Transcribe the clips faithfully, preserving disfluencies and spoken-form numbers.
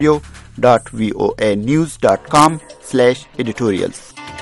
dot voa news dot com slash editorials.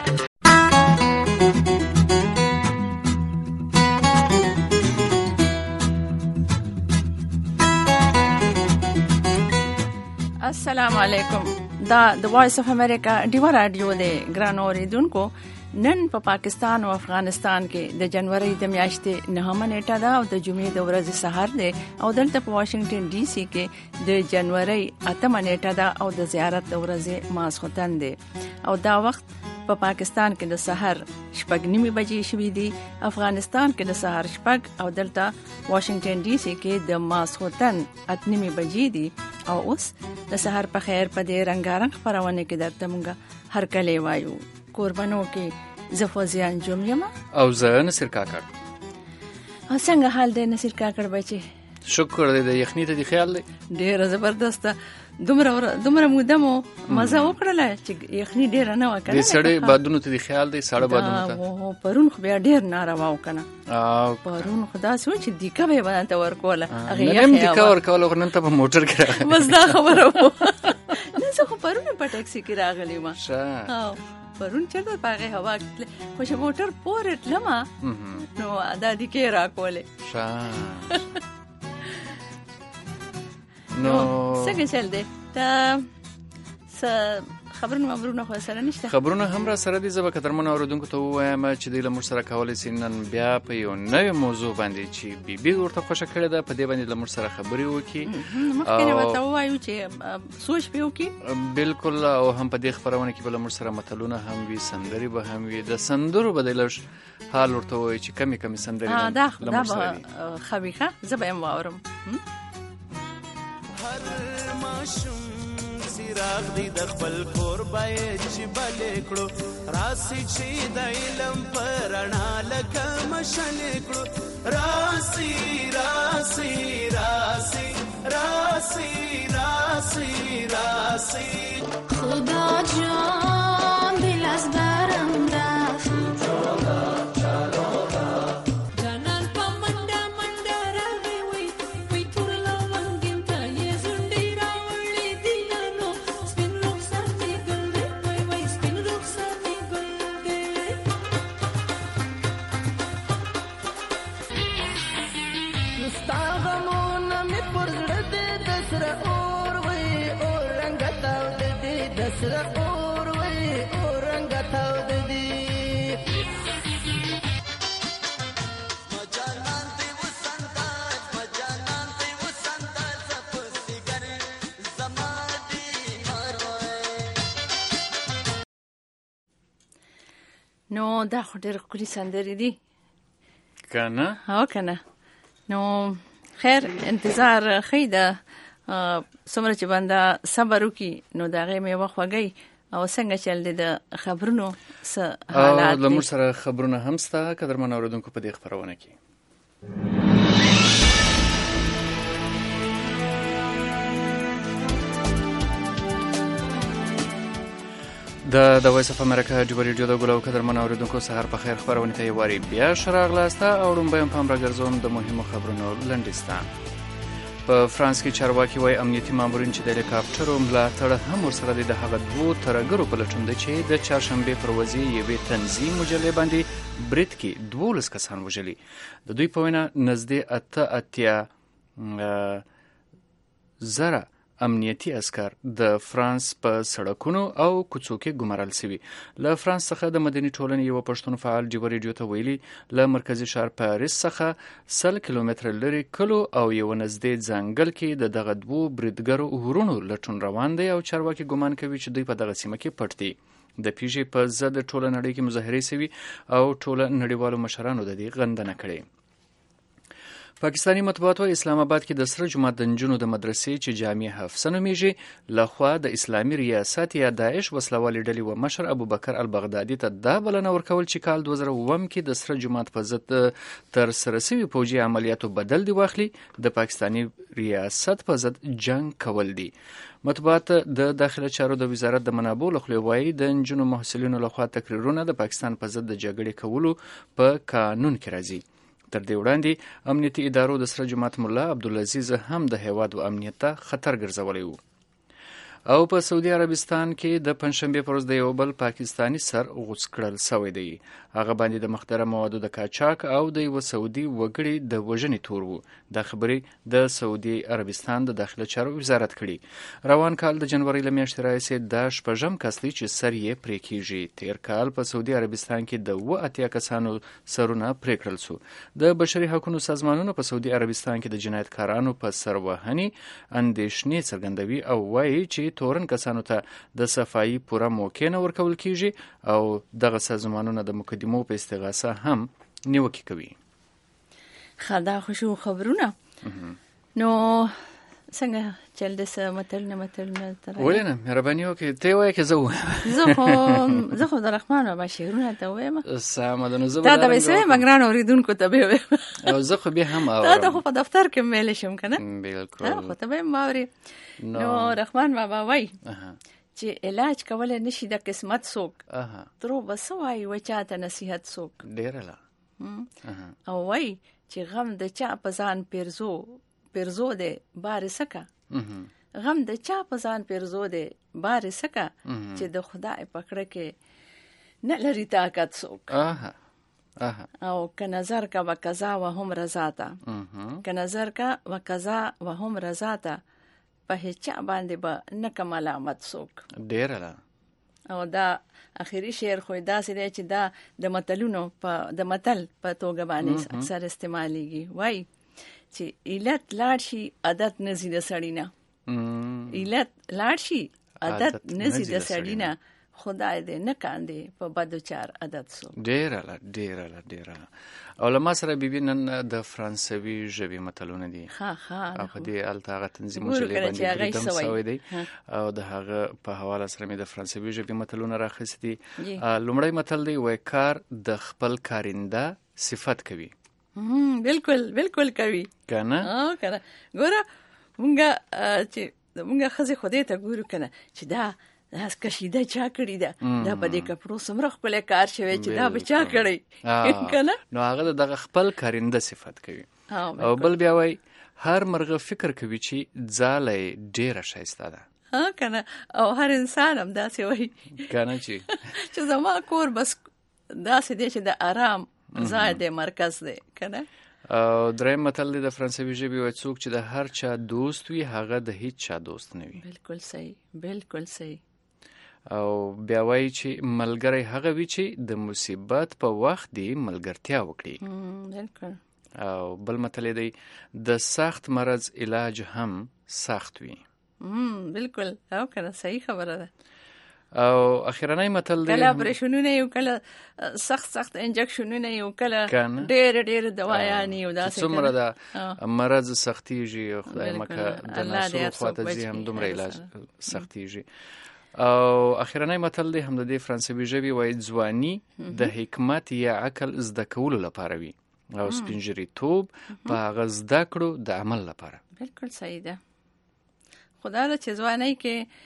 السلام علیکم. دا د وایس اف امریکا ډیوه رادیو دی. ګران اوریدونکو، نن په پا پاکستان او افغانستان کې د جنوري د میاشتې نهمه نیټه ده او د جمعې د ورځې سحر دی، او دلته په واشنگټن ډي سي کې د جنوري اتمه نیټه ده او د زیارت د ورځې ماسخوتن دی، او دا وخت په پا پاکستان کې د سحر شپږ نیمې بجې شوې دي، افغانستان کې د سحر شپږ او دلته واشنگټن ډي سي کې د ماسخوتن اته نیمې بجې دي. او اوس د سحر په خیر په دې رنگارنګ خبرونه کې درته مونږه هر کله وایو. قربانو کې زفوزیان جمعه او زه نصر کاکړ. څنګه حال دی نصر کاکړ بچي؟ شکر دی. د یخنی ته دی خیال دی ډیره زبردسته. دومره دومره مودمو مزه وکړله چې یخنی ډیره نه وکړه. د سړی بادونو ته دی خیال دی، سړی بادونو ته. او پرون خو بیا ډیر ناروا وکنه. او پرون خدا سوچ دی کبه بدن ته ورکوله. هغه نن دی کا ورکوله نن ته په موټر کې راغلی. بس دا خبره وه. نه زه خو پرون په ټاکسي کې راغلی ما. ښه پرون چرته پاغه هوا خو چې موټر پورې تلمه نو ادا دي کې راکوله. ښه نو څنګه چل دی؟ تا س خبرونه مبرونه خو سره نشته. خبرونه هم را سره دي. زبا قدرمن اوردونکو ته وایم چې د لمر سره کولای سي نن بیا په یو نوې موضوع باندې چې بي بي ورته خوشا کړی ده، په دې باندې لمر سره خبرې وکړي. مخکې وته وایو چې سوچ پیو کې بالکل. او هم په دې خبرونه کې بل لمر سره متلونه هم وي، سندري به هم وي. د سندرو بدلش حال ورته وایي چې کمی کمی سندري ها دا دا خبيخه زبم واورم. هر ماشوم سراغ دی د خپل کور باید چې بلې کړو، راسي چې د علم پرانا لکه مشلې کړو. راسي راسي راسي راسي راسي راسي خدا جان دل از برم رفت نو دا خو ډېر ښکلي سندرې دي کنه. او کنه نو خیر انتظار ښه ده. څومره چې بنده صبر وکړي نو د هغې میوه خوږی. او څنګه چل دی د خبرونو څه حالات دي؟ د موږ سره خبرونه هم سته قدرمن اورېدونکو په دې خپرونه کې. د د وایس اف امریکا ډیو ریډیو د ګلو قدرمن اورېدونکو سهار په خیر خبرونه ته یواري بیا شراغلاسته او لومبه هم پام راګرځوم د مهمو خبرونو لنډیسته. په فرانس کې چارواکي وایي امنیتي مامورین چې د هلیکاپټرو ملاتړ هم ورسره دي د هغه دوو ترهګرو په لټون دي چې د چهارشنبې پر ورځې یوې تنظیم مجلې باندې برید کې دولس کسان وژلي. د دوی په وینا نږدې اته اتیا زره امنیتي عسكر د فرانس په سړکونو او کوڅو کې ګمارل شوي. له فرانس څخه د مدني ټولنې یو پښتون فعال ډیو ریډیو ته ویلي له مرکزی ښار پاریس څخه سل کیلومتر لري کلو او یو نږدې ځنګل کې د دغه دوو بریدګرو ورونو لټون روان دی، او چارواکي ګمان کوي چې دوی په دغه سیمه کې پټ دي. د پیژې په ضد ټوله نړۍ کې مظاهرې شوي او ټوله نړیوالو مشرانو د دې غندنه کړې. پاکستانی مطبوعاتو اسلام آباد کې د سره جماعت د نجونو د مدرسې چې جامع حفصه نومیږي لخوا د اسلامي ریاست یا داعش وسلوالې ډلې و مشر ابوبکر البغدادي ته دا بلنه ورکول چې کال دوه زره اووه کې د سره جماعت په ضد تر سره شوي پوځي عملیاتو بدل دی واخلي د پاکستانی ریاست په ضد جنگ کول دي. مطبوعات د داخله چارو د وزارت د منابعو له خوا وایي د نجونو محصلینو لخوا تقریرونه د پاکستان په ضد د جګړې کولو په قانون کې راځي. تر دې وړاندې امنیتي ادارو د سره جماعت مولا عبدالعزیز هم د هیواد و امنیت ته خطر ګرځولی و. او په سعودي عربستان کې د پنځشنبه پر ورځ د یو بل پاکستانی سر غوڅ کړل شوی دی. هغه باندې د مخدره موادو د قاچاق او د یو سعودي وګړي د وژنې تور وو. د خبرې د سعودي عربستان د داخله چارو وزارت کړي. روان کال د جنوري له میاشتې راهیسې د شپږم کس دی چې سر یې پرې کیږي. تیر کال په سعودي عربستان کې د اووه اتیا کسانو سرونه پرې کړل شو. د بشري حقوقو سازمانونو په سعودي عربستان کې د جنایتکارانو په سر وهنې اندېښنې څرګندوي او وایي چې تورن کسانو ته د صفایي پوره موقع نه ورکول کیږي او دغه سازمانونه د مقدمو په استغاثه هم نیوکې کوي. خدا خوشو خبرونه نو څنګه چل د څه متل نه متل نه تر ولې نه مهرباني وکړئ ته وایې که زه ووایم زه خو زه خو د رحمان بابا شعرونه ته وایم. سمه ده نو زه تا ته به څه وایم ګران اورېدونکو ته به وایم او زه خو بیا هم تا ته خو په دفتر کې ویلی شم که نه بلکل خو ته به هم واورې. نو رحمان بابا وایي چې علاج کولی نشي د قسمت څوک ترو به څه وایي و چا ته نصیحت څوک ډېره لا او وایي چې غم د چا په ځان پیرزو پیرزو دی بارې سکه غم د چا په ځان پیرزو دی بارې سکه چې د خدای پکړه کې نه لري طاقت څوک او که نظر کا و قضا و هم رضا ته که نظر کا و قضا و هم رضا ته په هیچا باندې به نه کوم علامت څوک. ډېره ده او دا اخیری شعر خو داسې دی چې دا د متلونو په د متل په توګه باندې اکثر استعمالیږي. وایي چې علت لاړ شي عادت نه زی د سړی نه علت لاړ شي عادت نه زی د سړی نه خدای دې نه کاندې په بدو چار عادت سو. ډېره لا ډېره لا ډېره لا او له ما سره بیبي نن د فرانسوي ژبې متلونه دي. ها ها او په دې هلته هغه تنظیم مجلې باندې بریدم سوی دی او د هغه په حواله سره مې د فرانسوي ژبې متلونه راخیستي دي. لومړی متل دی وایي کار د خپل کارنده صفت کوي. بالکل بالکل کوي که نه که نه ګوره مونږه چې مونږه ښځې خدای ته ګورو که نه چې دا دا کشیده چا کړې ده دا په دې کپړو څومره ښکلی کار شوی چې دا به چا کړی که نه نو هغه د دغه خپل کارنده صفت کوي. او بل بیا وایي هر مرغه فکر کوي چې ځاله یې ډېره ښایسته ده. ها که نه او هر انسان هم داسې وایي که نه چې چې زما کور بس داسې دی چې د آرام ځای دی مرکز دی که نه. او دریم متل دی د فرانسوي ژبې وایي څوک چې د هر چا دوست وي هغه د هیڅ چا دوست نه وي. بالکل صحیح بالکل صحیح. او بیا وایي چې ملګری هغه وي چې د مصیبت په وخت دی ملګرتیا وکړي. بالکل. او بل متل دی د سخت مرض علاج هم سخت وي. بالکل او کنه صحیح خبره ده. او اخیرنۍ متل دی کله اپریشنونه یو کله سخت سخت انجکشنونه یو کله ډېر ډېر دوايانې او داسې څومره د مرض سختیږي خدای مکه د ناسو خواته ځي هم دومره علاج سختیږي. او اخیرنۍ متل دی هم د دې فرانسوي ژبې وایي ځواني د حکمت یا عقل زده کولو لپاره وي او سپینږیریتوب په هغه زده کړو د عمل لپاره. بالکل صحیح ده. خدا دا چې ځوانۍ کې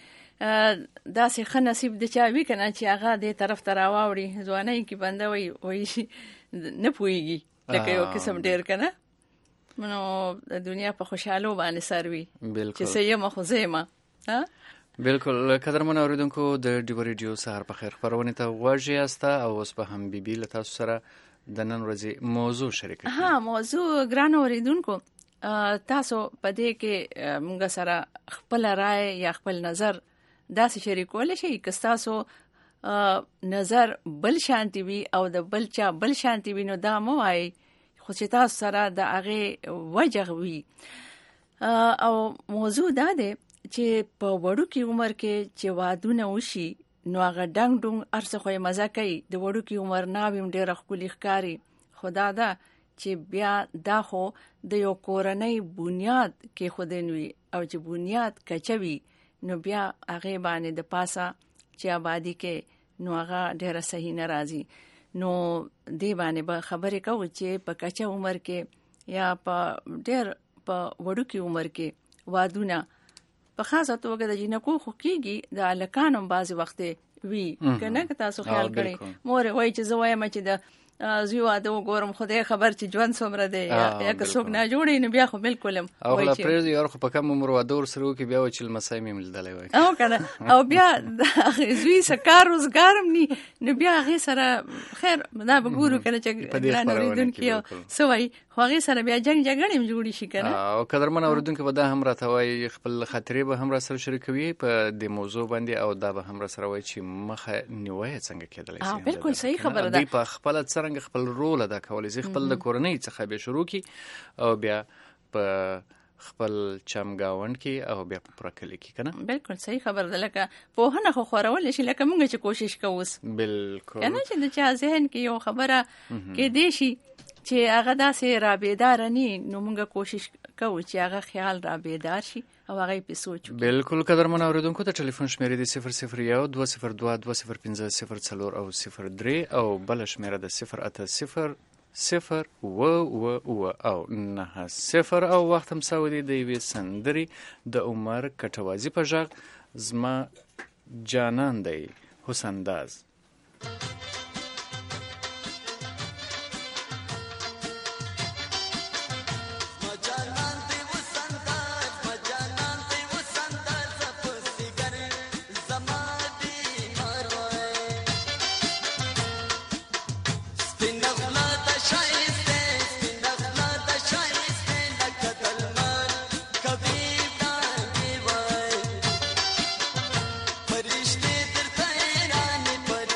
داسې ښه نصیب د چا وي که نه چې هغه دې طرف ته راواوړي. ځوانۍ کې بنده وایي وایي نه پوهېږي لکه یو قسم ډېر که نه نو د دنیا په خوشحالو باندې سر وي چې څه یمه خو زه یمه. بالکل. قدرمن اوریدونکو د ډیو ریډیو سهار په خیر خپرونې ته غوږ یاست او اوس به هم بیبي له تاسو سره د نن ورځې موضوع شریکه کړي. ها موضوع ګران اوریدونکو تاسو په دې کې موږ سره خپل رائے یا خپل نظر داسې شریکولی شئ که ستاسو نظر بل شانتي وي او د بل چا بل شانتي وي نو دا مه وایئ خو چې تاسو سره د هغې وجه وي. او موضوع دا دی چې په وړوکي عمر کې چې وادونه وشي نو هغه ډنګ ډونګ هر څه خو یې مزه کوي. د وړوکي عمر ناوې هم ډېره ښکلي ښکاري خو دا ده چې بیا دا خو د یو کورنۍ بنیاد کېښودن وي او چې بنیاد کچه وي نو بیا هغې باندې د پاسه چې آبادي کې نو هغه ډېره صحیح نه راځي. نو دې باندې به خبرې کوو چې په کچه عمر کې یا په ډېر په وړوکي عمر کې وادونه په خاصه توګه د جنکو خو کېږي د هلکانو هم بعضې وخت وي که نه که تاسو خیال کړئ. مور وایي چې زه وایم چې د زوی واده وګورم خدای خبر چې ژوند څومره دی یا که څوک نه جوړي نو بیا خو بالکل هم او لا پرې یو خو په کم عمر واده ور سره وکي بیا و چې مسای مې ملدلې وای او کنه او بیا زوی سکار روزګارم ني نو بیا هغه سره خیر دا وګورو کنه چې ګران اوریدونکو سوي خو هغه سره بیا جنگ جګړې هم جوړی شي کنه او قدرمن اوریدونکو به دا هم راته وای خپل خاطرې به هم را سره شریکوي په دې موضوع باندې او دا به هم را سره وای چې مخه نیوي څنګه کېدلی شي بالکل صحیح خبره ده په خپل څنګه خپل رول ادا کولای شي خپل د کورنۍ څخه به شروع کی او بیا په خپل چمګاوند کې او بیا په پرکل کې کنه بالکل صحیح خبر ده لکه په هنه خو خورول شي لکه مونږ چې کوشش کوو بالکل کنه چې د چا ذهن کې یو خبره کې دی شي چې هغه داسې را بیدار نه نو مونږ کوشش کوو چې هغه خیال را بیدار شي او هغه په سوچ بالکل قدرمن اوریدونکو ته ټلیفون شمیرې دي صفر صفر یو دوه صفر دوه دوه صفر پنځه صفر څلور او صفر درې او بل شمیره د صفر اته صفر صفر و و و او نه صفر او وخت هم سعودي د وی سندري د عمر کټوازی په ژغ زما جانان دی حسنداز فرشتے درته رانه پر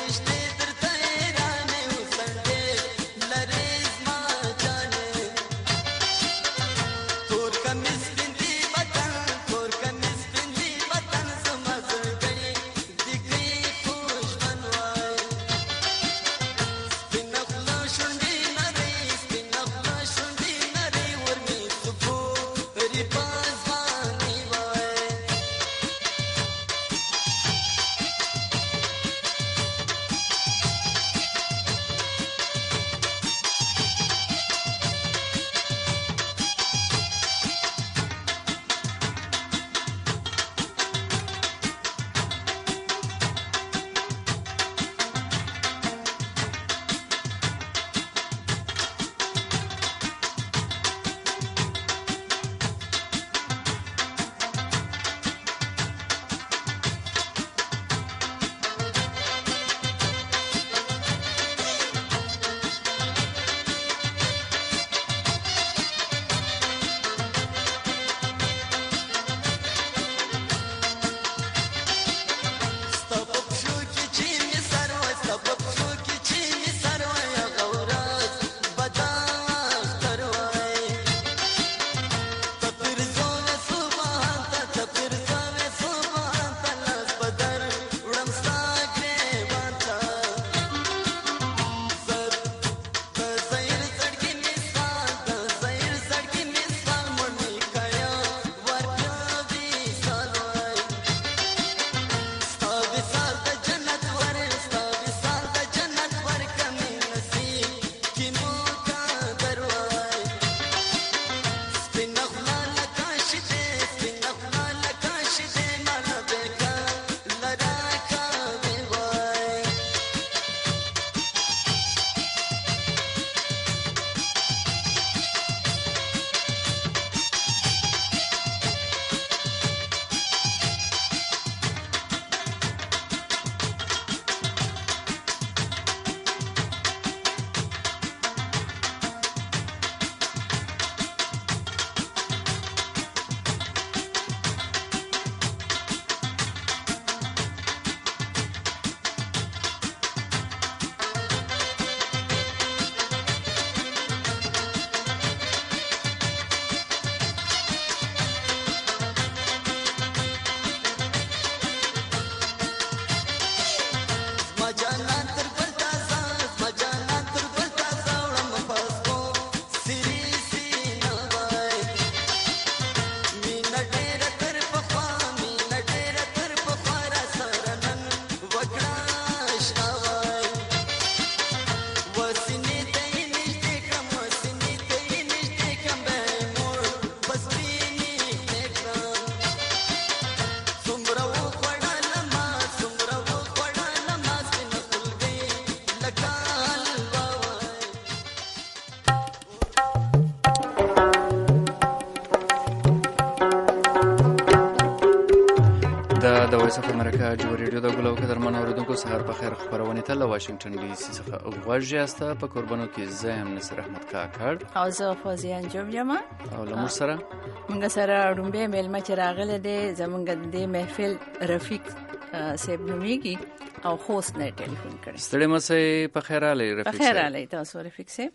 وایس اف امریکا جوړ ریډیو د ګلو قدرمن اوریدونکو سهار په خیر خبرونه ته له واشنگټن ډي سي څخه غوږ یاست. په قربانو کې زم نصر احمد کاکړ او زه فوزیه انجم یم او له موږ سره موږ سره رومبه ملما چې راغله دي زمونږ د محفل رفیق سیب نومیږي او خوست نه ټلیفون کړی. ستړي مسئ په خیر علي رفیق په خیر علي تاسو رفیق سیب.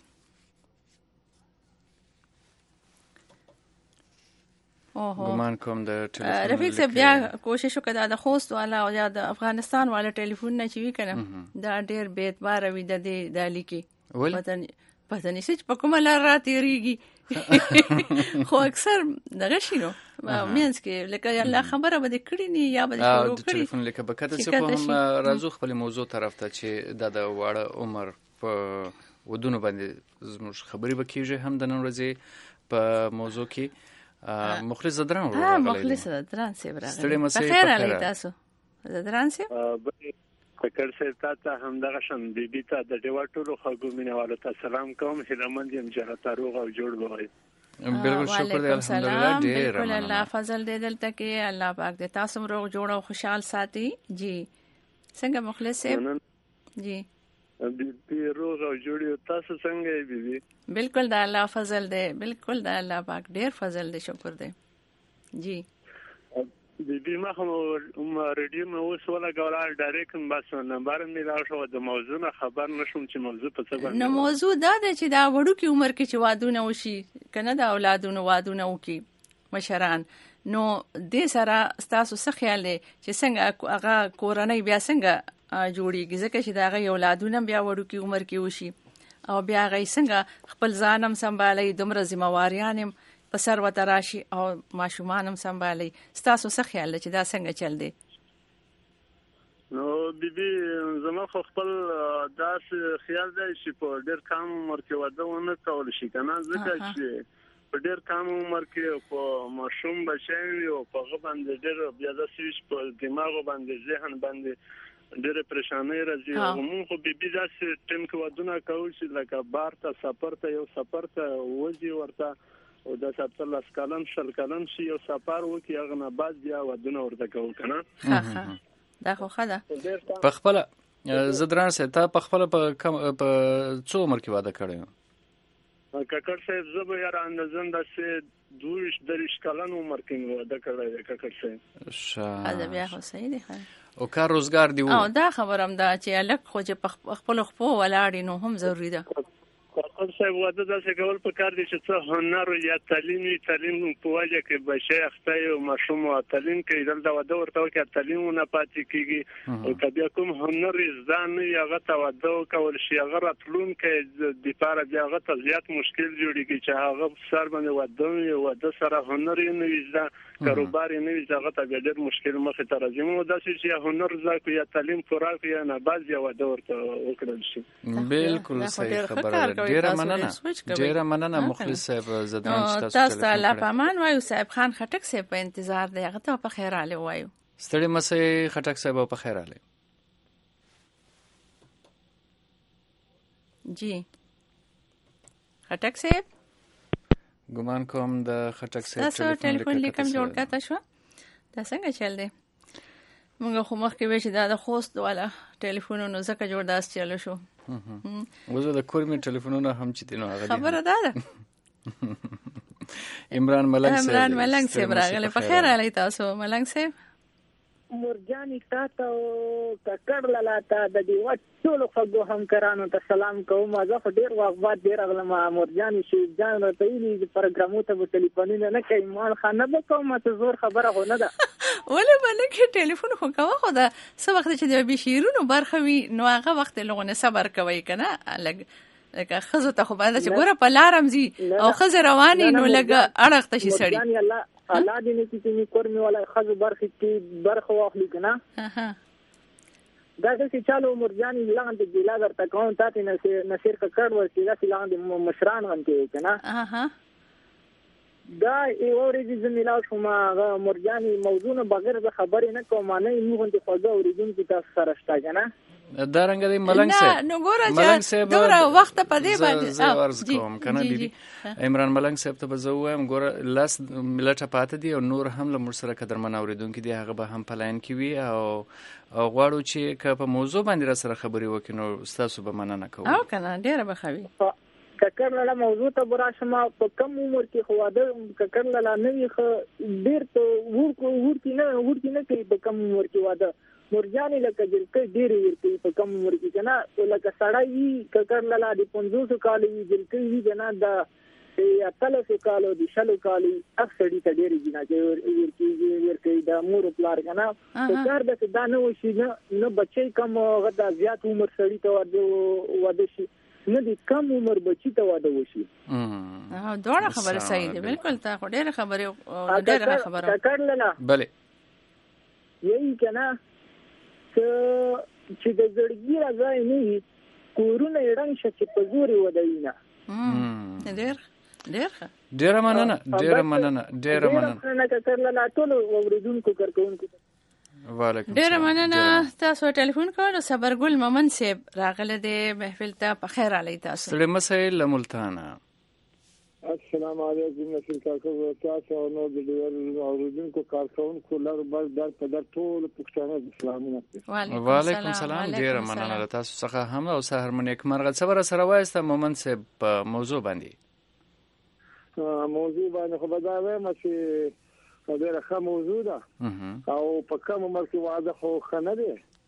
ګمان کوم د ټلیفون رفیق صاحب بیا کوشش وکړه د خوست والا او یا د افغانستان والا ټلیفون نه چوي کنه دا ډیر به اعتبار وي د دې دالی کې پتن پتن هیڅ په کومه لار راتېریږي خو اکثر دغه شینو مینس کې لکه الله خبره به کړی نه یا به شروع کړی ټلیفون لیکه بکته چې په هم راځو خپل موضوع طرف ته چې د د واړه عمر په ودونو باندې زموږ خبرې وکړي هم د نن ورځې په موضوع کې مخلص زدران ورغلی. ها مخلص زدران سی برغلی. بخیر علی تاسو. زدران سی؟ فکر سي تاسو هم دغه شم بیبي ته د ډیوا ټولو خلکو مینوالو ته سلام کوم. هیلمند یم چې راته روغ او جوړ وای. بالکل شکر دی الحمدلله ډیر بالکل الله فضل دې دلته کې الله پاک دې تاسو روغ جوړ او خوشحال ساتي. جی څنګه مخلص سی؟ جی بیبي روغ او جوړ تاسو څنګه یې بیبي؟ بالکل دا الله فضل دی بالکل دا الله پاک ډیر فضل دی شکر دی. جی بیبي ما هم ریډیو مې اوس ولا غوړال ډایرکټ بس نمبر مې لا شو د موضوع نه خبر نشم چې موضوع په څه باندې نو موضوع دا ده چې دا وړو کې عمر کې چې وادونه وشي کنه دا اولادونو وادونه وکي مشران نو دې سره تاسو څه خیال دی چې څنګه هغه کورنۍ بیا څنګه جوړیږي ځکه چې دا غي اولادونه بیا وړو کې عمر کې وشي او بیا غي څنګه خپل ځانم سمبالي دومره ذمہواریان په سر وته راشي او ماشومانم سمبالي تاسو څه خیال چې دا څنګه چل دی؟ نو بیبي زما خو خپل داس خیال دی چې په ډېر کم عمر کې واده ونه کول شي کنه ځکه چې په ډېر کم عمر کې په ماشوم بچي او په غو باندې ډېر بیا د سویچ په دماغ باندې ذهن باندې ډېر پریشانای راځي او موږ خو بیبي داسې ټیم کې ودونه کوو چې لکه بار ته سفر ته یو سفر ته وځي ورته او د سفر لاس کلم شل کلم شي یو سفر وکي هغه نه بعد بیا ودونه ورته کوو کنه. ها دا خو خدا په خپل زدران سه تا په خپل په په څو عمر کې واده کړی؟ کاکړ صاحب زه به یاره اندازن داسې دویش دریش کلن عمر کې واده کړی دی کاکړ صاحب. ښه دا بیا خو صحیح دی ښه او کار روزګار دی او دا خبرم دا چې الک خو چې خپل خپل ولاړ نو هم ضروری ده. کاکړ صاحب واده داسې کول په کار دي چې څه هنر یا تعلیم تعلیم په وجه کې بشي اخته او مشروم او تعلیم کې دلته واده ورته کې تعلیم نه پاتې کیږي او کبه کوم هنر ځان نه هغه ته واده کول شي هغه راتلون کې د لپاره بیا هغه ته زیات مشکل جوړیږي چې هغه سر باندې واده یو واده سره هنر نه وي کاروبار نه وي هغه ته ډېر مشکل مخه ته راځي مو داسې چې هنر زکه یا تعلیم پورا یا نه باز یا واده ورته وکړل شي. بالکل صحیح خبره ډیره مننه ډیره مننه مخلص صاحب زدان چې تاسو ته الله پامان وایو صاحب خان خټک صاحب په انتظار دی هغه ته په خیر علي وایو. ستړي مسئ خټک صاحب په خیر علي. جی خټک صاحب ګمان کوم د خټک صاحب تاسو ټلیفون لیکم جوړ کاته شو دا څنګه چل دی؟ موږ خو مخکې وې چې دا د خوست والا ټلیفونونو زکه جوړ داس چلو شو. وزه د کور می ټلیفونونه هم چې دینو هغه خبره ده عمران ملنګ صاحب عمران ملنګ صاحب راغله په خیر علي تاسو ملنګ صاحب. مرجاني تاسو ککړ لاله د دې وټ ټول خلکو هم کرانو ته سلام کوم زه خو ډیر وخت بعد ډیر غلم مرجاني شي ځان راته یې پروګرامو ته ټلیفونونه نه کوي مال خانه به کوم ته زور خبره هونه ده ولې باندې کې ټلیفون خو کوه خو دا څه وخت چې د بشیرونو برخه وي نو هغه وخت لغونه صبر کوي کنه لګ لکه خزو ته خو باندې چې ګوره په لارم زی او خزه رواني نو لګ اړخ ته شي سړی مرجاني الله الله دې نه چې کور می ولا خزو برخه کې برخه واخلي کنه اها دا چې چالو مرجاني لاندې ګلا درته کوم تاسو نه نصیر کړ ورته دا لاندې مشران غنته کنه اها دا یو ورځ زميلا شوما مرجاني موضوع نه بغیر د خبرې نه کوم نه موږ د فضا اوریدونکو تاسو سره شته کنه دا رنګ دی ملنګ صاحب نو ګوره ملنګ صاحب چې دومره وخت په دې باندې زه عرض کوم کنه بیبي عمران ملنګ صاحب ته به زه وایم ګوره لاس ملټه پاتې دي او نور هم له موږ سره قدرمن اورېدونکي دي هغه به هم په لاین کې وي او او غواړو چې که په موضوع باندې را سره خبرې وکړو نو ستاسو به مننه کوو او کنه ډېره به ښه وي. ککر لاله موضوع ته براشم په کم عمر کې خو واده ککر لاله نه وي خو ډېر ته ورکو ورکی نه ورکی نه کوي په کم عمر کې واده مرجانې لکه جلکې ډېرې ورکوي په کم عمر کې کنه لکه سړی وي ککر لاله د پنځوسو کالو وي جلکې وي کنه د اتلسو کالو د شلو کالو اکثري ته ډېرې جنازې ورکوي ورکوي د مور پلار کنه ککر د دا نه وشي نه نه بچي کم غدا زیات عمر سړی ته واده واده شي نه د کم عمر بچی ته واده وشي. اه دوړه خبره صحیح ده بالکل تا خو ډېره خبره ډېره خبره ککر لاله بله یی کنه چې د زړګي راځي نه کورونه یې شي چې په زور وداینه ډېر ډېر ډېر مننه ډېر مننه ډېر مننه نه ککر لاله ټول اوریدونکو کارکونکو وعلیکم ډېر مننه تاسو ټلیفون کوئ صبرګل مومن صاحب راغله د محفل ته په خیر علي تاسو سړی مسایل له ملتانه. السلام علیکم نشل کارکو تاسو نو د ډېر اوریدونکو کارکونکو لر بر در په در ټول پښتانه اسلامونه وعلیکم السلام ډېر مننه تاسو څخه هم او سحر منیک مرغه صبر سره وایسته مومن صاحب په موضوع باندې موضوع باندې خو دا وایم چې ډېر ښه موضوع ده او په کوم عمر کې واده خو خنه دی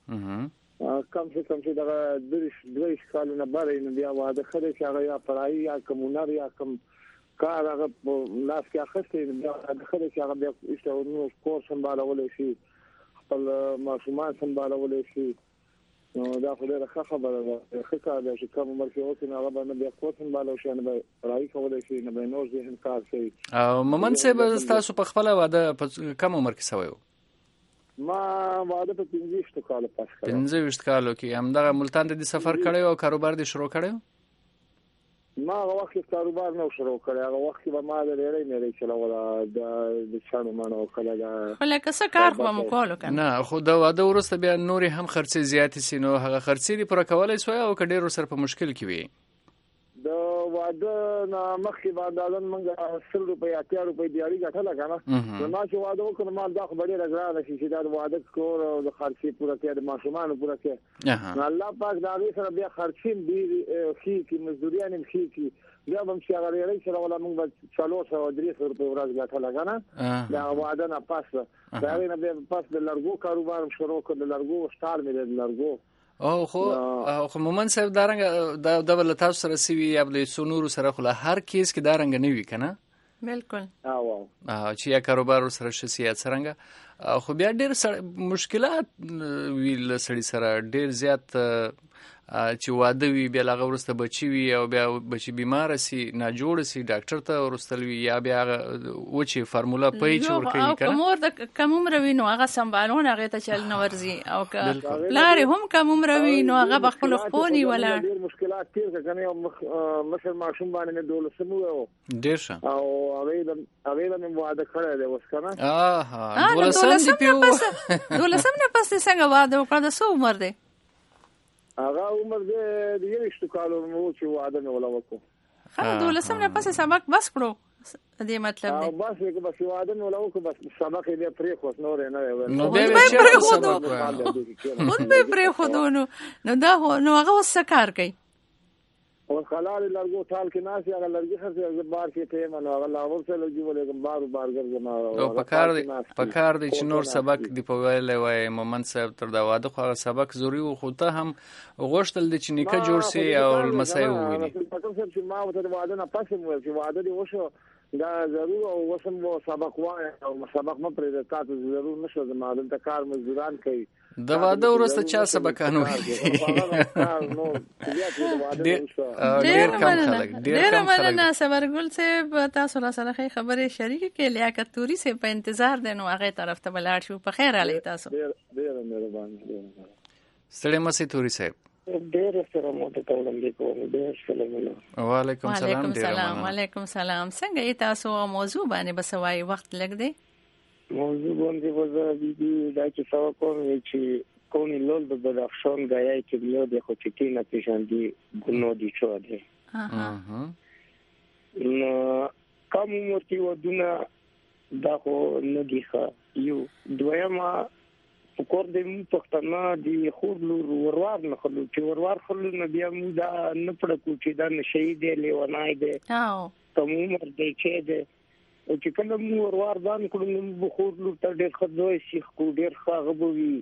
کم څه کم چې دا د دویش کالونه بارې نه بیا واده خله چې هغه یا پړای یا کومونر یا کوم کار هغه لاس کې اخستې بیا د خله چې هغه بیا ایستو کور سمبالول شي خپل ماشومان سمبالول شي نو دا خو ډېر ښه خبره ده ښه کار دی چې کوم عمر کې اوسې نو هغه باندې بیا کور سمبالول شي نه پړای کولی شي نه به نور ذهن کار کوي. او مومن صاحب ستاسو په خپله واده په کم عمر کې سوی و؟ ما واده په پنځه ویشتو کالو پس کړی. پنځه ویشت کالو کې همدغه ملتان ته دې سفر کړی او کاروبار دې شروع کړی و؟ ما هغه وخت کاروبار نه شروع کړی هغه وخت به ما د ډېرې مېرې چلوله د چانو مانو کله دا خو لکه څه کار خو مو کولو کنه نه خو د واده وروسته بیا نورې هم خرڅې زیاتې سي نو هغه خرڅې دې پوره کولی سوی او که ډېر ورسره په مشکل کې وي د واده نه مخکې به اندازن موږ سل روپۍ اتیا روپۍ دیاري ګټله که نه نو ما چې واده وکړو ما دا خو به ډېره ګرانه شي چې دا د واده کور او د خرڅې پوره کړې د ماشومانو پوره کړې نو الله پاک د هغې سره بیا خرڅې هم ډېرې ښې کړي مزدوریان هم ښې کړي بیا به هم چې هغه ډېرۍ سره ولا موږ به څلور سوه درې سوه روپۍ ورځ ګټله که نه د هغه واده نه پس د هغې نه بیا پس د لرګو کاروبار هم شروع کړ د لرګو سټال مې دی د لرګو او خو خو مومن صاحب دا رنګ دا د بل تاسو سره سوي یا بل څو نور سره خو هر کیس کې دا رنګ نه وی کنه بالکل او چې یا کاروبار سره شسي یا څنګه خو بیا ډېر مشکلات ویل سړي سره ډېر زیات چې واده وي بیا هغه وروسته بچي وي او بیا بچي بیماره سي ناجوړه سي ډاکټر ته ورستل وي یا بیا وچې فارموله پي چې ورکوي که مور د کم عمره وي نو هغه سمبالون هغې ته چل نه ورځي او که پلار یې هم کم عمره وي نو هغه به خپلو خپو نیوله ډېر مشکلات تېر کړه که نه یو مشر ماشوم باندې مې دولسم وویل ډېر ښه او هغې له مې واده کړی دی اوس که نه آها دولسم دې پې دولسم نه پس دې څنګه واده وکړه د څه عمر دی هغه عمر دې د یویشتو کالو مو چې واده مې ولا وکړو ښه دولسم نه پسې سبق بس کړو دې مطلب دی بس یې بس واده مې ولا وکړو بس سبق یې بیا پرېښود نور یې نه ویل نو بیا یې چېرته سبق وایه خود به یې پرېښودو نو نو دا نو هغه اوس څه کار کوي او خلال لرګو ټال کې ناس هغه لرګي خرڅ زه بار کې ته منو هغه لاور څه لګي ولې بار بار ګرځم او پکار دی پکار دی چې نور سبق دی په ویلې وای مومن صاحب تر دا واده خو هغه سبق ضروري و خو ته هم غوښتل دی چې نیکه جوړ سي او المسای وویني په کوم څه چې ما ته واده نه پاسه مو چې واده دی وشو دا ضرور او وسم وو سبق وای او سبق مې پرې تاسو ضرور نشو زما د کار مزدوران کوي د واده ورسته چا سبقانو ډېر کم خلک ډېر مننه صبرګل صاحب تاسو را سره خبرې شریکې کړې لیاقت توري صاحب په انتظار دی نو هغې طرف ته به لاړ شو په خیر علي تاسو ډېره مهرباني ستړی مه سئ توري صاحب ډېر سره مو ته کوم دې کوم ډېر سلام وعلیکم السلام وعلیکم السلام وعلیکم السلام څنګه یې تاسو موضوع باندې بسوای وخت لګ دی موضوع باندې وځه دي دا چې څو کوم چې con il lol de Badafshan gaya che io de Khochitina pishandi guno di chode اها نو کوم مرتي ودونه دا خو نه دی ښه یو دویمه فکر دې پښتنه دی خور لور ورور نه خلو چې ورور خلو نه بیا مو دا نه پړکو چې دا نشي دی لیونای دی او کوم عمر دی چې دی او چې کله مو ورور ځان کړو نو خور لور ته ډېر خدای شیخ کو ډېر ښه غوي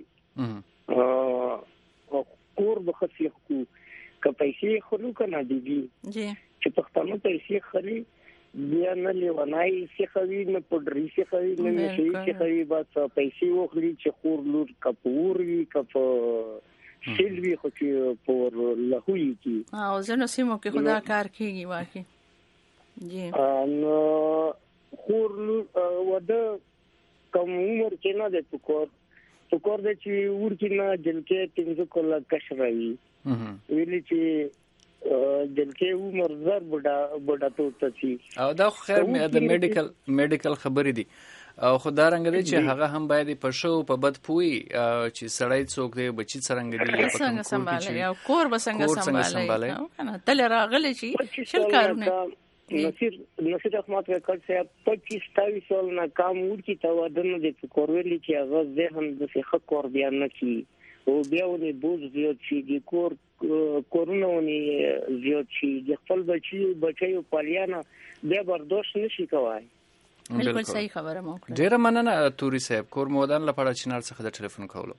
ا کور د خصيخ کو که پیسې خلو کنه دی جی چې پښتنه پیسې خري بیا نه لیونای شي خوي نه پډري شي خوي نه شي شي خوي بس پیسې وخلي چې خور لور کپوري کپ سیلوي خو چې پور لهوي کی او زنه سیمو کې خدا کار کوي واکي جی نو خور لور وده کوم عمر کې نه د پکور پکور د چې ورکی نه جنکه تینځو کوله کشرای ویلي چې دلته عمر زر بډا بډا ته تي او دا خیر مې د میډیکل میډیکل خبرې دي او خدای رنګ دی چې هغه هم باید په شو په بد پوي چې سړی څوک دی بچی څنګه دی په څنګه سمبالي او کور به څنګه سمبالي کنه تل راغلی چې شل کارونه نصیر نصیر احمد کړ چې پچیس تاوي سال نه کام ورکی ته ودنه د کورولي چې هغه ذهن د ښه کور بیان نه کی او بیا ونی بوز زیات شي د کور کورونه ونی زیات شي د خپل بچي بچي پالیانا بیا برداشت نشي کوای بالکل صحیح خبره مو کړه ډیره مننه توري صاحب کور مودان لپاره چینار څخه د ټلیفون کولو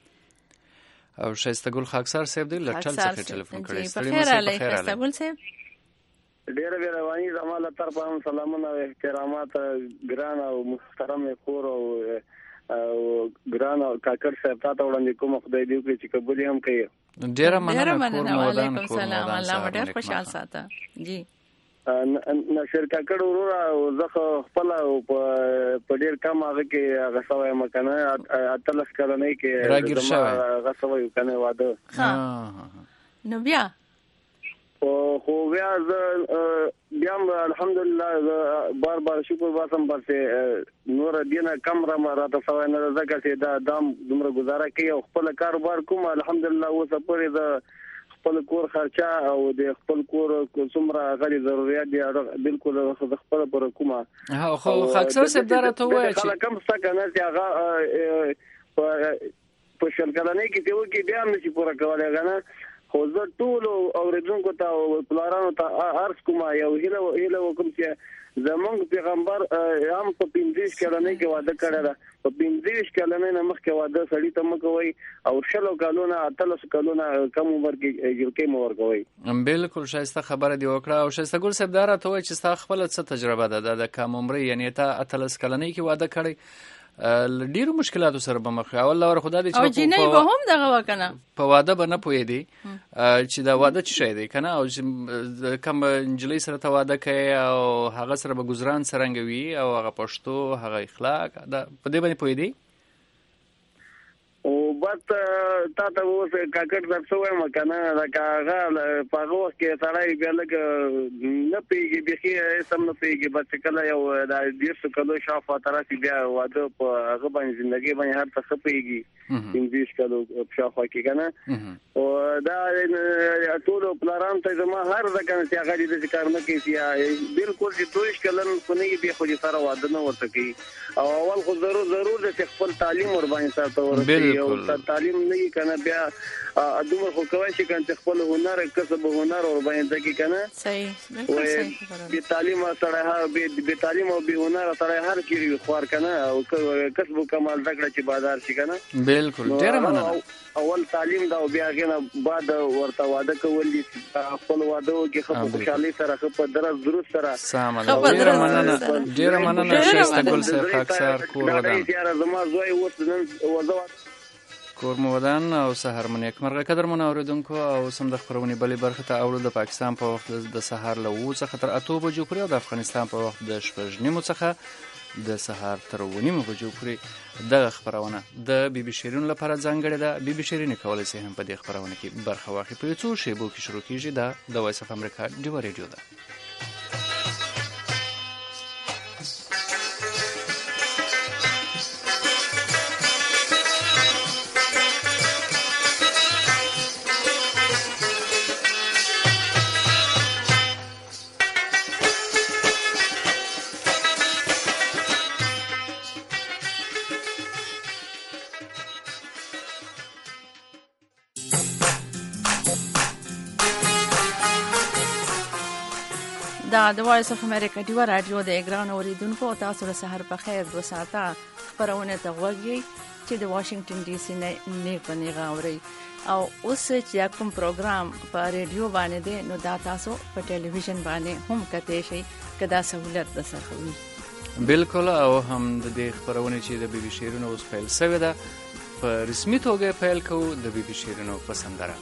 او شایسته ګل خاکسار صاحب دی لټل څخه ټلیفون کړی ستړي مسه په خیر شایسته ګل صاحب ډیره ډیره وانی زماله طرفه سلامونه او احترامات ګران او محترم کور او او ګران کاکر صاحب تاسو وړاندې کوم خدای دې وکړي چې قبول هم کوي ډیره مننه کور مودان کور مودان الله ډیر خوشاله ساته جی نشر کاکر ورو زخه خپل په ډیر کم هغه کې هغه سوي مکنه اتلس کلنې کې راګیر شوی هغه سوي کنه واده ها نو بیا خو بیا بیا الحمدلله بار بار شکر باسم پرته نور دینه کم را راته سوي نه زکه چې دا دام دومره گزاره کوي او خپل کاروبار کوم الحمدلله اوس پرې د خپل کور خرچه او د خپل کور څومره غړي ضرورت دي بالکل خپل پر کومه ها خو خاکسر صاحب درته وایي چې کم څه کنه چې هغه په شل کلنې کې ته وکی بیا هم نشي پوره کولای غنه خو زه ټول اوریدونکو ته او پلارانو ته عرض کوم یو هیله هیله وکم چې زمونږ پیغمبر هم په پنځه کلنې کې واده کړی دا په پنځه کلنې نه مخکې واده سړی ته مکوي او شلو کلونه اتلس کلونه کم عمر کې جلکې مور کوي بالکل شایسته خبره دی وکړه او شایسته ګل صاحب داره ته وایي چې ستا خپل څه تجربه ده د کم عمر یعنی ته اتلس کلنې کې واده کړی ډیرو مشکلاتو سره به مخ او الله ور خدای دې چې او جنې به هم دغه وکنه په واده به نه پوي دي چې دا واده څه شي دی کنه او کوم انجلۍ سره ته واده کوي او هغه سره به گزاران سرنګوي او هغه پښتو هغه اخلاق دا په دې باندې پوي دي او بس تا ته اوس کاکټ درڅوي مکنه دا کاغه په هغه کې سړی بیا لګ نه پیږي به سم نه پیږي بس کله یو دا ډیر څه کله شافه تراسي بیا واده په هغه باندې ژوندۍ باندې هر څه پیږي انګلیش کله شافه کې کنه او دا ټول پلان ته زما هر ځکه چې هغه دې کار نه کوي بالکل چې دویش کلن کونی به خو دې سره واده نه ورته کوي او اول خو ضرور ضرور د خپل تعلیم ور باندې ساتو ورته او تعلیم نه کنه بیا ادمه خو کوي چې کنه خپل هنر کسب هنر ور باندې کې کنه صحیح بالکل صحیح به تعلیم سره ها به تعلیم او به هنر سره هر کیږي خور کنه او کسب کمال دکړه چې بازار شي کنه بالکل ډیر مننه اول تعلیم دا بیا غنه بعد ورته واده کول دي خپل واده کې خپل خوشحالي سره خپل درس درست سره سلام علیکم ډیر مننه ډیر مننه شایسته ګل صاحب اکثر کور ودان یاره زما زوی وسنن وځو کور مودان او سحر منیک مرغه قدر مون اوریدونکو او سم د خبرونې بلې برخه ته اورو د پاکستان په وخت د سحر له وو څخه تر اته بجو پورې او د افغانستان په وخت د شپږ نیمو څخه د سحر تر ونیمو بجو پورې د خبرونه د بي بي شيرین لپاره ځانګړې ده بي بي شيرین کولای شي هم په دې خبرونه کې برخه واخلي په څو شیبو کې شروع کیږي دا د وایس اف امریکا ډیو ریډیو ده دا د وایس اف امریکا ډیوا رادیو د ګران اوریدونکو تاسو له سحر په خیر دو ساعته خبرونه ته وګورئ چې د واشنگټن ډي سي نه نه پنیغه اوري او اوس چې کوم پروګرام په ریډیو باندې دی نو دا تاسو په ټلویزیون باندې هم کته شي کدا سہولت د سره بالکل او هم د دې خبرونه چې د بي بي شیرینو اوس پیل شوی ده په رسمي توګه پیل کوو د بي بي شیرینو پسندره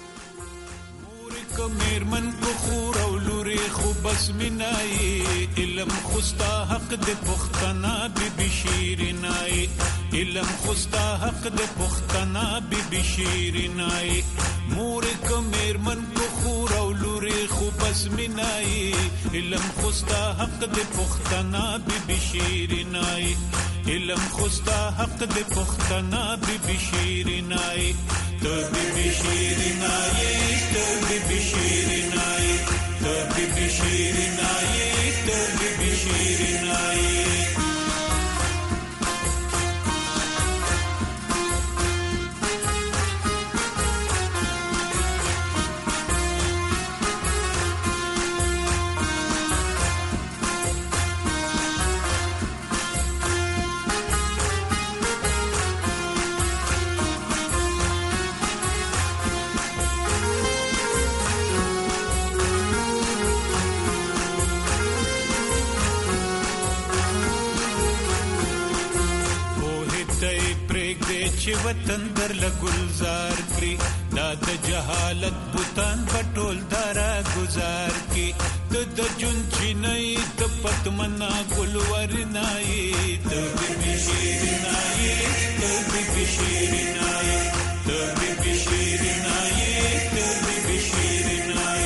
کمیر من کو خور او لوري خو بس منای علم خوستا حق د پختنا بي بي شیرینای علم خوستا حق د پختنا بي بي شیرینای مور کمیر من کو خور او لوري خو بس منای علم خوستا حق د پختنا بي بي شیرینای علم خوستا حق د پختنا بي بي شیرینای تو بي بي شیرینای تو بي بي شیرینای تو بي بي شیرینای تو بي بي شیرینای چې وطن در لګلزار کړی دا د جهالت بوتان پټول دارا گزار کی د د جون چینای د پتمنا ګلور نای د بي شیرینای د بي شیرینای د بي شیرینای د بي شیرینای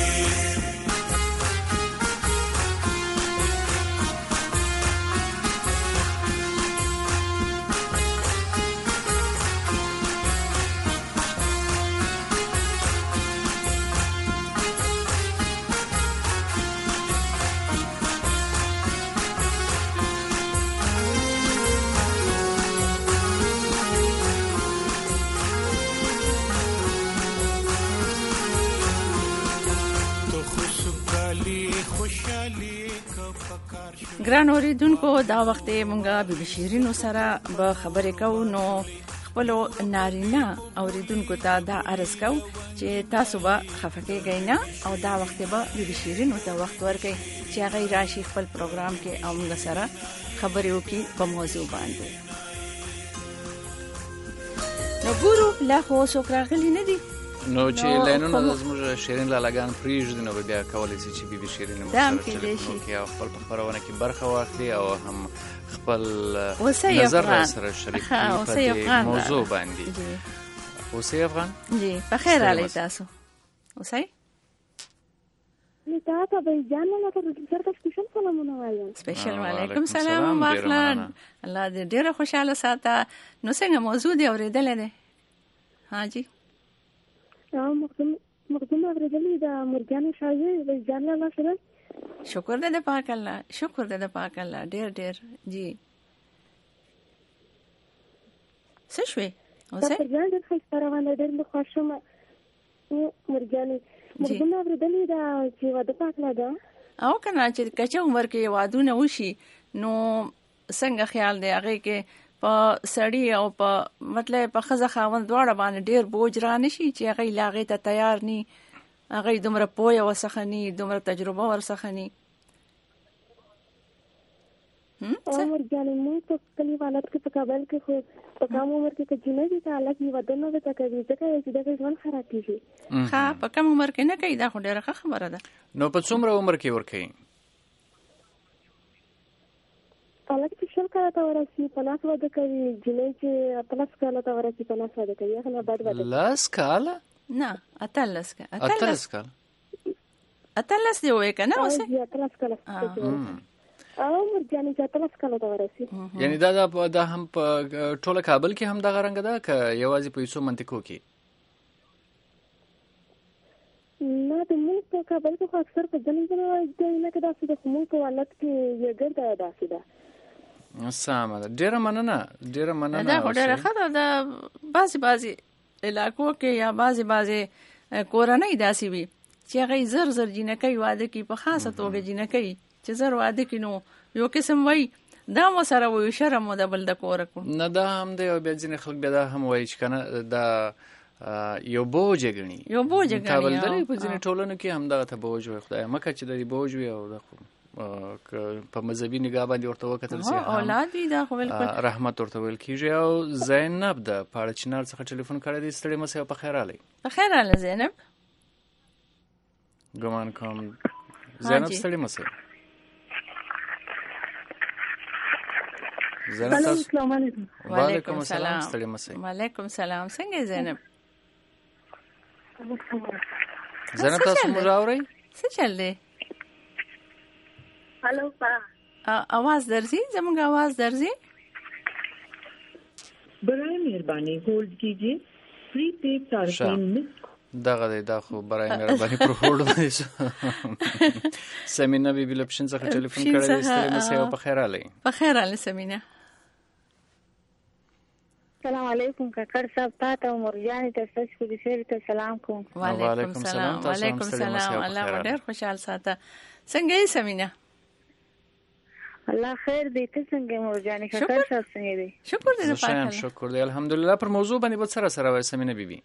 ګران اوریدونکو دا وخت مونږه بي بي شیرینو سره به خبرې کوو نو خپل نارینه اوریدونکو ته دا عرض کوو چې تاسو به خفقېږئ نه او دا وخت به بي بي شیرینو ته وخت ورکړئ چې هغه راشي خپل پروګرام کې او موږ سره خبرې وکړي په موضوع باندې نو ګورو لا خو څوک راغلي نه دي نو چې لینونه زموږ شیرین لالاګان پریږدي نو بیا کولای شي چې بي بي شیرین مو سره چې خپل په خبرونه کې برخه واخلي او هم خپل نظر سره شریک کړي په موضوع باندې اوسې افغان جی په خیر علي تاسو اوسې نتا ته به جان نه ته سره سپیشل سلامونه وایم سپیشل وعلیکم سلام واخلا الله دې ډیره خوشاله ساته نو څنګه موضوع دی اورېدل دي ها جی او مخدوم مخدوم اورېدلې د مرجان شاهي د جان الله سره شکر دې پاک الله شکر دې پاک الله ډېر ډېر جی څه شوي اوسه د جان د خسته روانه ډېر خوشاله مرجان مخدوم اورېدلې د چې واده پاک نه ده او کنه چې کچا عمر کې وادونه وشي نو څنګه خیال دی هغه کې په سړی او په مطلب په خزه خاوند دواړه باندې ډیر بوج را نشي چې هغه لاغې ته تیار ني هغه دومره پوهه وسخني دومره تجربه ورسخني هم عمر جان مو په کلی حالت کې په کابل کې خو په کوم عمر کې چې نه دي تعالی کې ودانه وته کوي ځکه چې دغه ځوان خراب کیږي ها په کوم عمر کې نه کوي دا خو ډیره خبره ده نو په څومره عمر کې ور کوي الګ چې شل کاله تا ورسې په لاس واده کوي جنې چې پلاس کاله تا ورسې په لاس واده کوي هغه بعد واده لاس کاله نه اتلس کا اتلس کاله اتلس دی وای کنه اوسه او اتلس کاله او مرجاني چې اتلس کاله تا ورسې یعنی دا دا هم په ټوله کابل کې هم دغه رنګ ده ک یوازې په یوسو منطقو کې نه د موږ په کابل کې اکثر په ځینې ځای نه کې داسې د موږ په حالت کې یې ګرځا داسې ده سمه ده ډیره مننه ډیره مننه دا ډیره ښه ده بعضې بعضې علاقو کې یا بعضې بعضې کورنۍ داسې وي چې هغه زر زر جنکۍ واده کوي په خاصه توګه جنکۍ چې زه واده کینو یو قسم وای دا مو سره وي شرم مو د بل د کور کو نه دا هم دی او بیا ځینې خلک بیا دا هم وایي چې کنه دا یو بوج غني یو بوج غني کابل درې په ځینې ټولنو کې هم دا ته بوج وي خدای مکه چې د بوج وي او د په مذهبي نگاه باندې ورته وکتل سي اولاد دي دا خو بالکل رحمت ورته ویل کیږي او زینب د پاړه چنار څخه ټلیفون کړی دی ستړي مسه په خیر علي په خیر علي زینب ګمان کوم زینب ستړي مسه زینب السلام علیکم وعلیکم السلام ستړي مسه وعلیکم السلام څنګه زینب زینب تاسو موږ اورئ څه چل دی hello पा आवाज درځي زموږ आवाज درځي برای مهربانی هولد کیجیے فری پیپ صارفین دغه دی دا خو برای مهربانی پر هولد باندې سمینا بی بی لپشن څخه ټلیفون کړی دی ستړي مسه په خیر علي په خیر علي سمینا السلام علیکم کاکړ صاحب تاسو مرجان ته تاسو کو دې سره ته سلام کوم وعلیکم السلام وعلیکم السلام الله ډېر خوشحال ساته څنګه یې سمینا الله خیر دې ته څنګه مرجان کاکړ صاحب څنګه دې شکر دې پاک شکر دې الحمدلله پر موضوع باندې بل سره سره وای سمینا بیبي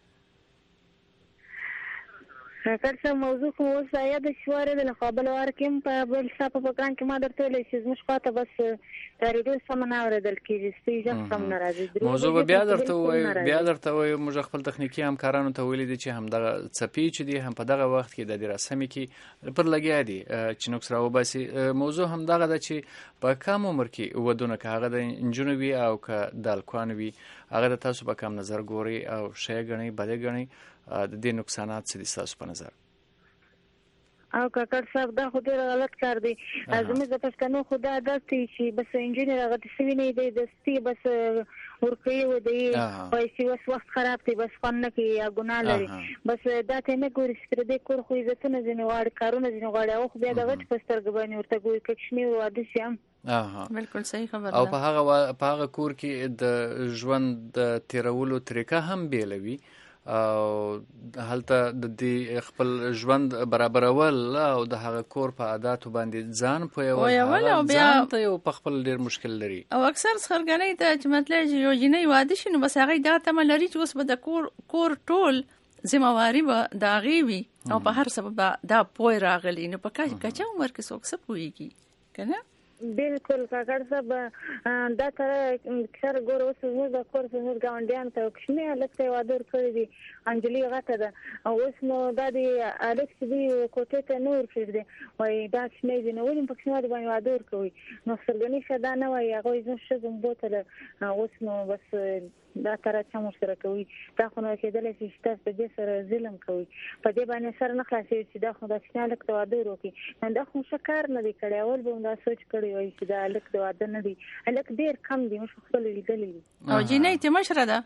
کاکړ صاحب موضوع خو اوس آیا د شواره د خپل ورکم په بل صاحب په کان کې ما درته ویل چې زموږ خاطه بس تاریخ سم نه اوریدل کیږي ستې ځم نه راځي موضوع بیا درته وای بیا درته وای موږ خپل تخنیکی همکارانو ته ویل دي چې هم دغه چپی چې دي هم په دغه وخت کې د رسمي کې پر لګیا دي چې نوکس راو باسي موضوع هم دغه د چې په کم عمر کې ودونه کاغه د انجنوي او ک دالکوانوي هغه د تاسو په کم نظر ګوري او شی غني بده غني د دې نقصانات څه دي تاسو په نظر او کاکړ صاحب دا خو ډېر غلط کار دی زموږ د پښتنو خدا عادت دی چې بس انجینر هغه د سوي نه دی د ستی بس ورکوي و دی پیسې وس وخت خراب دی بس فن نه کوي یا ګناه لري بس دا ته نه ګوري چې د کور خو عزتونه ځینې غواړي کارونه ځینې غواړي او خو بیا د غټ په سترګې باندې ورته ګوري کښنی واده شي اها بالکل صحیح خبره او په هغه په هغه کور کې د ژوند د تیرولو طریقه هم بیلوي او هلته د دې خپل ژوند برابرول او د هغه کور په عادت باندې ځان پویول او بیا ته یو په خپل ډیر مشکل لري او اکثر خرګنۍ ته چې مطلب یو جنې واده شي نو بس هغه دا ته لري چې اوس به د کور کور ټول ذمہواری به دا غوي او په هر سبب دا پوی راغلی نو په کچا عمر کې څوک څه پويږي کنه بالکل کاکړ صاحب دا تر اکثر ګور اوس موږ د کور څخه ګاونډیان ته کښنه لکه وادر کړی دي انجلی غته ده او اوس نو د دې الکس دی کوټه ته نور کړی دی وای دا څنګه دی نو ولې په کښنه باندې وادر کوي نو سرګنی شدا نه وای هغه زه شګم بوتله اوس نو بس دا تر څه مو سره کوي دا خو نو کېدل چې تاسو په دې سره ظلم کوي په دې باندې سره نه خلاصي چې دا خو د څنګه لکه وادر وکي نو دا خو شکر نه دی کړی اول به دا سوچ کړی وای چې دا لکه واده نه دی لکه ډیر کم دی مش خپل لیدلې او جنې ته مشره ده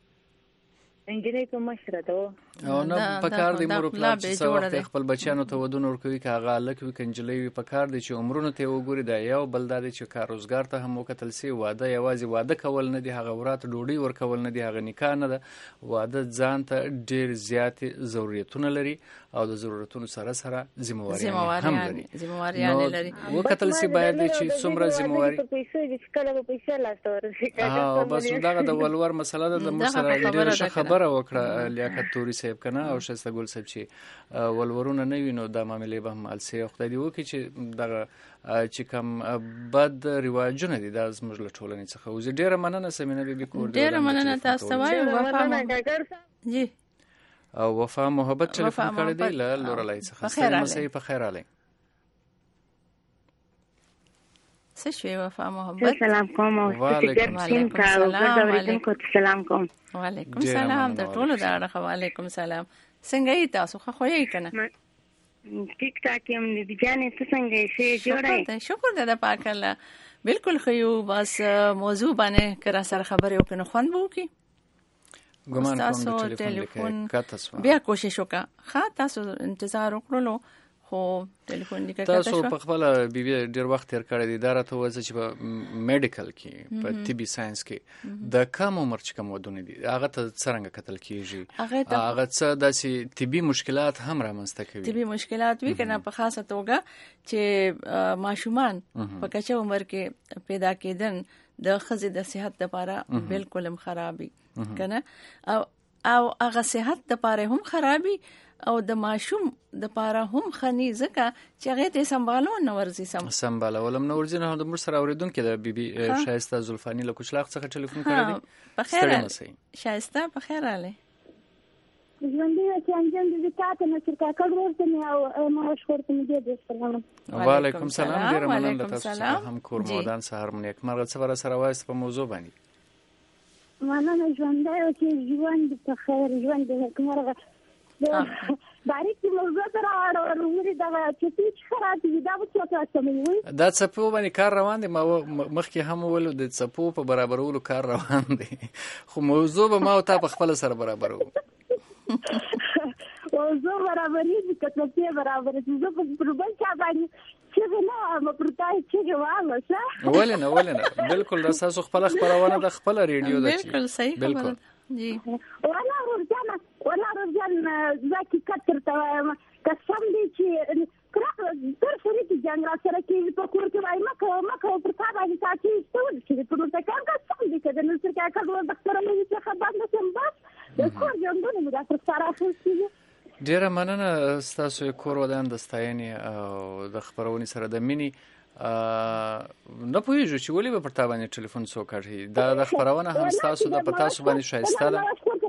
انجینر په مشره ده او نه پکار دی مور پلان چې څو وخت خپل بچیانو ته ودون ورکوي کاغه لکه کنجلې وي پکار دی چې عمرونه ته وګوري دا یو بل د چې کار روزګار ته هم وکتل سي واده یوازې واده کول نه دی هغه ورات ډوډۍ ورکول نه دی هغه نکاح نه ده واده ځان ته ډیر زیات ضرورتونه لري او د ضرورتونو سره سره ذمہواری هم لري ذمہواری لري وکتل سي باید چې څومره ذمہواری په پیسې چې کله په پیسې لاسته ورسي ها بس دا د ولور مسله ده د مسله ډیره خبره وکړه لیاقت توري صاحب کنه او شسته ګل صاحب چې ولورونه نه وینو د معاملې به هم السي خدای دی وکي چې دغه چې کوم بد رواجونه دي د زموږ له ټولنې څخه وزي ډیره مننه سمینه بي بي کور ډیره مننه تاسو وایو وفا جی او وفا محبت ټلیفون کړی دی له لورلای څخه سلام سي په خیر علي سشوي وفا محبت سلام کوم او وعلیکم السلام سلام کوم وعلیکم السلام د ټولو دا اړه وعلیکم السلام څنګه یې تاسو خو خوې کنه ټیک ټاک یم دې جانې څه څنګه شي جوړای شکر دې پاک الله بالکل خيو بس موضوع باندې کرا سره خبرې وکړو خوند وو کی ګمان کوم ټلیفون بیا کوشش وکړه خا تاسو انتظار وکړلو خو ټلیفون لیکه تاسو په خپل بیبي ډیر وخت تیر کړی دی دا راته وځي چې په میډیکل کې په طبي ساينس کې د کم عمر چې کوم ودونه دي هغه ته څنګه قتل کیږي هغه څه داسې طبي مشکلات هم رامنځته کوي طبي مشکلات وی کنه په خاصه توګه چې ماشومان په کچه عمر کې پیدا کېدن د خزې د صحت لپاره بالکل هم خرابي کنه او او هغه صحت لپاره هم خرابي او د ماشوم د پاره هم خني زکه چې هغه ته سمبالو نو ورزي سم سمبالو ولم نو ورزي نه د مر سره اوریدونکو د بي بي شایسته زلفانی له کوچلاغ څخه ټلیفون کړی دی په خیر شایسته په خیر اله ژوندۍ چې انجام دې تاسو نه چې کاکړ ورته او ما شکر ته دې دې وعلیکم السلام ډیر مننه تاسو هم کور مودان سهار مونږ یک مرغه څوره سره وایست په موضوع باندې مننه ژوندۍ چې ژوند په خیر ژوند دې مرغه باریک موضوع تر اړه وروري دا چې څه خراب دي دا څه تاسو مې وي دا څپو باندې کار روان دي ما مخکې هم ولو د څپو په برابرولو کار روان دي خو موضوع به ما او تا په خپل سره برابرو موضوع برابرې دي کته په برابر دي زه په بل چا باندې چې نه ما پرتای چې واله څه ولنه ولنه بالکل تاسو خپل خبرونه د خپل ریډیو د بالکل صحیح بالکل جی ولا ورجانا ولا رجال ذاكي كتر تمام قسم دي چې کړه تر څو چې جنگ را سره کې په کور کې وای مکه مکه پر تا باندې تاسو ستول چې په نو څنګه قسم دي چې نو څنګه کړه ډاکټر مې چې خبر نه سم بس د کور جنګونه مې دا پر سره خو ډیره مننه تاسو کور ودان د ستاینې او د خبرونې سره د مینی نه پوهیږو چې ولې به پر تا باندې ټلیفون څو کړی دا د خبرونه هم تاسو د پتا سو باندې شایسته ده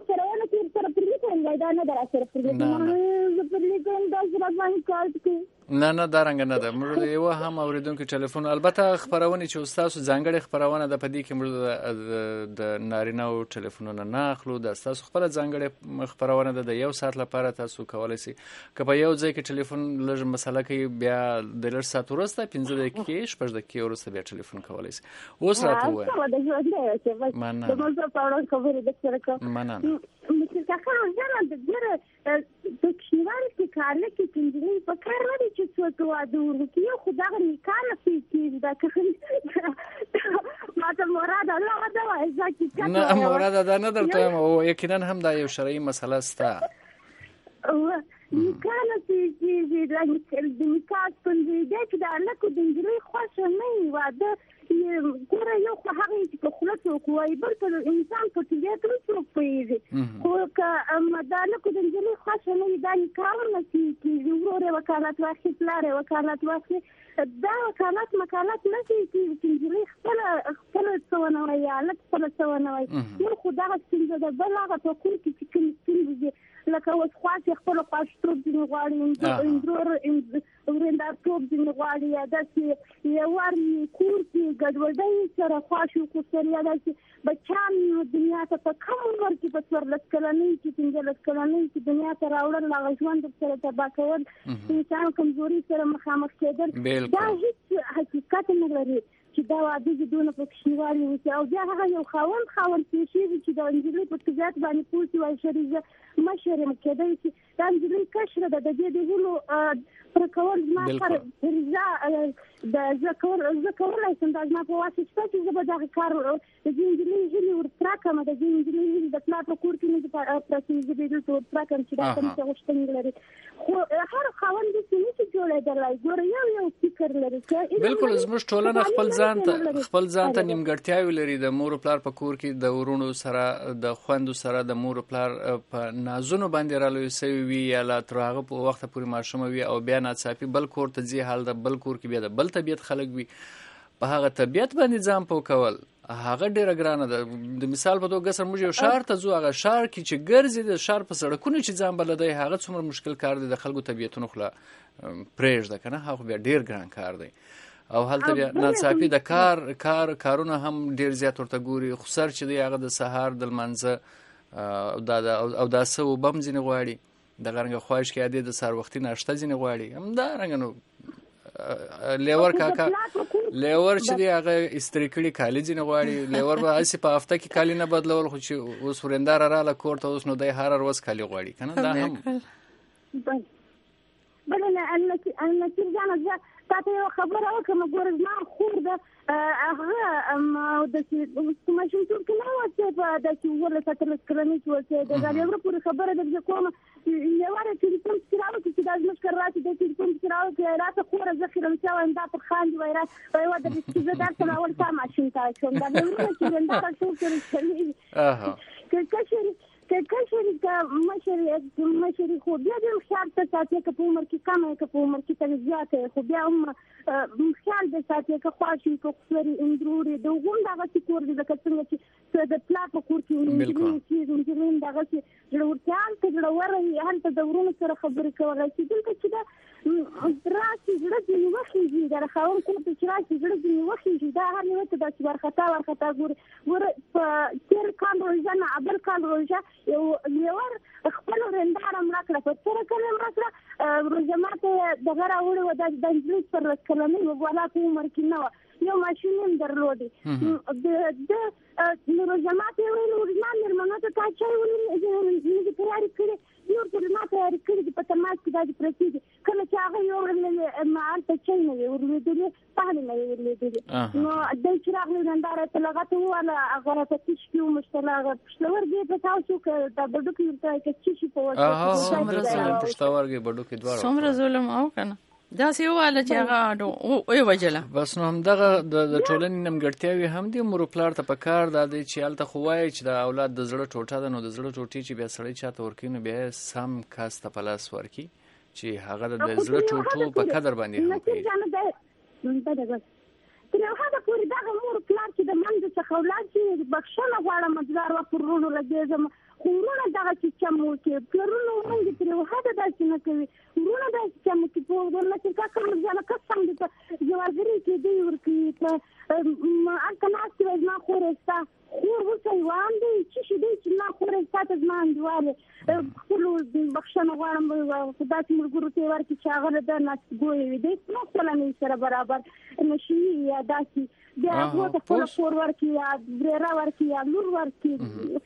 نه نه دا رنګ نه ده موږ یو هم اوریدونکو ټلیفون البته خبرونه چې تاسو ځانګړي خبرونه د پدې کې موږ د نارینه او ټلیفونونه نه اخلو د تاسو خپل ځانګړي خبرونه د یو ساعت لپاره تاسو کولای شئ که په یو ځای کې ټلیفون لږ مسله کوي بیا د لږ ساعت وروسته پنځه دقیقې شپږ دقیقې وروسته بیا ټلیفون کولای شئ اوس راته وایي مننه مننه چې څنګه ځان د ډېر د کښینوال کې کارل کې څنګه په کار نه دي چې څو تو ادور کې خدا غني کار کوي دا ما ته مراد الله دا وایي چې نه مراد دا نه درته او یقینا هم دا یو شرعي مسله ستا نکاله چې چې د نکاح څنګه دې چې دا نه کو د انجلۍ خوښ نه واده ګوره یو خو هغه چې په خلصو کوی بل ته انسان په طبیعت څه پیږي خو که مدانه کو د انجلۍ خوښ نه دا نکاح نه چې ورور وکالت واخلي پلار وکالت واخلي دا وکالت مکالت نه چې انجلۍ خپل خپل څونه وایي الک خپل څونه وایي نو خدا څنګه دا بل هغه په کور کې چې کوم څه لکه اوس خاصه خپل خاصتوب دي غواړي اندور ورنده توپ دي غواړي دا چې یو ور کور کې ګډوډۍ سره خاصو کو سره دا چې بچان دنیا ته په کوم ور کې په څور لکلنی چې څنګه لکلنی چې دنیا ته راوړل لا ژوند سره تبا کول انسان کمزوري سره مخامخ کېدل دا هیڅ حقیقت نه لري چې دا واده د دونه په کښینوالي وي او بیا هغه یو خاوند خاوند شي چې د انجلۍ په طبیعت باندې پوښتنه وایي شریزه مشرم کېدای شي د انجلۍ کشره د دې د هلو پر کول ما پر رضا د ذکر ذکر لایسن د ما په واسطه چې زه به دا کار د انجلۍ هلي ورترا کوم د انجلۍ د پلا په کور کې نه پراتې د دې ورترا کوم چې دا کوم څه غوښتنه لري خو هر خاوند د سینې چې جوړېدل ګور یو یو فکر لري بالکل زموږ ټولنه خپل ځان ته خپل ځان ته نیمګړتیاوې لري د مور پلار په کور کې د ورونو سره د خويندو سره د مور پلار په نازونو باندې رالوي سوي وي یا لا تر هغه په وخت پورې ماشوم وي او بیا ناڅاپي بل کور ته ځي حال د بل کور کې بیا د بل طبيعت خلک وي په هغه طبيعت باندې ځان پوه کول هغه ډیره ګرانه ده د مثال په توګه سره موږ یو شهر ته ځو هغه شهر کې چې ګرځي د شهر په سړکونو چې ځان بلدی هغه څومره مشکل کار دی د خلکو طبيعتونو خلا پرېږده کنه هغه بیا ډیر ګران کار دی او هلته بیا ناڅاپي د کار کار کارونه هم ډیر زیات ورته ګوري خو سر چې دی هغه د سهار د لمانځه او دا او دا سو بم ځنی غواړي د غرنګ خواهش کې عادي د سار وختي ناشته ځنی غواړي هم دا رنګ نو لیور کاکا لیور چې دی هغه استری کړي کالي ځنی غواړي لیور به اسی په هفته کې کالي نه بدلول خو چې اوس ورندار رااله کوړ ته اوس نو د هر ورځ کالي غواړي کنه دا هم بل نصیر جانه زه تاسو یو خبره وکړم ګور زما خور د هغه د چې ماشومتوب کې نه و چې په داسې اوولس اتلس کلنۍ کې و چې د غالیو پورې خبره درته کوم یو واره ټلیفون پسې راوکړي چې دا زموږ کار راسي د ټلیفون پسې راوکړي راته خوره زه خیرمچا وایم دا پر خاندي وایي وایي ودرې چې زه درته اول تا ماشین ته شوم دا د ورونه چې زنداره شو کړي که کشري که کشري که مشري مشري خو بیا د خیال ته ساتي که په عمر کې کمه که په عمر کې ته زیاته خو بیا هم خیال د ساتي که خواشي که خوري اندروري د وګون دغه چې کور دي لکه څنګه چې د پلا په کور کې چې زموږ دغه چې ضرورتیا ته ضروري هلته د ورونو سره خبرې کولای شي دلته چې دا راسي زړه دې وخیږي دا خاون کوم چې راسي زړه دې وخیږي دا هر یو ته د ورختا ورختا ګور ور په تیر کال روزه نه ابل کال روزه یو یو خپل رندار امراکړه په تر کله امراکړه روزه ماته دغه راوړو د دنځلي پر کلمې وګوالا په عمر کې نو یو ماشین هم درلودي د د روزه ماته ویل ورځما مرمنه ته تا چای ولې دې تیاری کړې یو پر ما تیاری کړې په تماس کې د پرتیږي کله چې هغه یو ورلې ما ته چای نه ورلې په نه ورلې نو د چراغ رندار ته لغته والا هغه په تیش کې مشتلاغه پښتور دی په تاسو کې د بډو کې ته کې شي په واسطه څومره ظلم پښتور کې بډو کې دوار څومره ظلم او کنه دا سی واله چې هغه او یو وجله بس نو هم دغه د ټولنې نمګړتیاوي هم دي مور پلار ته پکار د دې چې الته خوای چې د اولاد د زړه ټوټه ده نو د زړه ټوټي چې بیا سړی چاته ورکینو بیا سم کاسته پلاس ورکی چې هغه د زړه ټوټو په قدر باندې هم کوي تر هغه پورې دا مور پلار چې د منځ څخه اولاد چې بخښنه غواړم مدار و پرونو لګېزم خورونه دغه چې چمو کې پلرونو باندې تر هغه داسې نه کوي ورونه داسې چمو کې په ورنه چې کا کوم ځنه کسان دي ته جوازري کې دی ورکی ته ما انت ناس کې ما خورستا خور وسای وان دي چې شي دي چې ما خورستا ته ما اندواله خپل بخښنه غواړم خدای دې مرګ ورته ورکی چې هغه د ناس ګوي دي نو خپل سره برابر نشي یا داسې بیا هغه ته خپل خور ورکی یا برا ورکی یا لور ورکی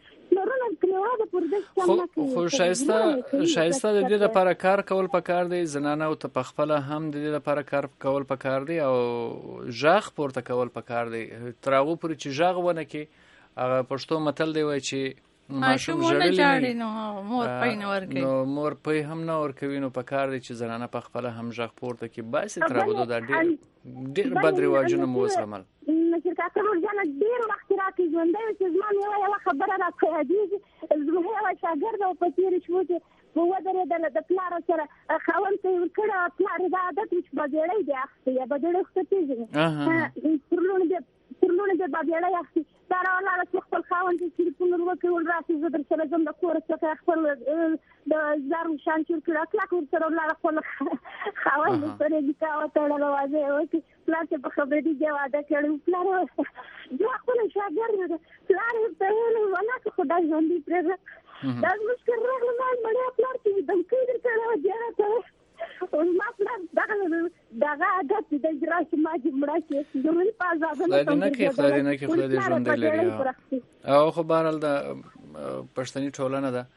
خو شایسته شایسته د دې لپاره کار کول پکار دی زنانه او ته پخپل هم د دې لپاره کار کول پکار دی او ژغ پورته کول پکار دی تراغو پر چې ژغ ونه کې هغه پښتو متل دی وای چې ماشوم ژړلی نو مور پي نه ورکوي نو مور پي هم نه ورکوي نو پکار دی چې زنانه پخپل هم ژغ پورته کې باسي تراغو دا ډېر ډېر بد رواجونه مو وسمل شرکت ورجانه ډیر وخت راکې ژوندې چې زما یو یو خبره راکړې دي زه یو شاګرد او په تیر شو چې په ودرې د پلار سره خاوند ته ورکړه پلار دا عادت چې بدړې دی اخته یا بدړې ختې پرلون دې پرلون دې بدړې اخته دا راولاله چې خپل خاوند چې په نور وکړ راځي زه در سره زم د کور څخه خپل د زارو شان چې کړه کلا کور سره ولاله خپل خاوند سره دې کا وته راوځي او چې پلار ته په خبرې دی جواب کړو پلار دا خپل شاګرد پلار ته ولا خدای ژوندۍ پرې دا مشکل راغله مړ پلار چې د کېدل کړه جهته او ما پلان دغه دغه عادت د اجراش ما چې مړه کې ضروري پازاده نه نه کې خدای نه کې خدای دې ژوندۍ لري او خو بهرحال د پښتني ټولنه ده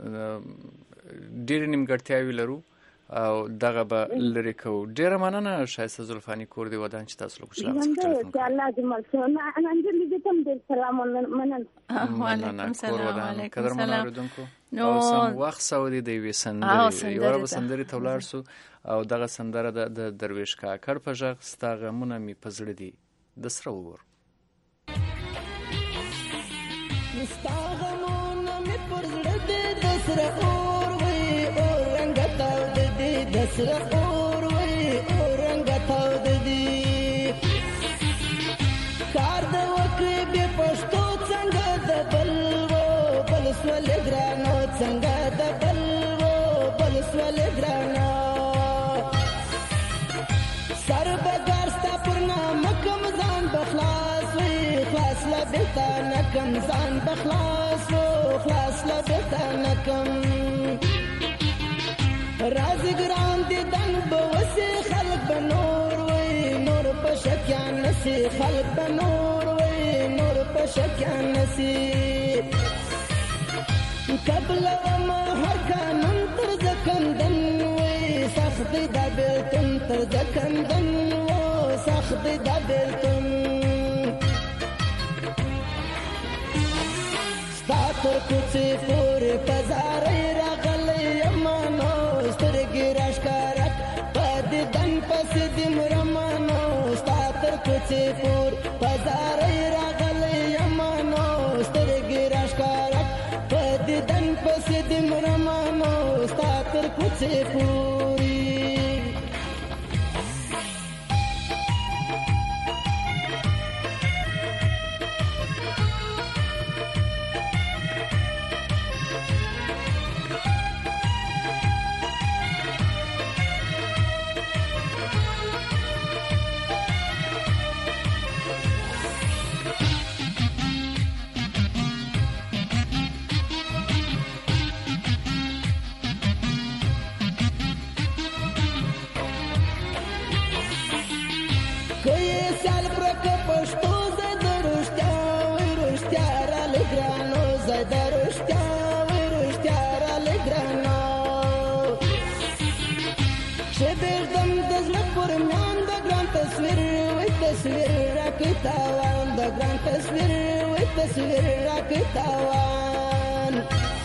ډېر نیمګړتیاوې لرو او دغه به لري کو ډیره مننه شایسته زلفانی کور دی ودان چې تاسو له کوچلا څخه الله دې مرسته انا انجل دې تم دې سلام مننه وعلیکم السلام علیکم قدر منوریدونکو نو سم وخت سعودي دی وی سندري یو رب سندري تولار سو او دغه سندره د درویش کا کړ په ژغ ستاغه مونږ می پزړه دی د سره وګور ستاغه مونږ می پزړه دی د سره اور وی اور رنگ تاو د سره اور وی اور رنگ تاو د دی کار د وکړې به پښتو څنګه د بلو بل سول ګرانو څنګه د بلو بل سول ګرانو سر بګار ستا پرنا مکم ځان بخلاص وی خلاص لا بتا نکم ځان بخلاص و خلاص لا بتا نکم راز ګران دي دن بوسه خلق بنور وی نور په شکیان نسی خلق بنور وی نور په شکیان نسی قبل وما هر قانون تر ځکندن وی صف سخت دی دا بیلتون تر دکندن و سخت دی دا بیلتون ستا تر کوڅې پورې پزارۍ راغلی یمه نو سترګې راښکاره په دیدن پسې دې مرمه نو ستا تر کوڅې پورې پزارۍ راغلی یمه نو سترګې راښکاره په دیدن پسې دې مرمه نو ستا تر کوڅې پورې تصویر راکی تاوان دا گران تصویر وی تصویر راکی تاوان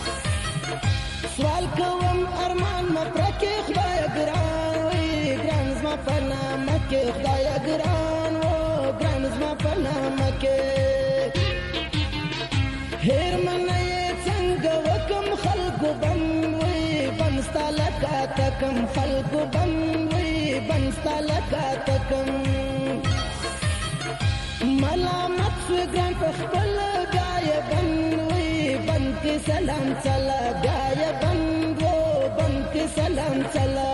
سوال کوم ارمان مپرکی خدای گران وی گران زما پنامکی خدای گران و گران زما پنامکی هیر منی څنګه وکم خلقو بن وی بنستا لکا تکم خلقو بن وی بنستا لکا تکم ملامت سوی گران پخپل گای بن وی بن کی سلام چلا گای بن وہ بن کی سلام چلا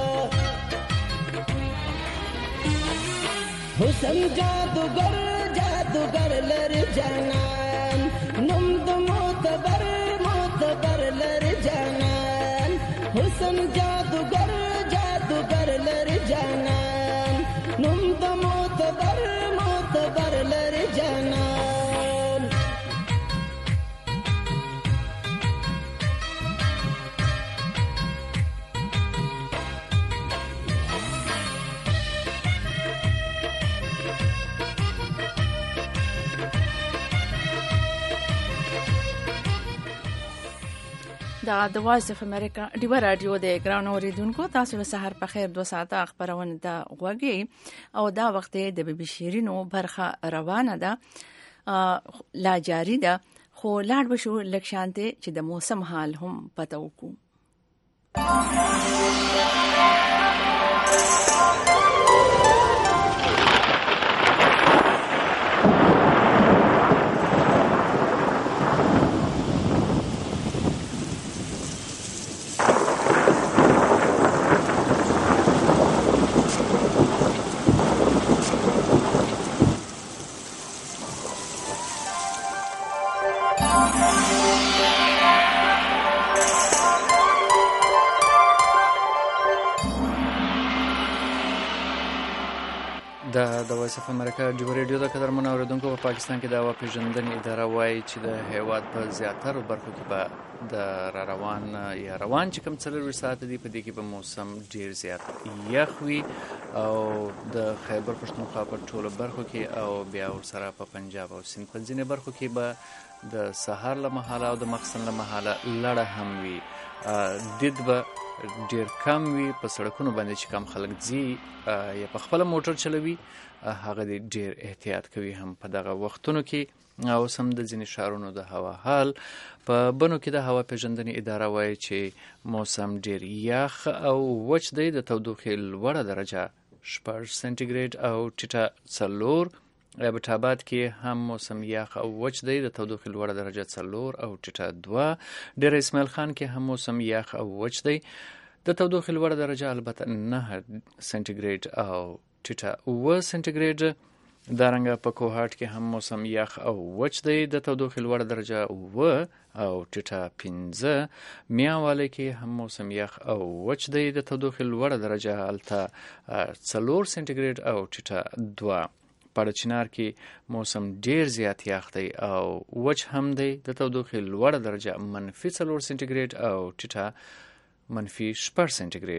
حسن جادوگر جادوگر لر جانان نم دو معتبر معتبر لر جانان حسن جادوگر جادوگر لر جانان نم دو معتبر معتبر لر جانان دا د وایس اف امریکا ډیوه رادیو د ګران اوریدونکو تاسو له سحر په خیر دوه ساعته خبرونه د غوږی او دا وخت د بي بي شیرینو برخه روانه ده لا جاری ده خو لاړ بشو لکشانته چې د موسم حال هم پته وکړو د د وایس اف امریکا ډیو ریډیو د قدرمن اوریدونکو په پاکستان کې د هوا پیژندنې اداره وایي چې د هیواد په زیاتره برخو کې به د را روان یا روان چې کوم څلور ساعت دی په دې کې به موسم ډیر زیات یخ وي او د خیبر پښتونخوا په ټولو برخو کې او بیا ورسره په پنجاب او سند په ځینې برخو کې به د سهار له مهاله او د مخسن له مهاله لړه هم وي دید به ډیر کم وي په سړکونو باندې چې کم خلک ځي یا په خپل موټر چلوي هغه ډیر احتیاط کوي هم په دغه وختونو کې او سم د ځینې ښارونو د هوا حال په بنو کې د هوا پیژندنې اداره وایي چې موسم ډیر یخ او وچ دی د تودوخې لوړه درجه شپږ سنټیګریډ او ټیټه څلور ابټاباد کې هم موسم یخ او وچ دی د تودوخې لوړه درجه څلور او ټیټه دوه ډیر اسماعیل خان کې هم موسم یخ او وچ دی د تودوخې لوړه درجه البته نه سنټیګریډ او ټیټه اوه سنټیګریډ دارنګه په کوهاټ کې هم موسم یخ او وچ دی د تودوخې لوړه درجه اوه او ټیټه پنځه میاواله کې هم موسم یخ او وچ دی د تودوخې لوړه درجه الته څلور سنټیګریډ او ټیټه دوه په چنار کې موسم ډیر زیات یخ دی او وچ هم دی د تودوخې لوړه درجه منفي څلور سنټیګریډ او ټیټه منفي شپږ سنټیګریډ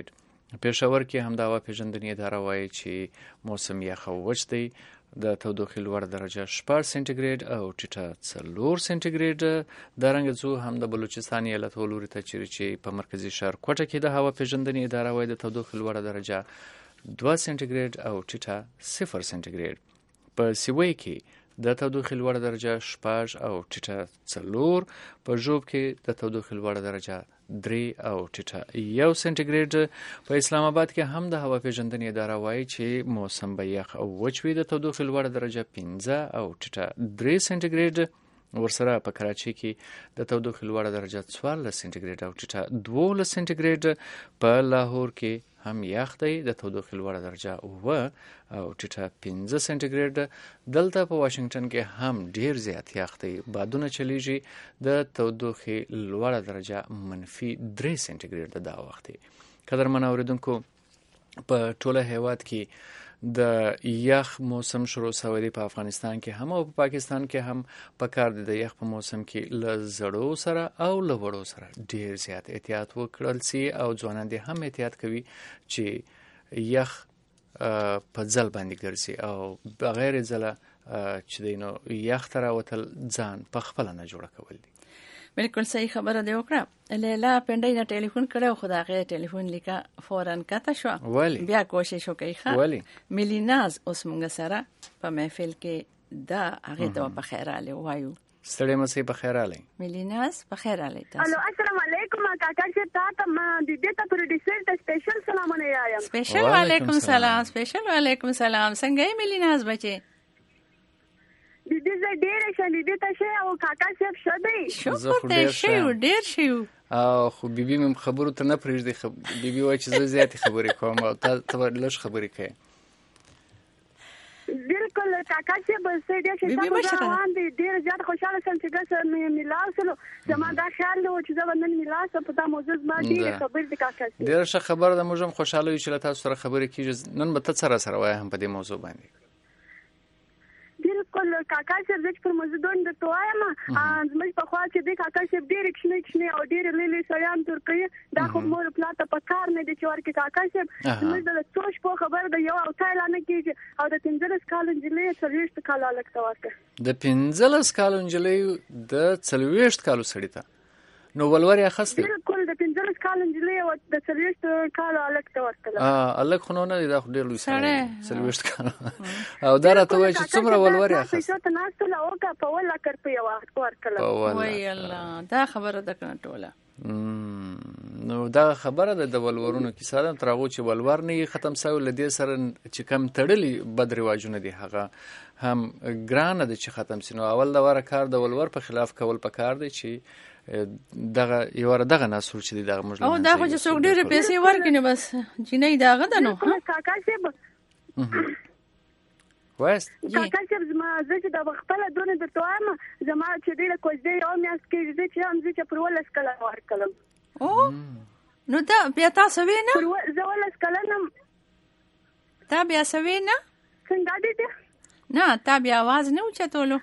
پېښور کې هم د هوا پیژندنې اداره وایي چې موسم یخ او وچ دی. د تودوخې لوړ درجه شپږ سنټیګریډ او ټیټه څلور سنټیګریډ. د رنګ ځو هم د بلوچستان ایالت ولوري ته چیرې چې په مرکزي ښار کوټه کې د هوا پیژندنې اداره وایي د تودوخې لوړ درجه دوه سنټیګریډ او ټیټه صفر سنټیګریډ. په سیوی کې د تودوخې لوړ درجه شپږ او ټیټه څلور. په ژوب کې د تودوخې لوړ درجه درې او ټیټه یو سنټیګریډ. په اسلام آباد کې هم د هوا پیژندنې اداره وایي چې موسم به یخ او وچ وي. د تودوخې لوړ درجه پنځه او ټیټه درې سنټیګریډ. ورسره په کراچۍ کې د تودوخې لوړ درجه څوارلس سنټیګریډ او ټیټه دولس سنټیګریډ. په لاهور کې هم یخ دی. د تودوخې لوړ درجه اوه او ټیټه پنځه سنټیګریډ. دلته په واشنگټن کې هم ډیر زیات یخ دی. بادونه چلیږي. د تودوخې لوړ درجه منفي درې سنټیګریډ دا وخت دی. قدرمن اوریدونکو په ټوله هیواد کې د یخ موسم شروع شوی دی. په افغانستان کې هم او په پاکستان کې هم په کار دی د یخ په موسم کې له زړو سره او له وړو سره ډیر زیات احتیاط وکړل سي او ځوانان دې هم احتیاط کوي چې یخ په ځل باندې ګرځي او بغیر ځله چې دی نو یخ ته راوتل ځان په خپله نه جوړه کول دي. بالکل صحیح خبره دی وکړه. لیلا پنډۍ نه ټلیفون کړو خو د هغې ټلیفون لیکه فوراً کته شوه. ولی بیا کوشش وکړئ ښه. ولی ملیناز اوس موږ سره په محفل کې دا هغې ته په خیر راغلی وایو. ستړی مسئ په خیر راغلی. ملیناز په خیر راغلی تاسو. الو السلام علیکم کاکا چې تا ته ما د دې ته پروډوسر ته سپیشل سلامونه وایم. سپیشل وعلیکم سلام. سپیشل وعلیکم سلام. څنګه یې ملیناز بچي؟ د دې زه ډېره ښه لیدې ته ښه او کاکا صاحب ښه دی. شکر دی ښه یو ډېر ښه یو. او خو بیبي مې خبرو ته نه پرېږدي. بیبي وایي چې زه زیاتې خبرې کوم او ته ته لږ خبرې کوې. بالکل کاکا صاحب زه ډېر ښه روان دی. ډېر زیات خوشحاله شم چې ګس مې میلاو سلو. زما دا خیال و چې زه به نن میلاو سم په دا موضوع زما ډېرې خبرې دي کاکا صاحب. ډېره ښه خبره ده. موږ هم خوشحاله یو چې له تاسو سره خبرې کېږي. نن به ته څه راسره وایې هم په دې موضوع باندې. بالکل کاکا صاحب زه چې پر موضوع دومره درته وایم زموږ پخوا چې دی کاکا صاحب ډېرې کښنې کښنې او ډېرې لوی لوی سړیان تور کوي. دا خو مور پلار ته په کار نه دی چې ورکړي کاکا صاحب. زموږ د څو شپو خبره ده یو اوته اعلان کېږي او د پنځلس کالو نجلۍ څلوېښت کالو هلک ته ورکړه. د پنځلس کالو نجلۍ د څلوېښت کالو سړي ته نو ولور یې اخیستی؟ بالکل د پنځلس کالو نجلۍ او د څلوېښت کالو هلک ته ورکړه. هلک خو نو نه دی دا خو ډېر لوی سړی څلوېښت کالو. او دا راته وایي چې څومره ولور یې اخیست؟ پیسو ته ناستله وکړه په اووه لکه روپۍ یې ورکړله. وای الله دا خبره ده که نه ټوله. نو دا خبره ده د ولورونو کیسه ده. تر هغو چې ولور نه یې ختم سوی له دې سره چې کم تړلي بد رواجونه دي هغه هم ګرانه ده چې ختم سي. نو اول د واره کار د ولور په خلاف کول پکار دی چې دغه یواره دغه ناسور چې دی دغه موږ او دا خو چې څوک ډېرې پیسې ورکړي نو بس جینۍ د هغه ده نو. کاکا صاحب وایست کاکا صاحب زما زه چې د خپله دونه درته وایم زما چې دی له کوژدې یوه میاشت کېږي زه چې یم زه چې پر اوولس کلن ورکړم. او نو دا بیا تاسو وې نه؟ زه اوولس کلن یم. تا بیا څه وې نه؟ څنګه دی دی؟ نه تا بیا اواز نه اوچتولو؟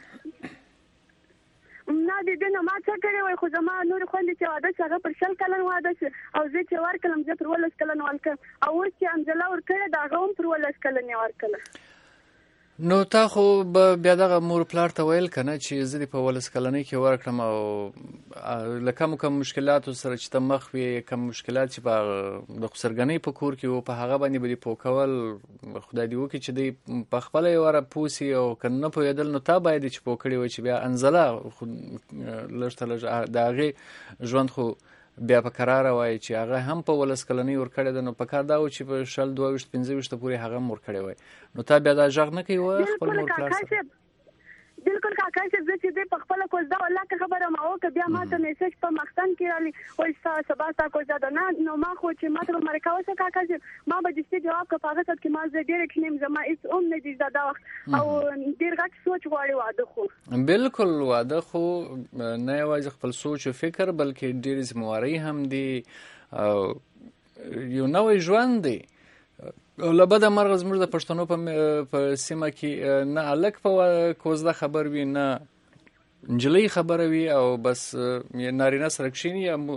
نه د دې نه ما څه کړی وای خو زما نورې خویندې چې واده شي هغه پر شل کلن واده شي او زه چې ورکړم زه پر اوولس کلن ورکړم. او اوس چې انجلا ورکړې ده هغه هم پر اوولس کلن یې ورکړله. نو تا خو به بیا دغه مور پلار ته ویل که نه چې زه دې په اوولس کلنۍ کې ورکړم او له کمو کم مشکلاتو سره چې ته مخ وې کم مشکلات چې په د خسرګنۍ په کور کې وو په هغه باندې به دې پوه کول. خدای دې وکړي چې دی په خپله یې واره پوه سي او که نه پوهېدل نو تا باید چې پوه کړي وای چې بیا انزله لږ ته لږ د هغې ژوند خو بیا په قراره وای چې هغه هم په اوولس کلنۍ ورکړې ده. نو په کار دا و چې په شل دوه ویشت پنځه ویشته پورې هغه هم ورکړې وای. نو تا بیا دا غږ نه کوي وای خپل مور پلار سره؟ بالکل کاکا صاحب زه چې دی په خپله کوژده والله که خبره ما وکړه بیا ما ته میسج په مختن کې رالي وایي ستا سبا ستا کوژده ده. نه نو ما خو چې ما ته به مرکه وسه کاکا صاحب ما به دستي جواب کړه په هغه ساعت کې ما زه ډېره کښېنه یم زما هېڅ هم نه دي زده دا وخت او ډېر غټ سوچ غواړي واده خو. بالکل واده خو نه یوازې خپل سوچ او فکر بلکې ډېرې ذمهوارۍ هم دي او یو نوی ژوند دی. له بده مرغه زموږ د پښتنو په سیمه کې نه هلک په کوزده خبر وي نه نجلۍ خبره وي او بس نارینه سره کښېني یا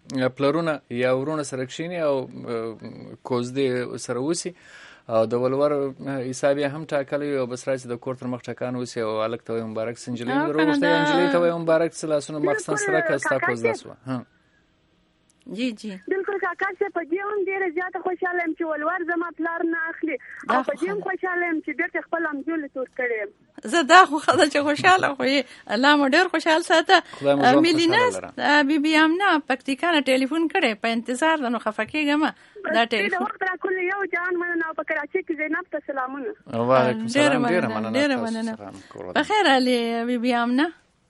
پلرونه یا ورونه سره کښیني او کوزدې سره اوسي او د ولور حساب یې هم ټاکلی او بس راسي د کور تر مخ ټکان اوسي او هلک ته وایي مبارک سه نجلۍ مې روغوښتې نجلۍ ته وایي مبارک سه لاسونه مخصن سره که ستا کوزده سوه جی جی بالکل کاکا چې په دې هم ډېره زیاته خوشحاله یم چې ولور زما پلار نه اخلي او په دې هم خوشحاله یم چې بېرته خپل همزولي تور کړی یم زه دا خو ښه ده چې خوشحاله خو یې الله مو ډېر خوشحال ساته میلیناس بیبي امنه پکتیکا نه ټلیفون کړی په انتظار ده نو خفه کېږم دا ټلیفون د وخت راکول یو جان مننه او په کراچۍ کې زینب ته سلامونه وعلیکم سلام ډېره مننه ډېره مننه بخیر علي بیبي امنه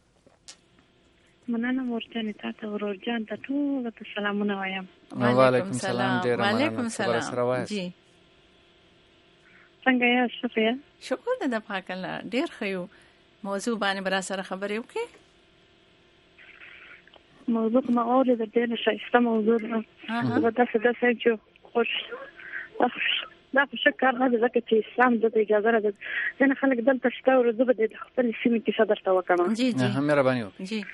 مننه مورجان ته ته ورورجان ته ټول ته سلامونه وایم وعلیکم سلام ډیر مننه وعلیکم سلام جی څنګه یې صفیه شکر دې د پاک الله ډیر خيو موضوع باندې برا سره خبرې وکړي موضوع ما اورید د دې شایسته موضوع ده دا څه ده چې خوش دا خو شکر نه ده چې اسلام د اجازه را ده ځنه خلک دلته شته او زه به د خپل سیمې کې صدر ته وکړم جی جی هم مهرباني وکړئ جی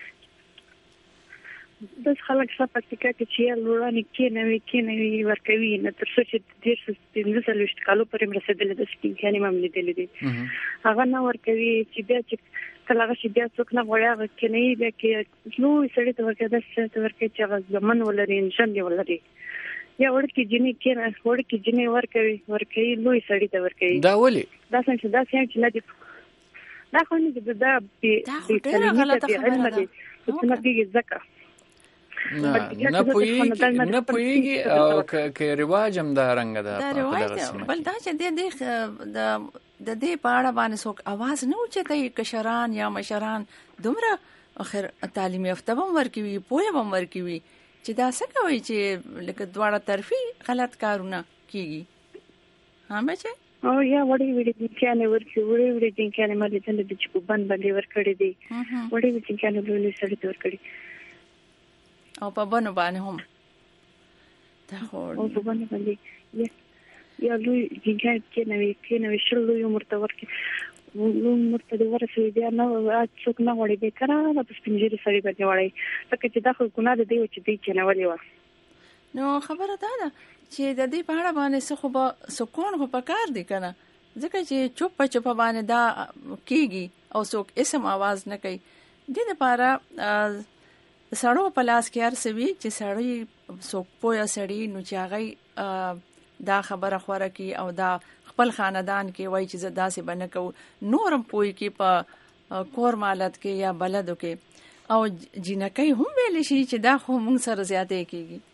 د خلک څخه پکې کې چې لورانه کې نوې کې نوې ورکوي نه تر څو چې د دې څه د لوشت کالو پرې مرسته د سپین کې نه مملې دي هغه نه ورکوي چې بیا چې کله هغه بیا څوک نه غواړي کې نه بیا کې نو سړی ته ورکړي د څه ته ورکړي چې هغه زمون ولري انشان دی ولري یا ورکه جنې کې نه ورکه جنې ورکوي ورکوي لوی سړی ته ورکوي دا ولي دا څنګه دا څنګه نه دي دا خو نه دي دا به ډېره غلطه خبره ده څه نه کېږي ځکه نه نه پوهیږي نه پوهیږي او که رواج هم دا رنګ ده دا رواج بل دا چې د دې د د دې په اړه باندې څوک आवाज نه اوچتای کشران یا مشران دومره اخر تعلیم یافته هم ورکوي پوهه هم ورکوي چې دا څه کوي چې لکه دواړه طرفي غلط کارونه کیږي ها بچي او یا وړي وړي د کانه ورکي وړي وړي د کانه مالې څنګه د چکو بند باندې ورکړي دي وړي وړي د کانه لولې سړي تور کړي او په بنو باندې هم دا خو او په باندې باندې یا یا لوی جنګا کې نوې کې نوې شلو یو مرتور کې نو مرته د ورسې بیا نو څوک نه وړي به کړه د سپینجری سړي باندې وړي تکه چې دا خو ګناه ده دی چې دی چې نه ولې و نو خبره ده چې د دې په اړه باندې څه خو به سکون خو پکار دی کنه ځکه چې چوپ چوپ باندې دا کیږي او څوک اسم आवाज نه کوي د لپاره سړو په لاس کې هر څه وی چې سړی څوک پوهه سړی نو چې هغه دا خبره خوره کی او دا خپل خاندان کې وای چې زدا سي بنه کو نورم پوي کې په کور مالت کې یا بلدو کې او جنکې هم ویل شي چې دا خو موږ سره زیاتې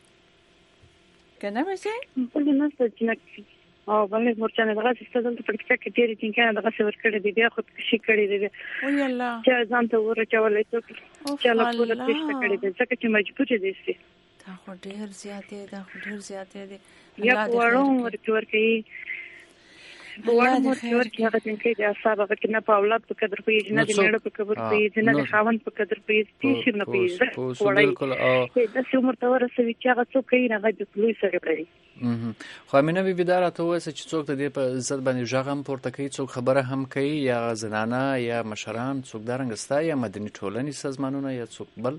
کیږي کنه مې په دې نه څه جنکې او باندې مورچانه دغه څه دلته پکې کې ډېری چې دغه څه ور کړی دی بیا خود شي کړی دی وی الله چې ځان ته ورچولې ته چې لا کوله تېښته کړی دی ځکه چې مجبور دي سي دا خو ډېر زیاتې دا خو ډېر زیاتې دي یا وړو ورته کوي وړو ورته کوي هغه څنګه چې اصحاب هغه کې نه په اولاد په قدر کوي نه د میړه په قدر کوي نه د خاوند په قدر کوي هیڅ نه کوي وړي دا څو مرتبه رسوي چې هغه څوک یې نه غږ لوی سره کوي خو امینه بي بيدار ته وایي چې څوک د دې په عزت باندې ژغم پورته کوي څوک خبره هم کوي یا زنانه یا مشران څوک دارنګ ستا یا مدني ټولنې سازمانونه یا څوک بل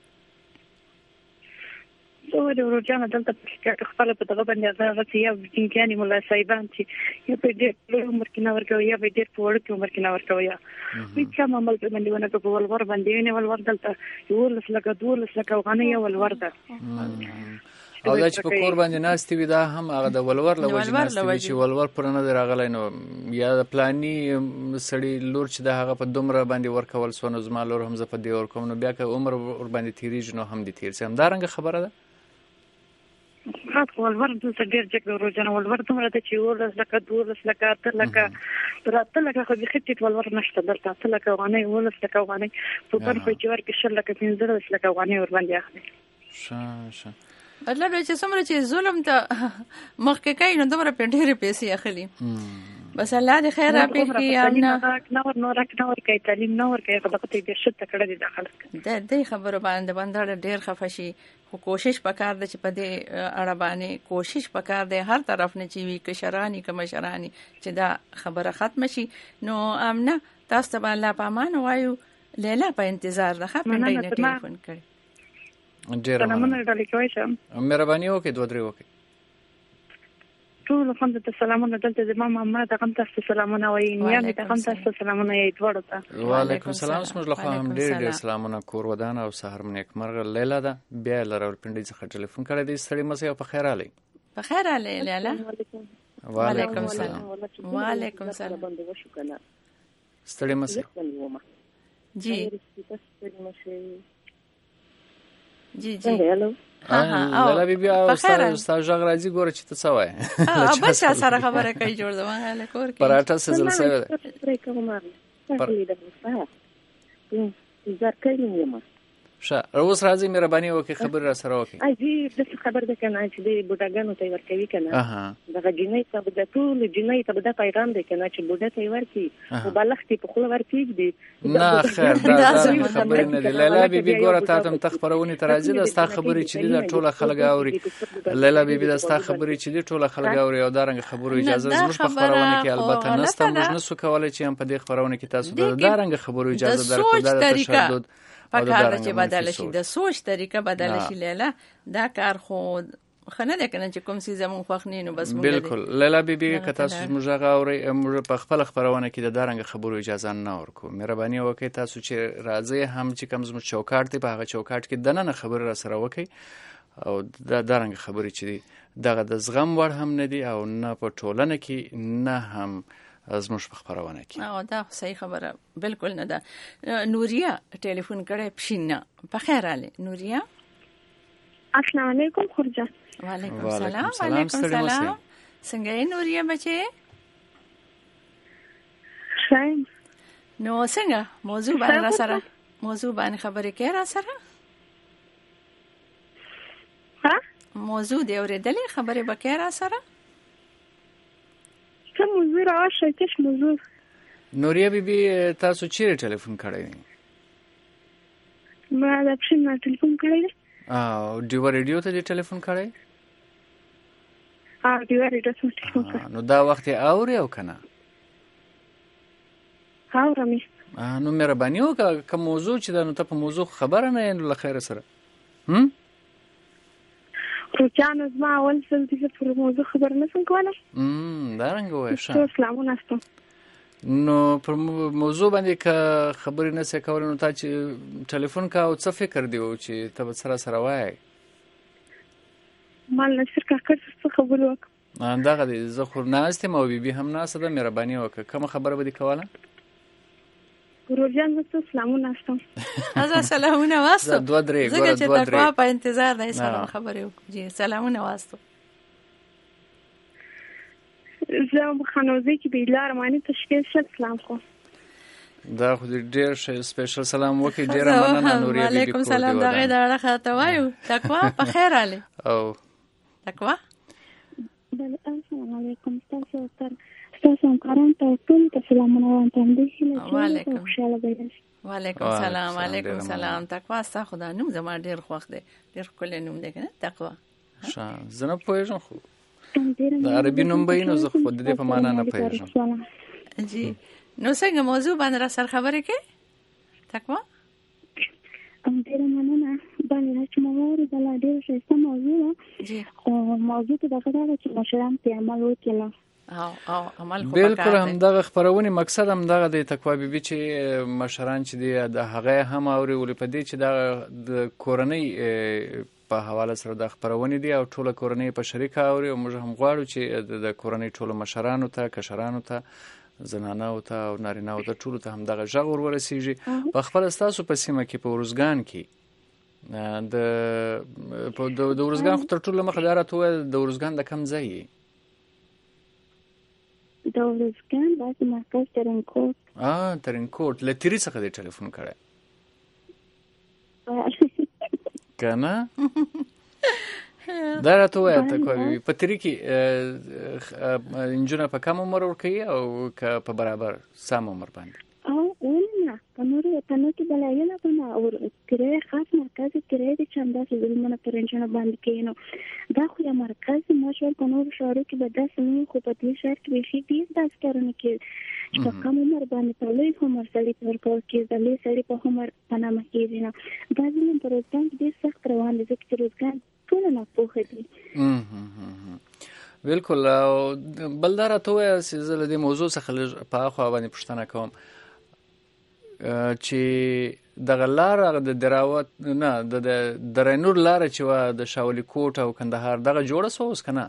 زه د ورجانه دلته په خپل په دغه باندې هغه چې یو ځینکاني مولا صاحبان چې یو په دې له عمر کې نه ورکوي یا په دې په وړ کې عمر کې نه ورکوي هیڅ هم عمل باندې ونه په ولور باندې نه ولور دلته یو لس لکه دوه لس لکه غنی یو ولور ده او دا چې په کور باندې ناستې وي دا هم هغه د ولور له وجې ناستې وي چې ولور پر نه دی راغلی نو یا د پلاني سړي لور چې د هغه په دومره باندې ورکول سو نو زما لور هم زه په دې ورکوم نو بیا که عمر ور باندې تېرېږي نو هم دې تېر سي همدارنګه خبره ده خاص ولور دلته ډېر جګ روزنه ولور دومره ده چې ولس لکه دولس لکه اته لکه تر اته لکه خو بېخي ټیټ ولور نشته دلته اته لکه افغانۍ ولس لکه افغانۍ په بل خو چې ورکړي شل لکه پنځلس لکه افغانۍ ورباندې اخلي ښه ښه مطلب چې څومره چې ظلم ته مخکې کوي نو دومره په ډېرې پیسې اخلي بس الله دې خیر راپېښ کړي امنه نور نور نور کوي تعلیم نور کوي خو دغه ته ډېر شته کړه دي د خلک د دې خبرو باندې باندې ډېر خفه شي خو کوشش وکړ د چې په دې اړه باندې کوشش وکړ د هر طرف نه چې وی کشرانی که مشرانی چې دا خبره ختم شي نو امنه تاسو ته الله پامان وایو لیلا په انتظار ده خپل نه ټلیفون کړي ډېره سلامونه ډالۍ کوي شم مهرباني وکړئ دوه درې وکړئ ټول خپل ته سلامونه دلته د ماما ما ته هم تاسو سلامونه وایي نیام ته هم تاسو سلامونه یې دوړو ته وعلیکم السلام سمج له خو هم ډېر ډېر سلامونه کور ودان او سحر منیک مرغ لیلا ده بیا لرول پنډي څخه ټلیفون کړی دی ستړي مسه او په خیر علي په خیر علي لیلا وعلیکم السلام وعلیکم السلام ستړي مسه جی جی جی هلو لاله بي بیا استاد ژغ راځي ګوره چې ته څه وایې او بس سره خبره کوي جوړ ده ما کور کې پراټه سزل سوی ده زرکې شه اوس راځي مهرباني وکړئ خبر را سره وکړئ اجي د خبر ده کنه چې د بوډاګانو ته ورکوي کنه دغه جنۍ ته د ټول جنۍ ته د پیغام دی کنه چې بوډا ته ورکي او بلختي په خپل ورکیږي دي نه خیر دا خبر نه دی لیلا بي بي ګوره تا ته تخبرونی ترازی د ستا خبرې چې د ټوله خلک اوري لیلا بي بي د ستا خبرې چې د ټوله خلک اوري او دا رنګ خبرو اجازه زموږ په خبرونه کې البته نسته موږ نسو کولای چې هم په دې خبرونه کې تاسو د دا رنګ خبرو اجازه درکړو دا تشدد پکار چې بدل شي د سوچ طریقه بدل شي لیلا دا کار خو خنه ده کنه چې کوم څه زمون خوښ نه بس موږ بالکل لیلا بي بي که تاسو موږ غاوري موږ په خپل خبرونه کې د دارنګ خبرو اجازه نه ورکو مهرباني وکړئ تاسو چې راځي هم چې کوم زموږ چوکاټ دی په هغه چوکاټ کې دنه خبر را سره وکړئ او د دارنګ خبرې چې دغه د زغم وړ هم نه دي او نه په ټولنه کې نه هم زموږ په خبرونه کې او دا صحیح خبره بالکل نه ده نوریا ټلیفون کړه پښینا په خیر علي نوریا السلام علیکم خورجه وعلیکم السلام وعلیکم السلام څنګه یې نوریا بچي شایم نو څنګه موضوع باندې را سره موضوع باندې خبرې کې را سره ها موضوع دی اورېدلې خبرې به کې را سره څه موضوع راشه چې موضوع نوریا بي بي تاسو چیرې ټلیفون کړی ما د پښین ټلیفون کړی او دیو ریډیو ته دی ټلیفون کړی ها دیو ریډیو ته ټلیفون کړی نو دا وخت اوري او کنه اورم نو مهرباني وکړه کوم موضوع چې دا نو ته په موضوع خبره نه یې له خیر سره هم روچانو زما اول ځل دې په موضوع خبر نه څنګه کولای امم دا رنګ وای ښه السلام علیکم نو پر موضوع باندې که خبرې نه سې کولای نو تا چې ټلیفون کا او څه فکر دی او چې ته سره سره وای مال نصر کاکړ څه خبر وک دا غدي زه خو ناست مو بي بي هم ناست ده مهرباني وکړه کوم خبره به دي کوله روجان زه سلامونه واستم ازه سلامونه واستم دوه درې ګوره دوه درې زه چې په انتظار ده سلام خبرې وکړي سلامونه واستم زه خنوزي کې بیلار معنی تشکیل شل سلام خو دا خو ډېر سپیشل سلام وکړي ډېر مننه نوري بي بي وعلیکم السلام دا غي دا راخته وایو تقوا په خیر علي او تقوا بل السلام علیکم تاسو تر تاسو کاران ته ټول ته سلامونه وایم دې وعلیکم خوشاله وایي وعلیکم السلام وعلیکم السلام تقوا ستا خدا نوم زما ډېر خوښ دی ډېر کله نوم دی کنه تقوا ښه زنه پوهیږم خو د عربي نوم به نو زه خو د دې په معنا نه پوهیږم جی نو څنګه موضوع باندې را سره خبرې کې تقوا ام ډېر مننه باندې چې موږ د لا ډېر څه موضوع جی او موضوع ته دغه چې مشران په عمل وکړي او او عمل خو بالکل هم دغه خبرونه مقصد هم دغه د تقوا بي بي چې مشران چې د هغه هم اوري ولې په دې چې د کورنۍ په حواله سره د خبرونه دي او ټول کورنۍ په شریک اوري او موږ هم غواړو چې د کورنۍ ټول مشرانو ته کشرانو ته زنانه او ته او نارینه او ته ټول ته هم دغه ژغ ورسیږي په خپل استاسو په سیمه کې په ورزګان کې د په د ورزګان خو تر ټولو مخدارات و د ورزګان د کم ځای د ورزګان د مرکز ترنکوټ اه ترنکوټ لتیری څخه د ټلیفون کړه کنه دا راته وایي ته کوي په تری کې انجنونه په کوم عمر ورکي او په برابر سم عمر باندې او ولنه په نور په نور کې بلایله کنه او کړه خاص مرکز کړه د چنده چې زمونه پر انجنونه باندې کینو دا خو یو مرکز مشور په نور شهرو کې به داسې نه خو په دې شهر کې به شي ډیر داس کارونه کې چې په کم عمر باندې په لوی عمر سړي په ورکول کېږي د لوی سړي په عمر په نامه کېږي نه دا زموږ په روزګان کې ډېر سخت روان دي ځکه چې روزګان ټول ناپوهه دي. بالکل. بلدار ته وایي چې زه له دې موضوع څخه په اخوا باندې پوښتنه کوم چې دغه لاره د دراوت نه د درینور لاره چې وه د شاولي کوټ او کندهار دغه جوړه سوه اوس که نه؟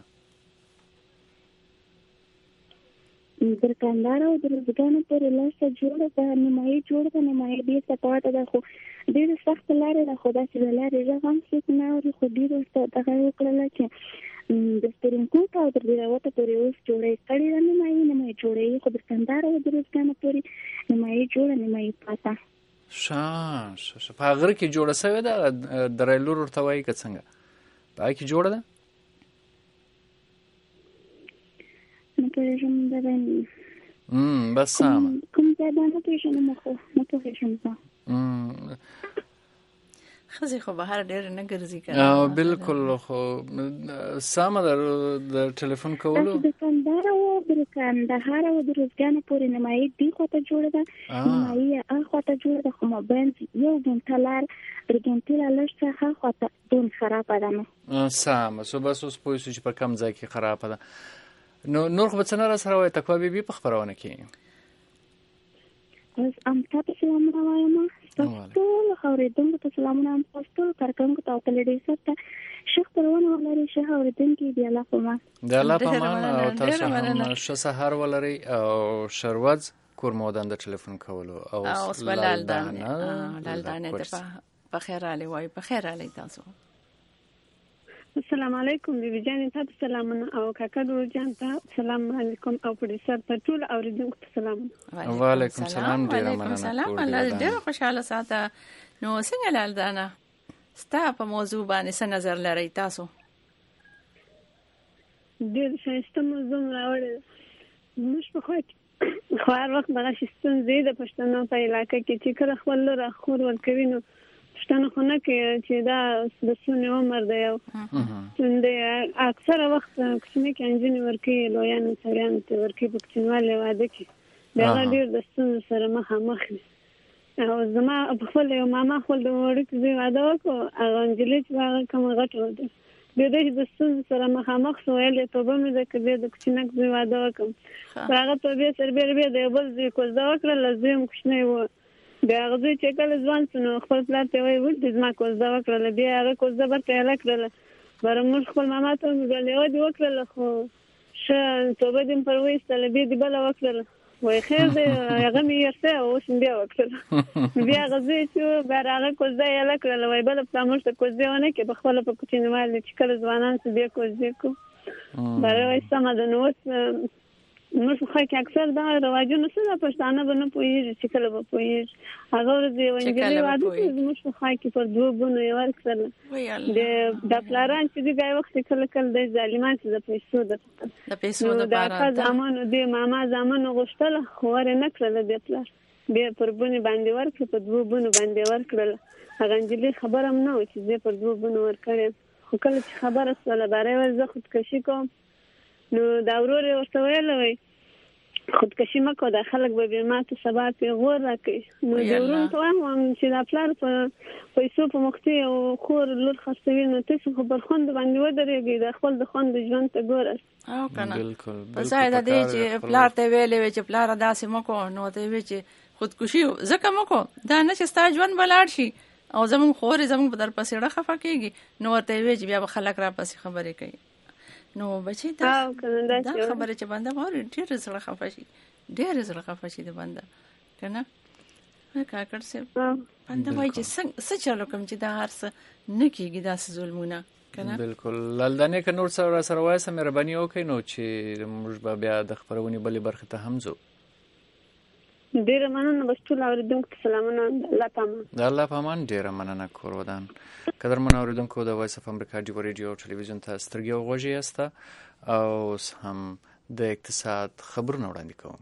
د کندهار او د روزګان پورې لاره جوړه ده، نیمایي جوړه ده، نیمایي بېرته پاته ده، خو ډېره سخته لاره ده. خو داسې د لارې غږ هم څوک نه اوري، خو ډېر ورته دغه وکړله چې د سپرین کوټ او د دراوته پورې اوس جوړه کړې ده، نیمایي نیمایي جوړه، خو د کندهار او د روزګان پورې نیمایي جوړه نیمایي پاته. ښه ښه په هغه کې جوړه سوې ده درایلور ورته وایي که څنګه په هغه کې جوړه ده؟ نه پوهېږم دغه بس سمه کوم ځای به نه پېژنم، خو نه پوهېږم زه. ښځې خو بهر ډېر نه ګرځي که بالکل. خو سمه ده د ټلیفون کولو د کندهار او د کندهار او د روزګان پورې نیمایي دې خواته جوړه ده، نیمایي هغه خواته جوړه ده، خو مابین یو ګنټه لار تر ګنټې لا لږ څه هغه خواته دون خرابه ده. نو سمه سو بس اوس پوه شو چې په کم ځای کې خرابه ده. نو نور خو به څه نه راسره وایي تقوا بیبي په خپرونه کې اوس ام تاسو سلامونه وایم، تاسو ټول اورېدونکو ته سلامونه، تاسو ټول کارکونکو ته او تلویزیون ته ښه خپرونه ولرئ، ښه اورېدونکي د الله په امان. د الله په امان او تاسو هم ښه سهار ولرئ او ښه ورځ کور مو د ټلیفون کولو او اوس به لالدانې لالدانې ته په خیر راغلی وایي. په خیر راغلی تاسو. السلام علیکم بیبي جانې ته سلامونه او کاکا ډور جان ته سلام علیکم او پروډوسر ته ټول اوریدونکو ته سلامونه. وعلیکم سلام. ډیره مننه. سلام. الله ډیره خوشاله ساته. نو څنګه لالدانه ستا په موضوع باندې څه نظر لرئ تاسو؟ ډېر ښایسته موضوع راوړې. موږ په خوا کې خو هر وخت دغه ستونزې د پښتنو په علاقه کې چې کله خپل لور خور ورکوي نو پښتنو خو نه کوي چې دا د سونې عمر دی او څنډې اکثره وخت کوچنۍ کې نجونې ورکوي لویانو سړیانو ته ورکوي په کوچنیوالي واده کې د هغه ډېر د ستونزو سره مخامخ دي. او زما په خپل یو ماما خپل د وړوکي زوی واده وکړو، هغه نجلۍ چې هغه کومه غټه وه بیا دی چې د ستونزو سره مخامخ شو، ویل یې توبه مې ده که بیا د کوچنک زوی واده وکړم. په هغه توبې سره بیا بیا د یو بل زوی کوزده وکړله، زوی هم کوچنی و. بیا هغه زوی چې کله ځوان شو نو خپل پلار ته وایي ولې زما کوزده وکړله، بیا هغه کوزده برته یاله کړله. باره موږ خپل ماما ته وویل یوه دې وکړله خو ښه توبه دې م پر وایستله، بیا دې بله وکړله. وایي خیر دی هغه مې هېر او اوس مې بیا وکړله. بیا هغه زوی چې بیا هغه کوزده یاله کړله، وایي بله پلار موږ ته کوزدې ونه کړې، په خپله په کوچنیوالي چې کله ځوانان شو بیا کوزدې کړو. باره وایي سمه ده. نو اوس موږ په خوا کې اکثر دغه رواجونه څه ده پښتانه به نه پوهېږي چې کله به پوهېږي. هغه ورځ یوه نجلۍ واده کړي زموږ په خوا کې پر دوو بونو یې ورکړله. دا پلاران چې دي ګای وخت کله کله دی ظالمان چې د پیسو دپاره نو د اکا زامنو دې ماما زامنو غوښتله خو ور یې نه کړله دې پلار، بیا پر بونې باندې ورکړه، په دوو بونو باندې ورکړله. هغه نجلۍ خبره هم نه وه چې زه پر دوو بونو ورکړې، خو کله چې خبره شوله باره یې ویل زه خودکشي کوم. نو دا ورور یې ورته ویلی وی خودکشي مه کوه، دا خلک به بیا ما ته سبا پیغور راکوي. نو د ورونو ته وایم چې دا پلار په پیسو په مختي او خور لور خرڅوي نو تاسو خو پر خوندو باندې ودرېږئ، د خپل د خوندو ژوند ته ګوره. او که نه په ځای د دې چې پلار ته ویلې وې چې پلاره داسې مه کوه، نو ته یې وې چې خودکشي ځکه مه کوه دا نه چې ستا ژوند به لاړ شي او زموږ خورې زموږ په در پسې ډه خفه کېږي، نو ورته یې وې چې بیا به خلک را پسې خبرې کوي. نو بچی دا دا خبره چې بنده وره ډېر زړه خفه شي، ډېر زړه خفه شي د بنده که نه کاکړ صاحب. بنده وایي چې څه چلو کوم چې دا هر څه نه کېږي داسې ظلمونه که نه. بالکل. لالدانې که نور څه راسره وایسه مهرباني وکړئ نو چې موږ به بیا د خپرونې بلې برخې ته هم ځو. ډیره مننه. بس ټول اوریدونکو ته سلامونه. الله په امان. د الله په امان. ډیره مننه کور ودان. قدرمن اوریدونکو د وایس اف امریکا ډیو ریډیو او ټلویزیون ته سترګې او غوږ یاست او اوس هم د اقتصاد خبرونه وړاندې کوم.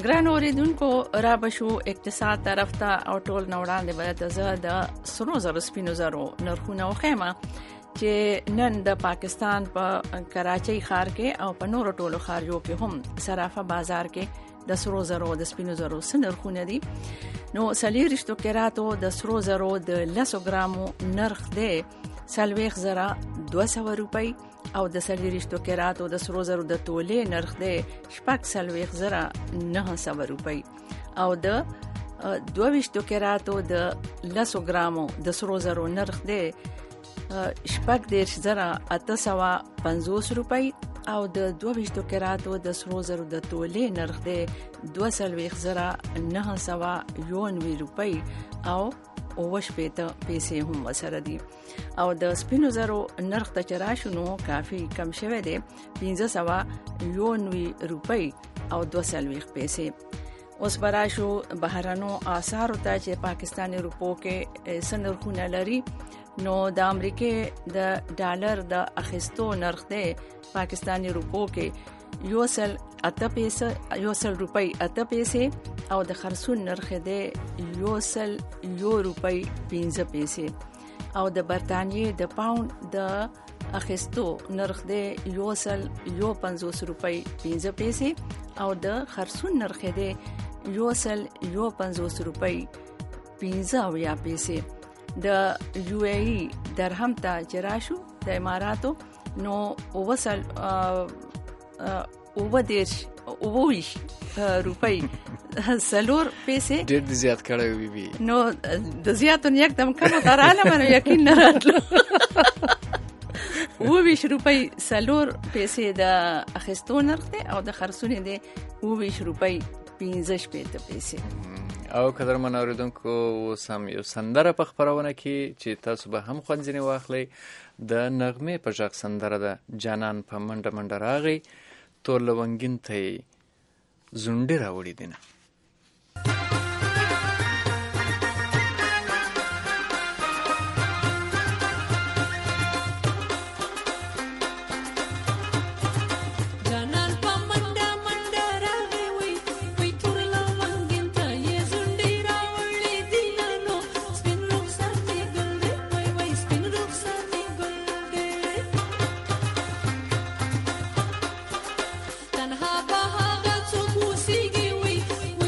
ګران اوریدونکو را بشو اقتصاد طرف ته او ټول نوړاندې به زه د سرو زرو سپینو زرو نرخونه وخیمه چې نن د پاکستان په پا کراچۍ ښار کې او په نورو ټولو ښارونو کې هم صرافه بازار کې د سرو زرو د سپینو زرو څه نرخونه دي. نو څلوېښتو کراتو د سرو زرو د لسو ګرامو نرخ دی څلوېښت زره دوه سوه روپۍ او د څلوېښتو کراتو د سرو زرو د تولې نرخ دی شپږ څلوېښت زره نهه سوه روپۍ او د دوه ویشتو کراتو د لسو ګرامو د سرو زرو نرخ دی شپږ دېرش زره اته سوه پنځوس روپۍ او د دوه ویشتو کراتو د سرو زرو د تولې نرخ دی دوه څلوېښت زره نهه سوه یو نوي روپۍ او اوه شپېته پیسې هم ورسره دي او د سپینو زرو نرخ ته چې راشو نو کافي کم شوی دی پنځه سوه یو نوي روپۍ او دوه څلوېښت پیسې. اوس به راشو بهرنو اسعارو ته چې پاکستاني روپو کې څه نرخونه لري. نو د امریکې د ډالر د اخیستو نرخ دی پاکستاني روپو کې یو سل اته پیسې یو سل روپۍ اته پیسې او د خرڅون نرخ دی یو سل یو روپۍ پنځه پیسې او د برتانیې د پاوند د اخیستو نرخ دی یو سل یو پنځوس روپۍ پنځه پیسې او د خرڅون نرخ دی یو سل یو پنځوس روپۍ پنځه اویا پیسې. د یو ای ای درهم ته چې راشو د اماراتو نو وصل اوه دېرش اوه ویشت روپۍ څلور پیسې ډېر د زیات کړی وي بي نو د زیاتو نه یکدم کمه ته راغله منو یقین نه راتلو اوه ویشت روپۍ څلور پیسې د اخیستو نرخ دی او د خرڅونې دی اوه ویشت روپۍ پنځه شپېته پیسې. او قدرمن اوریدونکو اوس هم یو سندره په خپرونه کې چې تاسو به هم خوند ځینې واخلئ. د نغمې په غږ سندره ده جانان په منډه منډه راغی تور لونګین ته یې زونډې راوړي دینه. تنها به هغه څوک اوسېږي وي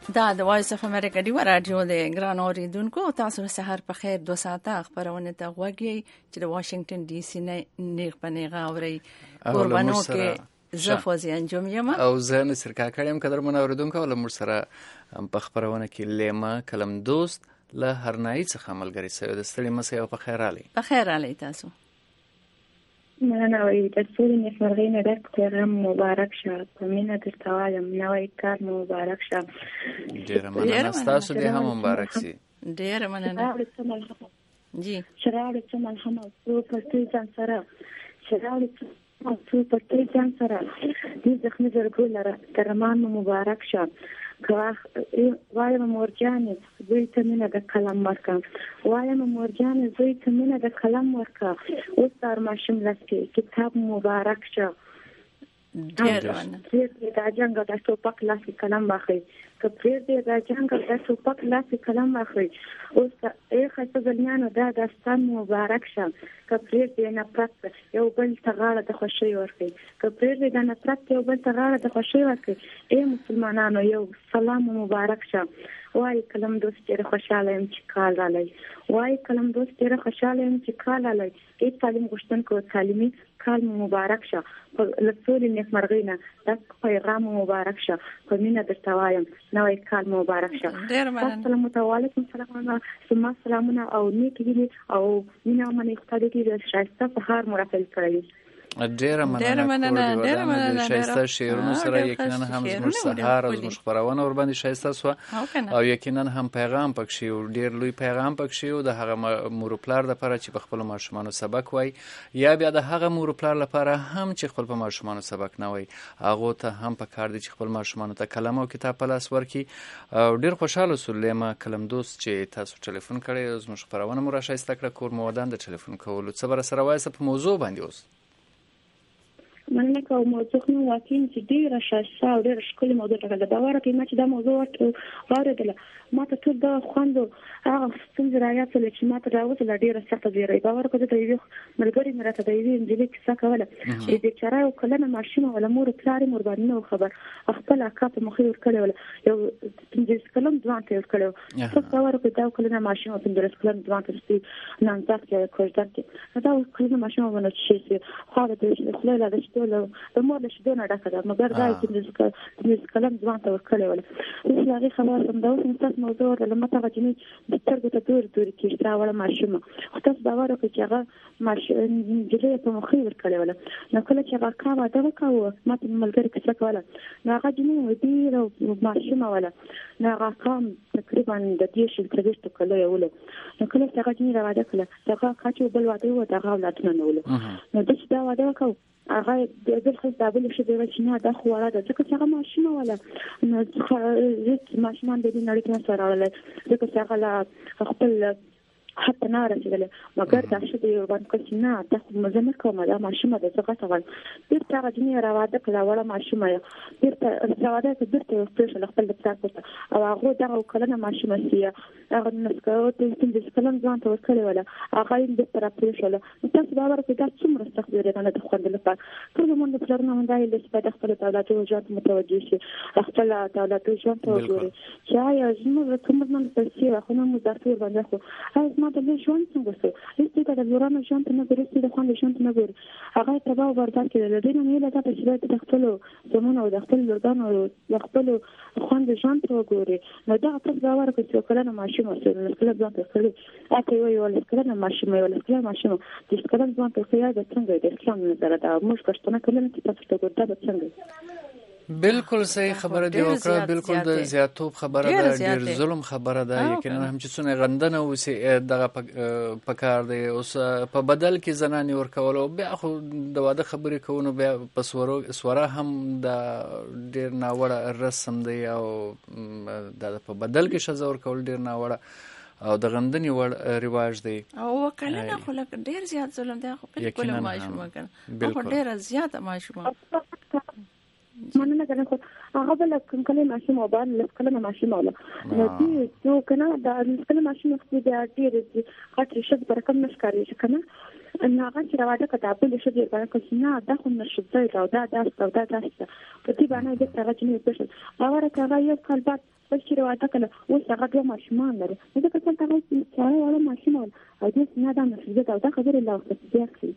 دا د وایس اف امریکا دی رادیو د ګران اوریدونکو تاسو سحر په خیر دوه ساعته خبرونه ته غوږی چې د واشنگټن ډي سي نه نیغ پنیغه اوري قربانو کې زفوزي انجام یم او زه نصر کاکړم قدر من اوریدونکو ول مر سره په خبرونه کې لیما کلم دوست له هرنای څخه ملګری سره د ستړي مسه او په خیر علي په خیر علي تاسو مننه وي د ټول نفرغې نه ډک پیغام مبارک شه په مینه د توایم نوې کار مبارک شه ډیره مننه تاسو دې هم مبارک سي ډیره مننه جی شراړ څه ملحمه او په دې ځان سره شراړ څه په دې ځان سره دې ځخنه زرګو لره ترمان مبارک شه که وایم مورجانې زوی ته مینه د قلم ورکا وایم مورجانې زوی ته مینه د قلم ورکا اوس تر ماشوم لسکي کتاب مبارک شه ډیر مننه دې دا جنګ د ټوپک لاسي قلم واخلي که پرې دې دا جنګ د ټوپک لاسي قلم واخلي اوس ته خاصه ځلانو دا داستان مبارک شه که پرې دې نفرت یو بل تغاړه د خوشي ورکي که پرې دې د نفرت یو بل تغاړه د خوشي ورکي اے مسلمانانو یو سلام مبارک شه وای کلم دوست ډیر خوشاله يم چې کال رالی وای کلم دوست ډیر خوشاله يم چې کال رالی ای تعلیم غوښتونکو تعلیمي کال مبارک شه لسول نیکمرغینا د پیغام مبارک شه په مینه درته وایم نوې کال مبارک شه ډیر مننه السلام علیکم سلامونه ثم سلامونه او نیک هیلې او مینه منې ختلې دي شایسته په هر مرافل کړی ډیره مننه ډیره مننه شایسته شعرونو سره یقینا هم زموږ سهار از مش خبرونه ور باندې شایسته سو او یقینا هم پیغام پکښي او ډیر لوی پیغام پکښي او د هغه مورپلار د لپاره چې په خپل ماشومان سبق وای یا بیا د هغه مورپلار لپاره هم چې خپل په ماشومان سبق نه وای هغه ته هم په کار دي چې خپل ماشومان ته کلم او کتاب په لاس ورکي او ډیر خوشاله سلیمه کلم دوست چې تاسو ټلیفون کړی زموږ خبرونه مو را شایسته کړ کور مو ودان د ټلیفون کولو څه بر سره وایسه په موضوع باندې اوس مننه کوم موضوع نو واقعي چې ډیره شاسته او ډیره ښکلې موضوع ده دا وره کې ما چې دا موضوع واردله ما ته ټول دا خوند هغه څنګه راځي چې ما ته راوځي ډیره سخته دی دا وره کې د یو ملګری مې راته دی انجلي کیسه کوله چې د چاره او کلنه ماشومه ولا مور پلاري مور باندې نو خبر خپل اکا په مخې ور کړی ولا یو پنځه کلم ځوان ته ور کړو څه دا وره کې دا کلنه ماشومه پنځه کلم ځوان ته ستې نن تاسو کې کوژدته دا کلنه ماشومه ونه شي خو دا د خپل لا د مور له شدو نه ډکه ده مګر دا چې د کلم ځوان ته ورکړی ولا اوس هغه خبر سم دا اوس تاسو موضوع له ماته غوښنی د سترګو ته دور دور کې شته ولا ماشومه خو تاسو دا وره چې هغه ماشوم جلې په مخې ورکړی ولا نو کله چې هغه کاوه دا وکاوه ماته ملګری کیسه کوله نو هغه جنې ودی او ماشومه ولا نو هغه کام تقریبا د دې شل ترېشت کله یو نو کله چې هغه جنې راوړه کله هغه کاچو بل واده و دا غوړاتنه نو نو د څه دا واده وکاو هغه د دې خپل دابل شي د وچنه د خوړه د څه څنګه ماشینه ولا نو څه ماشینان د دې نړۍ کې سره ولا د څه هغه خپل حتی نه رسیدله مګر دا چې د باندې کښینه د مزمر کومه دا ماشومه د څه غټول بیرته هغه جنې راواده کله وړه ماشومه بیرته راواده ته بیرته خپل خپل د پلاټ او هغه دا کلنه ماشومه سي هغه نسکو ته چې کلم ځان ته ورکړی ولا هغه یې د تراپی شول تاسو دا ورته دا څومره سخت دی نه د خوند لپاره ټول موږ په لرنه مونږ د سپه د خپل دولت او ځات متوجي شي خپل دولت او ځان ته وګوري چې یا زموږ کومه نه پېښه خو موږ داتور باندې خو د ژوند څنګه څه هیڅ د ورانه ژوند نه ګرځي د خوند ژوند نه ګوري هغه پرباو ورته کې د دې نه له تاسو چې د خپل زمونه او د خپل لورګان او د خپل خوند ژوند ته ګوري نو دا تاسو دا ورکه چې کله ماشوم سره کله ځان ته کړی اته وی ول کله ماشوم وی ول کله ماشوم د کله ځان ته خیا د څنګه د اسلام نظر دا موږ پښتنه کله چې تاسو ته ګورته د څنګه بالکل صحیح خبره دی وکړه بالکل د زیاتوب خبره ده ډیر ظلم خبره ده یقینا هم چې څونه غندنه وسی دغه پکار دی اوس په بدل کې زنانه ورکول او بیا خو د واده خبرې کوونو بیا په سورو سوره هم د ډیر ناوړه رسم دی او د په بدل کې شزه ورکول ډیر ناوړه او د غندنې وړ رواج دی او وکړه خو لکه ډیر زیات ظلم دی خو په کله ماشومه کړه خو ډیر زیات ماشومه مننه کنه خو هغه بل کوم کله ماشوم او باندې لکه ماشوم ولا نو دې څو کنه دا کله ماشوم خو دې ډېر غټ شي پر کوم نشکاري کنه ان هغه چې راوړه کتاب له شي په کې نه دا خو نشي دا دا دا دا دا دا په دې باندې د هغه چې نه پېښ هغه راکړه یو کال بعد چې راوړه کنه اوس هغه د ماشومان لري دا که څنګه تاسو چې ولا ماشومان او دې نه دا نشي دا دا خبره لا وخت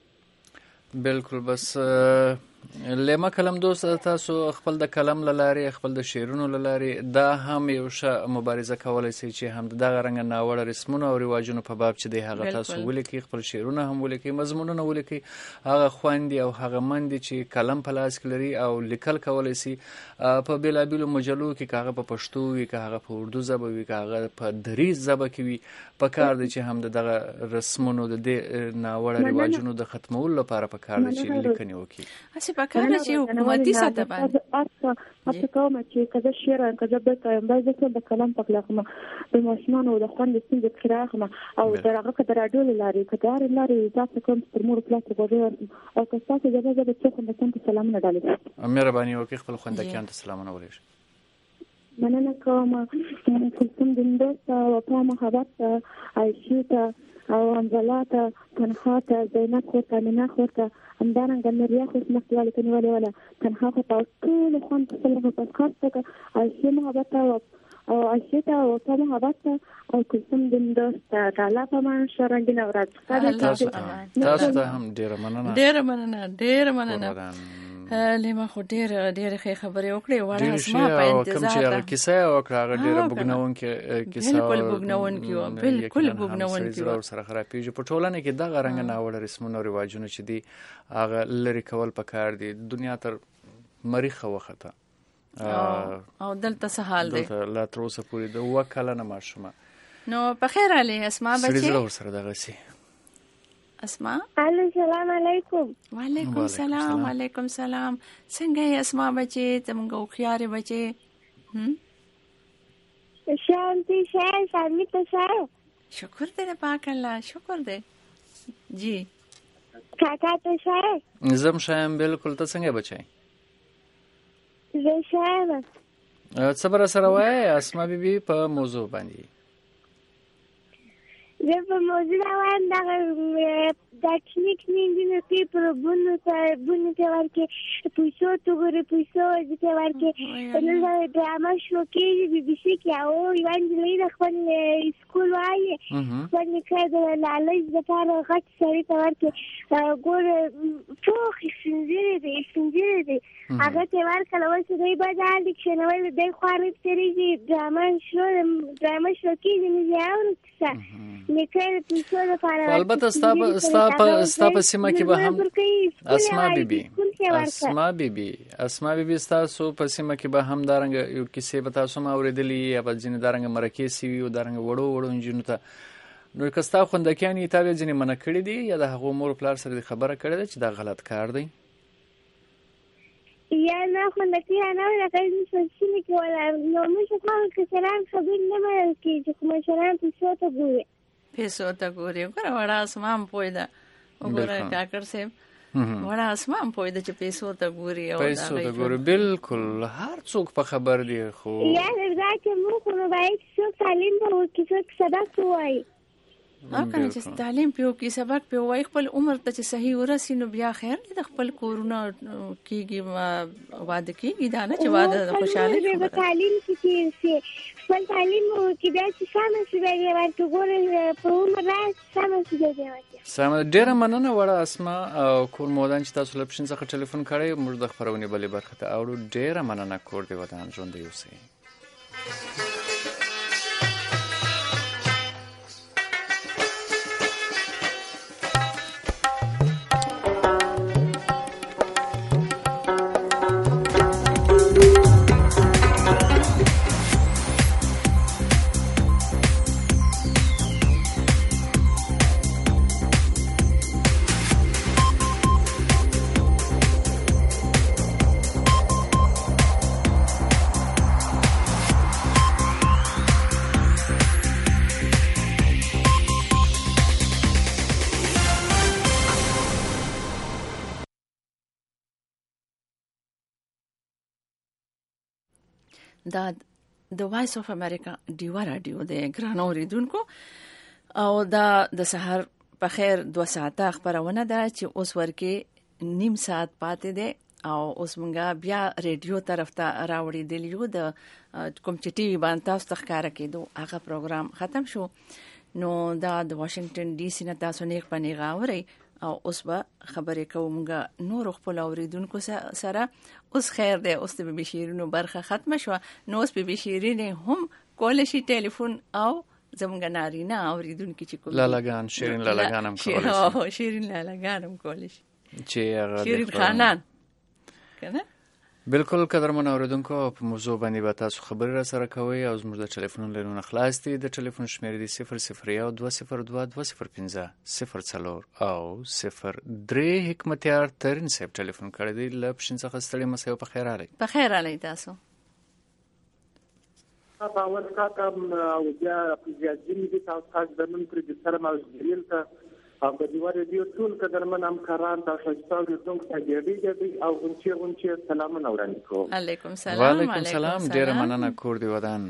بالکل. بس لیما کلم دوست تاسو خپل د کلم لاره خپل د شعرونو لاره دا هم یو ښه مبارزه کولای شي چې هم دغه رنګ ناوړه رسمونه او رواجونو په باب چې د هغه تاسو ولیکي خپل شعرونه هم ولیکي مضمونونه ولیکي هغه خويندې او هغه مندې چې کلم په لاس کې لري او لیکل کولای شي په بیلابیلو مجلو کې هغه په پښتو وي هغه په اردو ژبه وي هغه په دریز ژبه کې وي په کار دي چې هم دغه رسمونو د ناوړه رواجونو د ختمولو لپاره په کار دي چې لیکنې وکړي په کار چې حکومتي ساته باندې اته کوم چې کله شعر کله به تایم باندې د کلام په خلاف د ماشومان او د خوند ستنځ کراغه او درغه کده راډیو لاري کدار لاري تاسو کوم پر مور پلاټ غوړي او تاسو د دې د څه خوند ته سلام نه ډالې مهرباني وکړئ خپل خوندکیان ته سلامونه ولېږئ. مننه کوم کوم دندوس او په محبت عائشة او انزلاته تنخاته زینب خورته مینا خورته همدارنګه مریا خو سمخت والی کنی والی والا تنخوا خورته او ټول خوان تسلم په خاص ته عائشة محبت او عائشة او په محبت او کوم دندوس تعالی په مان شرنګ نه ورځ تاسو ته هم ډیره مننه ډیره مننه ډیره مننه لیما خو ډیر ډیر ښه خبرې وکړې وړه اسما په انتظار کوم چې هغه کیسه وکړه هغه ډیره بګنون کې کیسه بالکل بګنون کې بالکل بګنون کې او سره خرابېږي په ټولنه کې دغه رنګ ناوړه رسمونه او رواجونه چې دي هغه لری کول پکار دي دنیا تر مریخه وخته او دلته څه حال دی دلته لا تر اوسه پورې د وکاله نه ماشومه نو په خیر علي اسما بچي سړي سره دغه سي اسما السلام علیکم. وعلیکم السلام وعلیکم السلام. څنګه یې اسما بچي څنګه خوخياري بچي هم شانتي شای شامي ته شای شکر دې پاک الله شکر دې جی کاکا ته شای زم شایم بالکل ته څنګه بچي زه شایم صبر سره وای اسما بیبي په موضوع باندې زه په موضوع روان دغه د ټیکنیک نیندینو کې پروبونو ته بونو ته ورکې پیسو ته ګورې پیسو ته ورکې نو دا ډرامه شو کې بي بي سي کې او یوان دې د خپل سکول وایي خپل نیکه د لالچ دپاره غټ سړي ته ورکې ګوره پوخ سنځېرې دی سنځېرې دی هغه ته ورکړه اوس دوی باید حال دي کښېنول دی خوا مې تېرېږي ډرامه شو ډرامه شو کېږي نو زه اورم کیسه البته ستا ستا په سیمه کې به هم اسما بیبي اسما بیبي اسما بیبي تاسو په سیمه کې به هم دارنګ یو کیسه به تاسو ما اوریدلې یا په ځینې دارنګ مرکې سی وي او دارنګ وړو وړو انجینو ته نو کستا خوندکیان یې تابع ځینې منع کړي دي یا د هغو مور پلار سره خبره کړې ده چې دا غلط کار دی یا نه خوندکیان نه راځي چې څه کې ولا نو موږ خو کسران خبر نه مې کې چې کوم شران پیسو ته ګوري پیسو ته ګوري ګوره وړه اسمان پویدا وګوره کاکر صاحب وړه اسمان پویدا چې پیسو ته ګوري او پیسو ته ګوري بالکل هر څوک په خبر دی خو یا دا چې موږ نو باید څو تعلیم ورکړو چې سبق وایي او کنه چې تعلیم پیو کې سبق پیو وای خپل عمر ته چې صحیح ورسي نو بیا خیر د خپل کورونه کېږي واده کېږي دا نه چې واده خوشاله شي تعلیم کې خپل تعلیم کې بیا چې سم شي بیا ورته ګورې په عمر راځي سم شي بیا سم ډیره مننه وړه اسما او کور مودان چې تاسو لپاره څنګه ټلیفون کړی موږ د خبرونه بلې برخه ته اورو ډیره مننه کور دی ودان ژوند یو سي دا د وایس اف امریکا ډیوا رادیو د ګرانو اوریدونکو او دا د سحر په خیر دوه ساعته خبرونه ده چې اوس ورکه نیم ساعت پاتې ده او اوس مونږه بیا ریډیو طرف ته راوړې دلیو د کوم چې ټي وي باندې تاسو ښکارا کېدو هغه پروګرام ختم شو نو دا د واشنگټن ډي سي نه تاسو نه خپنی غاوري او اوس به خبرې کومګه نور خپل اوریدونکو سره اوس خیر ده اوس د بي شيرینو برخه ختم شو نو اوس بي شيرینه هم کول شي ټلیفون او زمونږ نارینه اوریدونکو چې کوم لالاګان شیرین لالاګان هم کول شي او شیرین لالاګان هم کول شي چې هغه شیرین خانان کنه بالکل قدرمن اوریدونکو په موضوع باندې به تاسو خبرې را سره کوي او زموږ د ټلیفون لینونه خلاص دي د ټلیفون شمیرې دي صفر صفر یو دوه صفر دوه دوه صفر پنځه صفر څلور او صفر درې حکمتیار ترین صاحب ټلیفون کړی دی له پښین څخه ستړي مسایو په خیر علي په خیر علي تاسو په اول کاتم او بیا پیاجین دي تاسو د نن پر د سره مالګریل ته او د دیوار ریډیو ټول قدرمن همکاران تاسو ستاسو د څنګه دی دی او انچې انچې سلام وړاندې کوم علیکم سلام وعلیکم سلام ډیر مننه کور دی ودان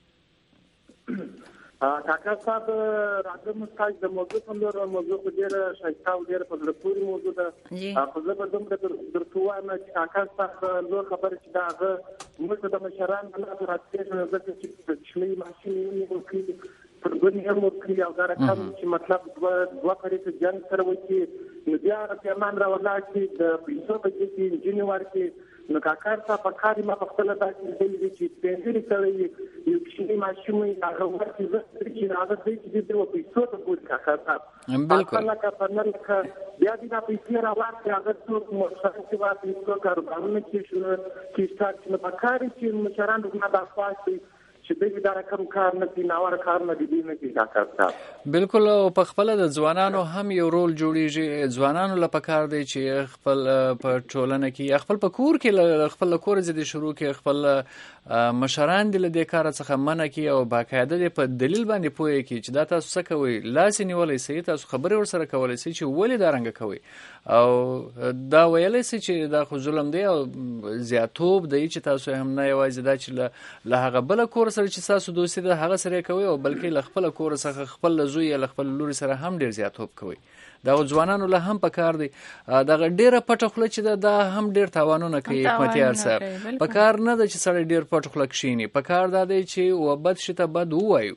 کاکا صاحب راځم تاسو د موضوع په اړه موضوع په ډیر شایسته او ډیر په لپاره موضوع ده په زه په دومره درته وایم چې کاکا صاحب نو خبر چې دا موږ د مشران په لاره راځي نو زه چې شلې ماشين یې وکړي پر دنیا مو کې او دا رقم چې مطلب دوه پرې ته جنگ سره وکی نو بیا پیمان را ولا چې د پیسو په کې انجینر کې نو کاکا صاحب په کاري ما په خپل داسې دی چې پنځه لري یو شي ماشين یې هغه ورته چې هغه دې چې د پیسو ته پوښتنه کاکا صاحب بالکل لکه پرنل کا بیا دې پیسې را واخلي هغه څو مشران چې واپس څو کاروبارونه کې شو چې ستاسو په کاري چې مشران دغه د خاصي چې دې دا رقم کار نه دي ناوړه کار نه دي نه کې کاکا بالکل او په خپل د ځوانانو هم یو رول جوړیږي ځوانانو لپاره کار دی چې خپل په ټولنه کې خپل په کور کې خپل کور زده شروع کې خپل مشران د دې کار څخه منع کی او باقاعده په دلیل باندې پوهه کی چې دا تاسو څه کوي لاس نیولې سي تاسو خبرې ور سره کولای شئ چې ولې دا رنګ کوي او دا ویلې سي چې دا خو ظلم دی او زیاتوب دی چې تاسو هم نه یوازې دا چې له هغه بل کور سره چې تاسو دوستي د هغه سره کوي او بلکې له خپل کور څخه خپل زوی له خپل لوري سره هم ډیر زیاتوب کوي دا ځوانانو له هم پکار دی دا ډیره پټه خله چې دا هم ډیر تاوانونه کوي حکمتیار صاحب پکار نه د چې سړی ډیر پټه خله کښینی پکار دا دی چې وبد شته بد وایو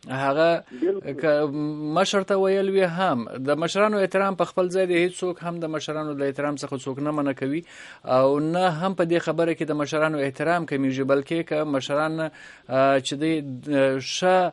هغه مشر ته ویل وی هم د مشرانو احترام په خپل ځای دی هیڅ څوک هم د مشرانو د احترام څخه څوک نه منع کوي او نه هم په دې خبره کې د مشرانو احترام کمیږي بلکې که مشران چې دی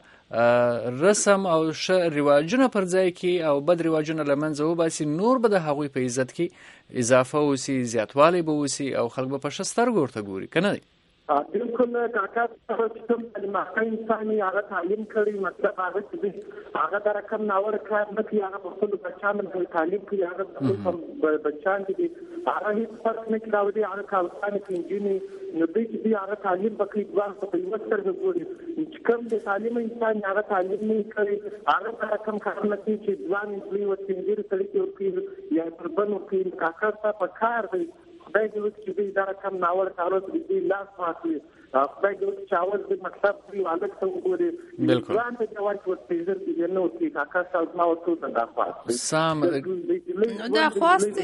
ش رسم او ش رواجونه پر ځای کې او بد رواجونه لمنځه وباسي نور به د هغوی په عزت کې اضافه وسی زیاتوالی به وسی او خلک به په شستر ګورته ګوري کنه دی بالکل کاکا چې کوم تعلیمات انساني هغه تعلیم کړی مطلب هغه چې هغه د رقم ناوړ کار نه کوي هغه په خپل بچانو باندې تعلیم کوي هغه په بچان دي هغه هیڅ فرق نه کوي هغه کارخانه کې انجینر نو دوی چې هغه تعلیم پکې ځوان په یو سترګه ګوري چې کوم د تعلیم انسان هغه تعلیم نه کوي هغه د رقم کار نه کوي چې ځوان دوی وسنجر سړي کوي یا پر بنو کې کاکا په کار دی خدای دې وکړي چې دا رقم ناوړ کارو دې لاس واخلي خدای دې وکړي چې اول دې مطلب دی والک ته وګوري بالکل ځان ته جواب ورته دې نو چې کاکا صاحب ما ورته دا خاص سام نو دا خواست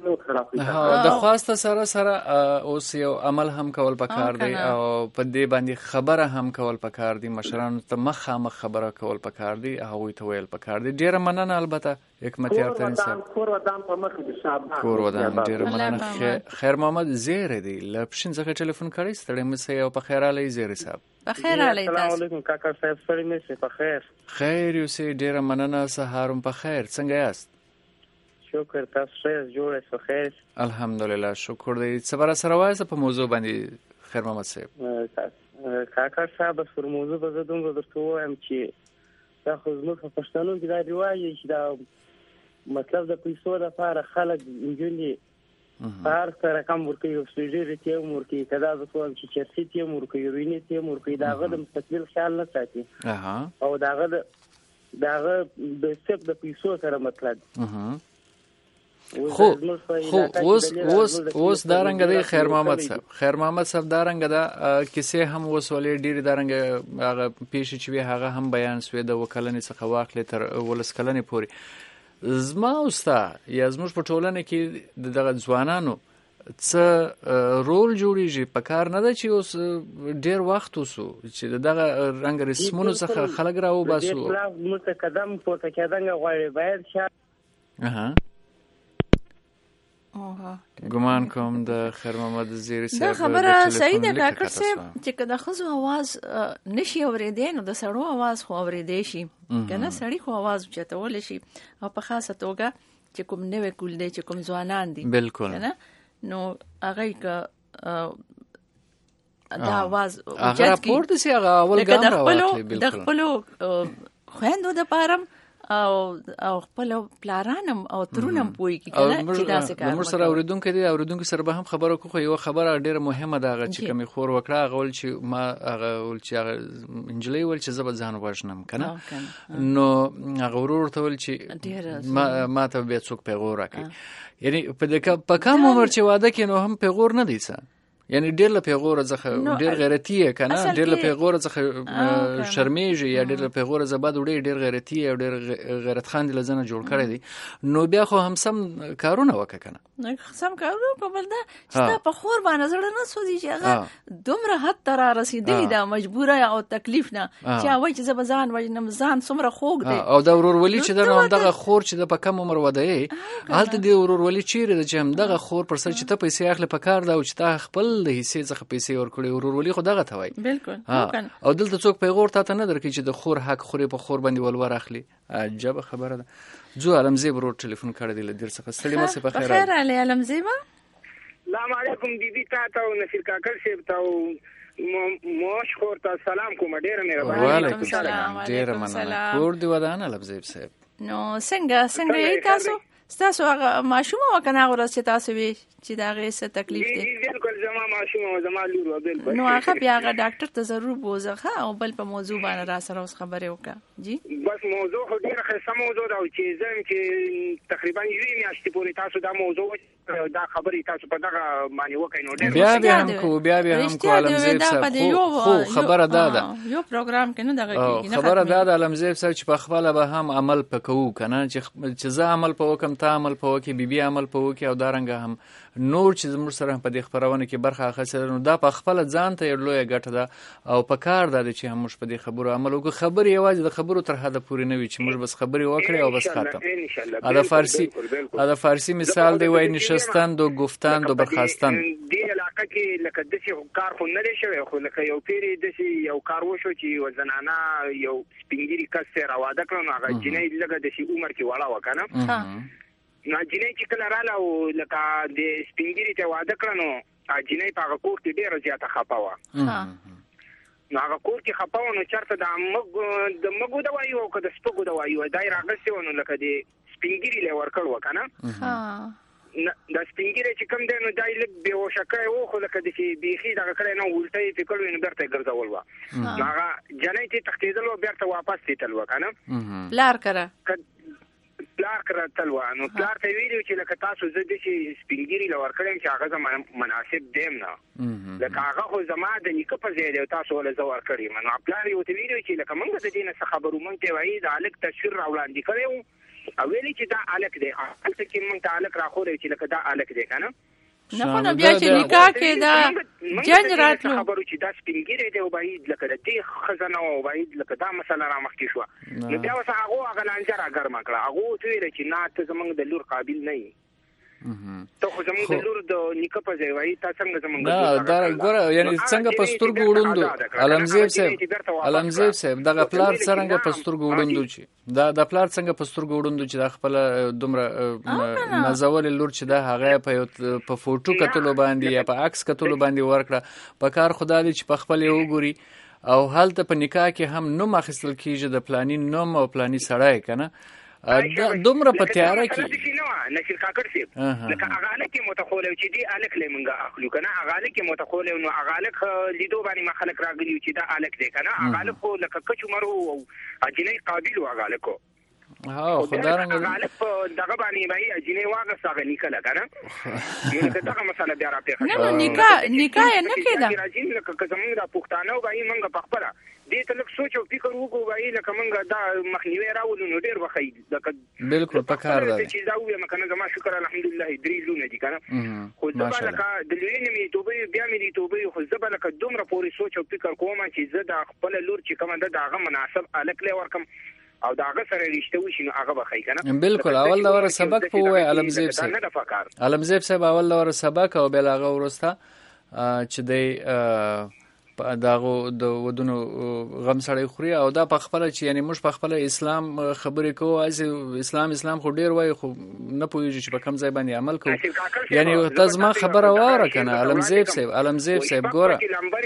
ها د خواست سره سره اوس یو عمل هم کول پکار دی او په دې باندې خبره هم کول پکار دی مشرانو ته مخامخ خبره کول پکار دی هغه ته ویل پکار دی ډیره مننه البته حکمتیار ترین صاحب کور ودان په مخ کې شابه کور ودان ډیره مننه خیر محمد زیر دی لپشن څخه ټلیفون کړی ستړي مې او په خیر علي زیر صاحب په خیر علي السلام علیکم کاکا صاحب ستړي مې په خیر خیر یو سي ډیره مننه سهارم په خیر څنګه یاست شکر تاسو ښه جوړ په خیر الحمدلله شکر دی صبر سره وایسه په موضوع باندې خیر محمد صاحب کاکا صاحب پر موضوع به زه دومره درته وایم چې دا خو زموږ په پښتنو کې دا رواج چې دا مطلب د پیسو د لپاره خلک انجونی هر سره کم ورکوي او سوجي ته ورکوي کدا د کوم چې چرسي ته ورکوي ورینی ته ورکوي داغه د مستقبل خیال نه ساتي او داغه داغه د سپ د پیسو سره مطلب خو خو اوس اوس اوس دا رنګ دی خیر محمد صاحب خیر محمد صاحب دا رنګ دا کیسه هم وسولې ډېری دا رنګ هغه پیښې چې وی هغه هم بیان سوې د وکلنې څخه واخلې تر ولس کلنې پورې زما اوستا یا زموږ په ټولنه کې دغه ځوانانو څه رول جوړیږي په کار نه ده چې اوس ډېر وخت وسو چې دغه رنګ رسمونو څخه خلک راو باسو متقدم پورته کېدنګ غواړي باید شه اها ګمان کوم د خیر محمد زیری صاحب دا خبره صحیح ده کاکړ صاحب چې کله خزو आवाज نشي اورېدې نو د سړو आवाज خو اورېدې شي کنه سړی خو आवाज چتول شي او په خاصه توګه چې کوم نوې کول دي چې کوم ځوانان دي بالکل کنه نو هغه ک دا आवाज هغه پورته سي هغه اول ګام راوړي بالکل د خپل خويندو د پارم او او خپل پلارانم او ترونم پوي کی کنه چې دا څه کار موږ سره اوریدونکو دي اوریدونکو سره به هم خبرو کوو یو خبره ډیره مهمه ده چې کمی خور وکړه غول چې ما هغه ول چې انجلي ول چې زبر ځان وښنم کنه نو هغه ورور ته ول چې ما ما ته به څوک پیغور راکړي یعنی په دغه په کوم عمر چې واده کې نو هم پیغور نه دی څه یعنی ډېر له پیغور څخه ډېر غیرتی کنه ډېر له پیغور څخه شرمېږي یا ډېر له پیغور زباد وړي ډېر غیرتی او ډېر غیرت خان دي لزنه جوړ کړی دي نو بیا خو هم سم کارونه وکړه کنه نو سم کارونه په بل دا چې په خور باندې زړه نه سوځي چې هغه دومره حد تر رسیدلی دا مجبوره او تکلیف نه چې وای چې زبزان وای نمزان څومره خوګ دی او دا ورورولي چې دا دغه خور چې د په کم عمر وده هلته دی ورورولي چیرې د چې هم دغه خور پر سر چې ته پیسې اخلي په کار دا او چې تا خپل د حصے څخه پیسې ورکړي ورورولي خو دغه ته وای بالکل او دلته څوک پیغور ته نه درکې چې د خور حق خوري په خور باندې ولور اخلي عجب خبره ده جو علمزی برو ټلیفون کړی دی لدیر څخه ستړي مې په خیر خیر علي علمزی ما السلام علیکم بیبي تاسو او نصیر کاکړ صاحب ته موش خور ته سلام کوم ډیر مهرباني وعلیکم السلام ډیر مننه کور دی ودان علمزی صاحب نو څنګه څنګه یې تاسو تاسو هغه ماشومه وکنه ورځ چې تاسو وی چې دا غي څه تکلیف دی بالکل زما ماشومه زما لور بالکل نو هغه بیا هغه ډاکټر ته ضرور بوزخه او بل په موضوع باندې را سره اوس خبرې وکړه جی بس موضوع خو ډیره ښه موضوع دا چې زم چې تقریبا یوې میاشتې پورې تاسو دا موضوع دا خبرې تاسو په دغه باندې وکړئ نو ډیر بیا بیا هم کو بیا بیا هم کو علمزیب صاحب خو خبره دا ده یو پروګرام کې نو دغه کې خبره دا ده علمزیب صاحب چې په خپل به هم عمل پکوو کنه چې زه عمل پوکم ته عمل پوکي بي بي عمل پوکي او دارنګ هم نور چې زموږ سره په دې خبرونه کې برخه اخیستل نو دا په خپل ځان ته یو لوی ګټه ده او په کار ده چې هم موږ په دې خبرو عمل وکړو خبرې یوازې د خبرو تر حد پورې نه وي چې موږ بس خبرې وکړو او بس ختم دا فارسی دا فارسی مثال دی وای نشستند او گفتند او برخاستند دې علاقه کې لکه د څه کار خو نه شوی خو لکه یو پیری د یو کار وشو چې وزنانه یو سپینګری کس سره واده کړو هغه جنې لګه د شي عمر کې والا وکنه نو جنې چې کله رااله او لکه د سپینګری ته واده کړنو جنې په هغه کور کې ډیره زیاته خپه وه نو هغه کور کې خپه وه نو چېرته د مږ د مږو دوايي او که د سپږو دوايي وه دا یې راغستې وه نو لکه د سپینګري لی ورکړ وه که نه دا سپینګیری چې کوم دی نو دا یې لږ بېهوشه کړی و خو لکه داسې بیخي دغه کړی نه الټه یې پرې کړی نو بېرته یې ګرځول وه نو هغه جنۍ ته یې تښتېدل وه بېرته واپس تېتل وه که نه پلار کره پلار کره تل وه نو پلار ته یې ویلي چې لکه تاسو زه داسې سپینګیري له ورکړی یم چې هغه زه مناسب دیم نه لکه هغه خو زما د نیکه په ځای دی او تاسو ولې زه ورکړی یم نو پلار یې ورته ویلي چې لکه موږ د دې نه څه خبرو موږ ته یې وایي د هلک تصویر را وړاندې کړی و او ویلي چې دا الک دی هلته کې موږ ته الک راخوری چې لکه دا الک دی که نه نه خو نو بیا چې نکاح کې دا جنج راتلو خبرو چې دا سپینګیری دی او باید لکه د دې ښځه نه او باید لکه دا مسله رامخکې شوه نو بیا اوس هغو هغه لانجه راګرمه کړه هغو ورته ویله چې نه ته زموږ د لور قابل نه یې ته خو زموږ د لور د نیکه په ځای وایي تا څنګه زموږ دا ګوره یعنې څنګه په سترګو وړوندو علمزیب صاحب علمزیب صاحب دغه پلار څرنګه په سترګو وړوندو چې دا د پلار څنګه په سترګو وړوندو چې دا خپله دومره نازولې لور چې دا هغه په یو په فوټو کتلو باندې یا په عکس کتلو باندې ورکړه په کار خو دا دی چې په خپل یې وګوري او هلته په نکاح کې هم نوم اخیستل کېږي د پلاني نوم او پلاني سړی که نه دومره په تیاره کې نصیر کاکړ صاحب لکه هغه هلک یې متخولی و چې دې هلک لی موږ اخلو که نه هغه هلک یې متخولی و نو هغه هلک لیدو باندې ما خلک راغلي و چې دا هلک دی که نه هغه هلک خو لکه کچ عمر و او جنۍ قابل و هغه هلک ها خدارنګ غالب دغه باندې وای اجنه واغه ساغه نکله کنه یو که دغه مسله بیا را پیښه نه نکاح نکاح نه کېده راځي لکه زمونږ د پښتانه وای مونږ په خپل دې ته لک سوچ او فکر وکړو وای لکه مونږ دا مخنیوي راولو نو ډیر وخی لکه بالکل پکار ده چې دا وې مکنه زما شکر الحمدلله درې لونه دي کنه خو دا لکه د لوینې می توبه بیا می توبه خو زبر لکه دومره پوری سوچ او فکر کوم چې زه د خپل لور چې کوم د داغه مناسب الک له ورکم او داغه سره رښتې وشي نو هغه بخای کنه بالکل اول دا ور سبق په وای علمزیب صاحب علمزیب صاحب اول دا ور سبق او بل هغه ورسته چې دی داغه د ودونو غم سړی خوري او دا په خپل چې یعنی موږ په خپل اسلام خبرې کوو از اسلام اسلام خو ډیر وای خو نه پوهیږي چې په کوم ځای باندې عمل کوو یعنی تاسو خبره واره کنه علمزیب صاحب علمزیب صاحب ګوره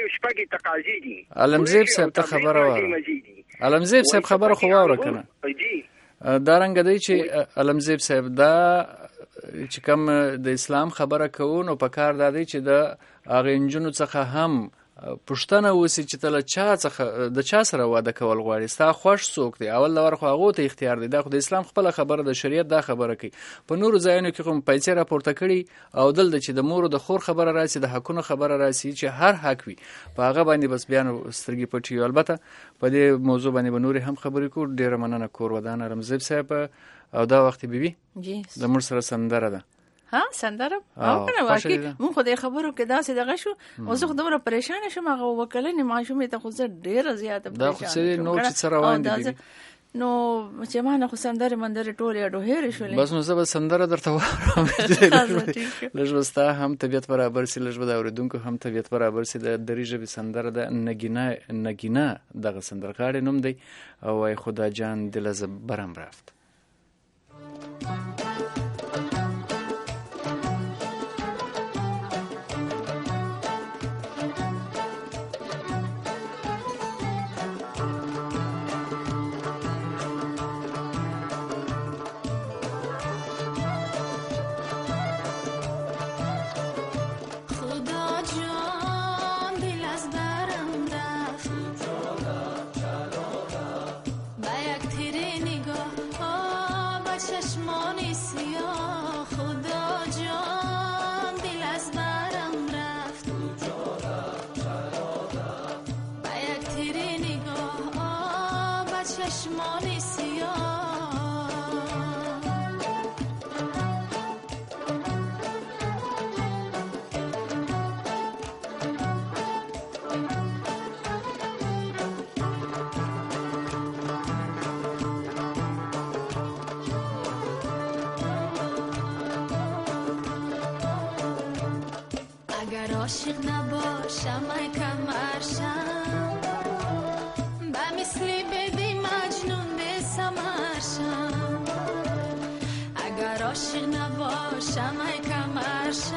علمزیب صاحب ته خبره واره علمزیب صاحب خبره خو واره کنه دا رنګ دی چې علمزیب صاحب دا چې کوم د اسلام خبره کوو نو په کار دا دی چې د هغه انجونو څخه هم پښتنه وسی چې تل چا څخه د چا سره واده کول غواړي ستا خوښ څوک دی اول لور خو هغه ته اختیار دی دا خو د اسلام خپل خبره د شریعت دا خبره کوي په نورو ځایونو کې کوم پیسې راپورته کړي او دل د چې د مور د خور خبره راسي د حقونو خبره راسي چې هر حق وي په هغه باندې بس بیان سترګې پټي البته په دې موضوع باندې بنوري هم خبرې کو ډیره مننه کور ودان رمزیب صاحب او دا وخت بیبي جی د مور سره سندره ده ها سندره او کنه واقعي مون خو دې خبرو کې دا څه دغه شو او زه خو دومره پریشان شوم هغه وکړنې ماشومې ته خو زه ډیره زیاته پریشان دا خو څه نو چې سره روان دي نو چې ما نه خو سندره مندره ټوله اډو هېر شولې بس نو زه به سندره درته وایم لږ وستا هم طبيعت برابر سي لږ به اوریدونکو هم طبيعت برابر سي د دریجه به سندره د نگینا نگینا دغه سندرغاړي نوم دی او وای خدا جان دل ز برم رفت عاشق نباشم ای کمرشم به مثلی بدی مجنون به سمرشم اگر عاشق نباشم ای کمرشم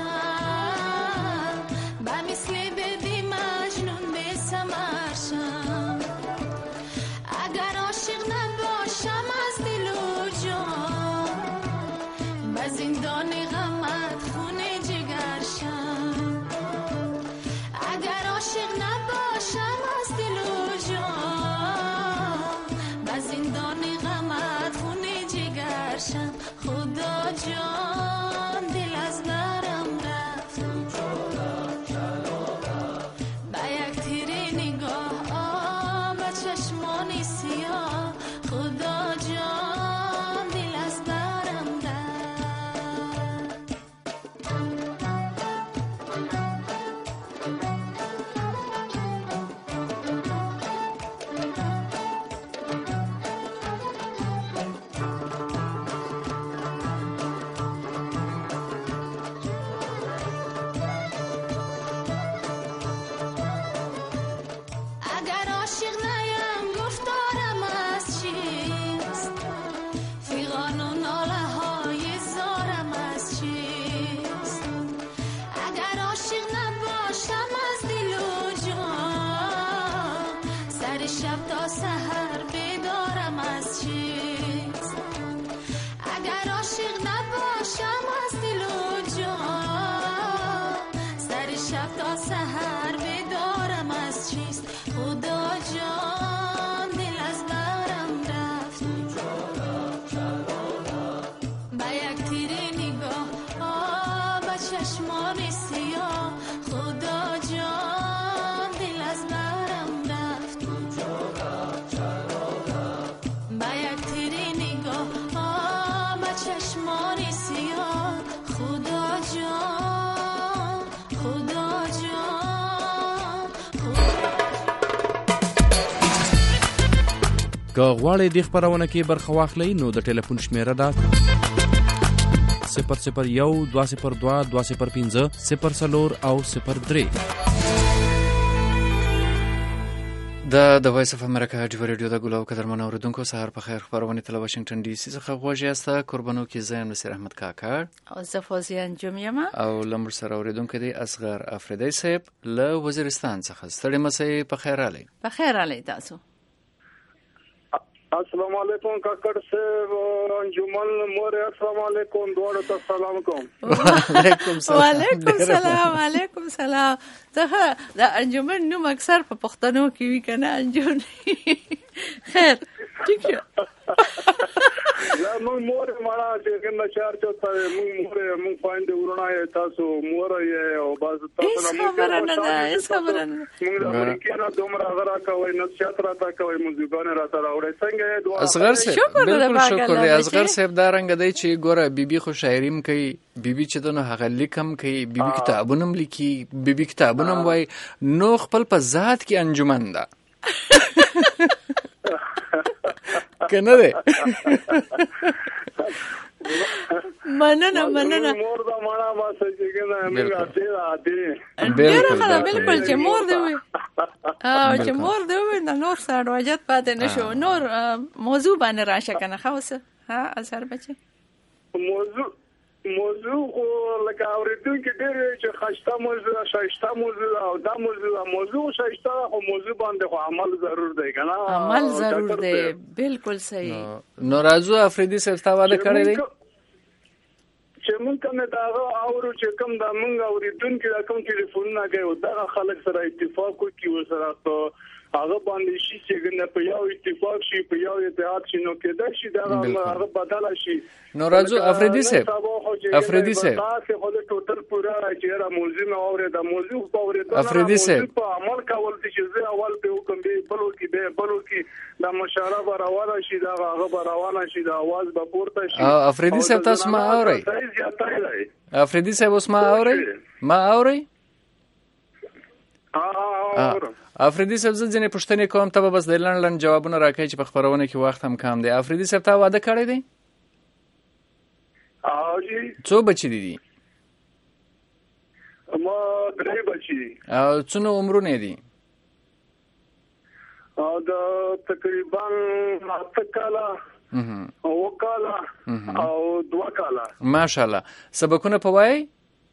به مثلی بدی مجنون به سمرشم اگر عاشق نباشم از دل و جان به زندان غمت خونه جگرشم اگر عاشق نباشم از دل و جان به زندان غمت خونه جگرشم خدا جان دل از برم رفت تیری نگاه آه با چشمانی سیاه خدا جان خدا جان که غواړئ دې خپرونه کې برخه واخلئ نو د ټلیفون شمیره ده صفر صفر یو دوه صفر دوه دوه صفر پنځه صفر څلور او صفر درې. د د وایس اف امریکا ډیو ریډیو د ګلو قدرمن اوریدونکو سهار په خیر خبرونه تل واشنگټن ډي سي څخه غوږی یاسته قربانو کې زم نصیر احمد کاکړ او زه فوزیه انجم یم او لمر سره اوریدونکو دی اصغر افریدی صاحب له وزیرستان څخه ستړي مسئ په خیر علي په خیر علي تاسو. السلام علیکم کاکړ صاحب انجمن مور السلام علیکم دوړو ته سلام کوم. وعلیکم سلام. وعلیکم سلام علیکم سلام. ته د انجمن نوم اکثر په پښتنو کې وی کنه انجمن. خیر ٹھیک ہے. لا مون مور مانا چې کنه چار چوتا مون مور مون پاند ورونه تاسو مور یې او باز تاسو نه خبره نه ده هیڅ خبره نه. موږ کېنا دومره غرا کوي نو چاترا تا کوي موزیګونه راته راوړي څنګه دعا. اصغر صاحب بالکل شکر دی. اصغر صاحب دا رنګ دی چې ګوره بیبي خو شاعریم کوي بیبي چې دنو هغه لیکم کوي بیبي کتابونه لیکي بیبي کتابونه وای نو خپل په ذات کې انجمن ده کنه ده. مننه مننه مور دا معنا واسه چې کنه موږ اته اته بالکل بالکل چې مور دی وي او چې مور دی وي نو نور سره واجت پاتې نشو. نور موضوع باندې راشه کنه خاصه ها اثر بچي موضوع موضوع لکه اوریدونکو ډېر چې خاصه موضوع شایسته موضوع او دا موضوع موضوع شایسته او موضوع باندې خو عمل ضرور دی کنه عمل ضرور دی بالکل صحیح. نو راځو افریدی صاحب تا واده کړی دی چې مونږ کوم دا اورو چې کوم دا مونږ اوریدونکو دا کوم ټلیفونونه کوي دا خلک سره اتفاق کوي سره هغه باندې شي چې ګنه په یو اتفاق شي په یو اتحاد شي نو کېدای شي دا هغه بدل شي. نو راځو افریدی صاحب افریدی صاحب تاسو خو د ټوټل پورا چې را موضوع نو اوره دا موضوع په اوره دا افریدی صاحب په عمل کول چې زه اول په حکم دی بلو کې به بلو کې دا مشاره به روانه شي دا هغه به روانه شي دا आवाज به پورته شي. افریدی صاحب تاسو ما اورئ افریدی صاحب اوس ما اورئ ما اورئ ها افریدی صاحب زه ځنې پوښتنې کوم ته به بس د لنډ لنډ جوابونه راکړئ چې په خبرونه کې وخت هم کم دی. افریدی صاحب تا واده کړی دی؟ او جی څو بچی دي؟ ما درې بچی دي. او څونه عمرونه دي؟ او دا تقریبا اته کاله او کاله او دوه کاله. ماشاءالله. سبقونه په وای؟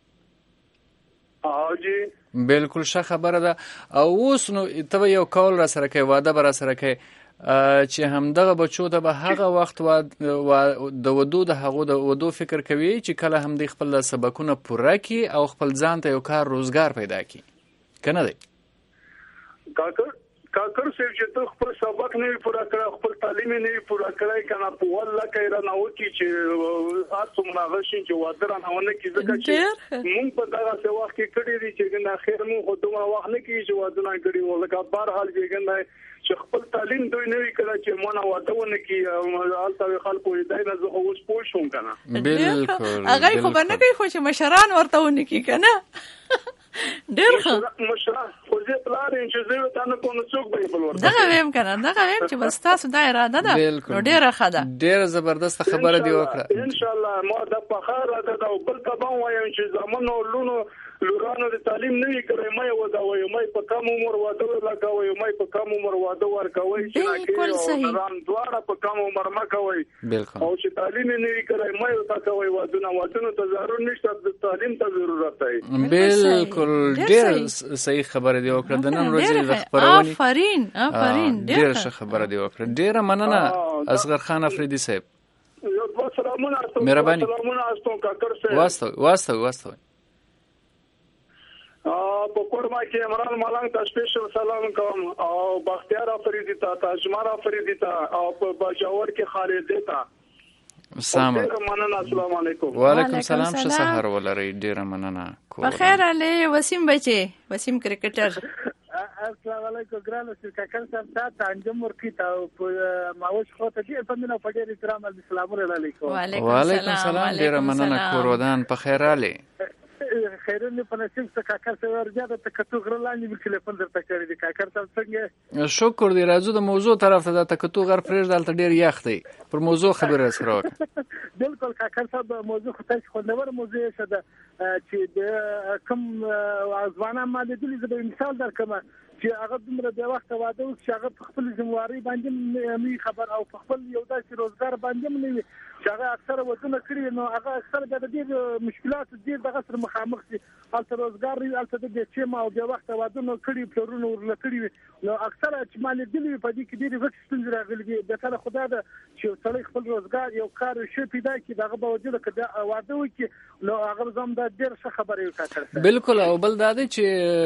او جی بالکل ښه خبره ده. او اوس نو ته یو کول را سره کوي واده به را سره کوي چې همدغه بچو ته به هغه وخت د ودو د هغو د ودو فکر کوي چې کله هم د خپل سبقونه پوره کړي او خپل ځان ته یو کار روزګار پیدا کړي کنه دی کاکر کاکر صرف چې ته خپل سبق نه پوره کړې خپل تعلیم نه پوره کړې کنه په والله کایره نه وتی چې تاسو مناغشي چې واده را نه ونه کیږي چې مونږ په دغه څه وخت کې کړی دي چې نه خیر مونږ خو دوه وخت نه کیږي چې واده نه کړی ولکه بهر حال کې نه چې خپل تعلیم دوی نه وکړي چې مونږ واده ونه کیږي حالت خلکو دای نه زه اوس پوه شوم کنه بالکل هغه خو باندې کوي خو چې مشران ورته ونه کی کنه ډېر ښه مشران خو زه پلان چې زه ته نه کوم څوک به بلور دا ویم کنه دا ویم چې بس تاسو دا اراده ده نو ډېر ښه ده ډېر زبردست خبره دی وکړه ان شاء الله ما د فخر ده او بل تبع وایم چې زمونږ لونو لورانو د تعلیم نه کړی مې ودا وای مې په کم عمر واده لګوي مې په کم عمر واده ورکوي چې کې نوران دواړه په کم عمر ما کوي بالکل او چې تعلیم نه کړی مې ودا کوي واده واده ته ضرورت نشته د تعلیم ته ضرورت دی بالکل ډېر صحیح خبره دی وکړه د نن ورځې د خبرونه آفرین آفرین ډېر ښه خبره دی وکړه ډېر مننه اصغر خان افریدی صاحب یو دوه سلامونه مهرباني سلامونه استو کاکر صاحب واسطه واسطه واسطه په کورما کې عمران ملنګ ته سپیشل سلام کوم او بختیار افریدی ته تاجمار افریدی ته او په باجوړ کې خالد ته سلام مننه السلام علیکم وعلیکم السلام ښه سحر ولرئ ډیره مننه په خیر علي وسیم بچي وسیم کرکټر السلام علیکم ګران کاکل صاحب تاسو انجام ورکړی ته ماوش خو ته دې په مینه په ډېر احترام السلام علیکم. وعلیکم السلام ډیر مننه کور ودان په خیر علي. خیرونه په نصیب څخه کاکل صاحب ورجاده ته کتو غره لاندې په ټلیفون درته کړی دی کاکل صاحب څنګه؟ شکر دی راځو د موضوع طرف ته د کتو غر فريج دلته ډیر یخ دی پر موضوع خبره سره وکړه. بالکل کاکل صاحب موضوع خو تاسو خوندور موضوع شه چې د کوم ځوانان ما د دې زبې مثال درکمه چې هغه دومره د وخت واده او چې هغه په خپل ځمواري باندې مې خبر او په خپل یو داسې روزګار باندې مې چې هغه اکثر ودونه کړی نو هغه اکثر د دې مشکلات دې دغه سره مخامخ دي البته روزګار لري البته د چې ما او د وخت واده کړی پلرونه ورل کړی نو اکثر چې مال دې په دې کې ډېر وخت ستونزې راغلي د تعالی خدای دا چې څلې خپل روزګار یو کار شي پیدا کی دغه باوجود کړه واده وکي نو هغه زم دا ډېر ښه خبره یو کاکل. بالکل او بل دا دی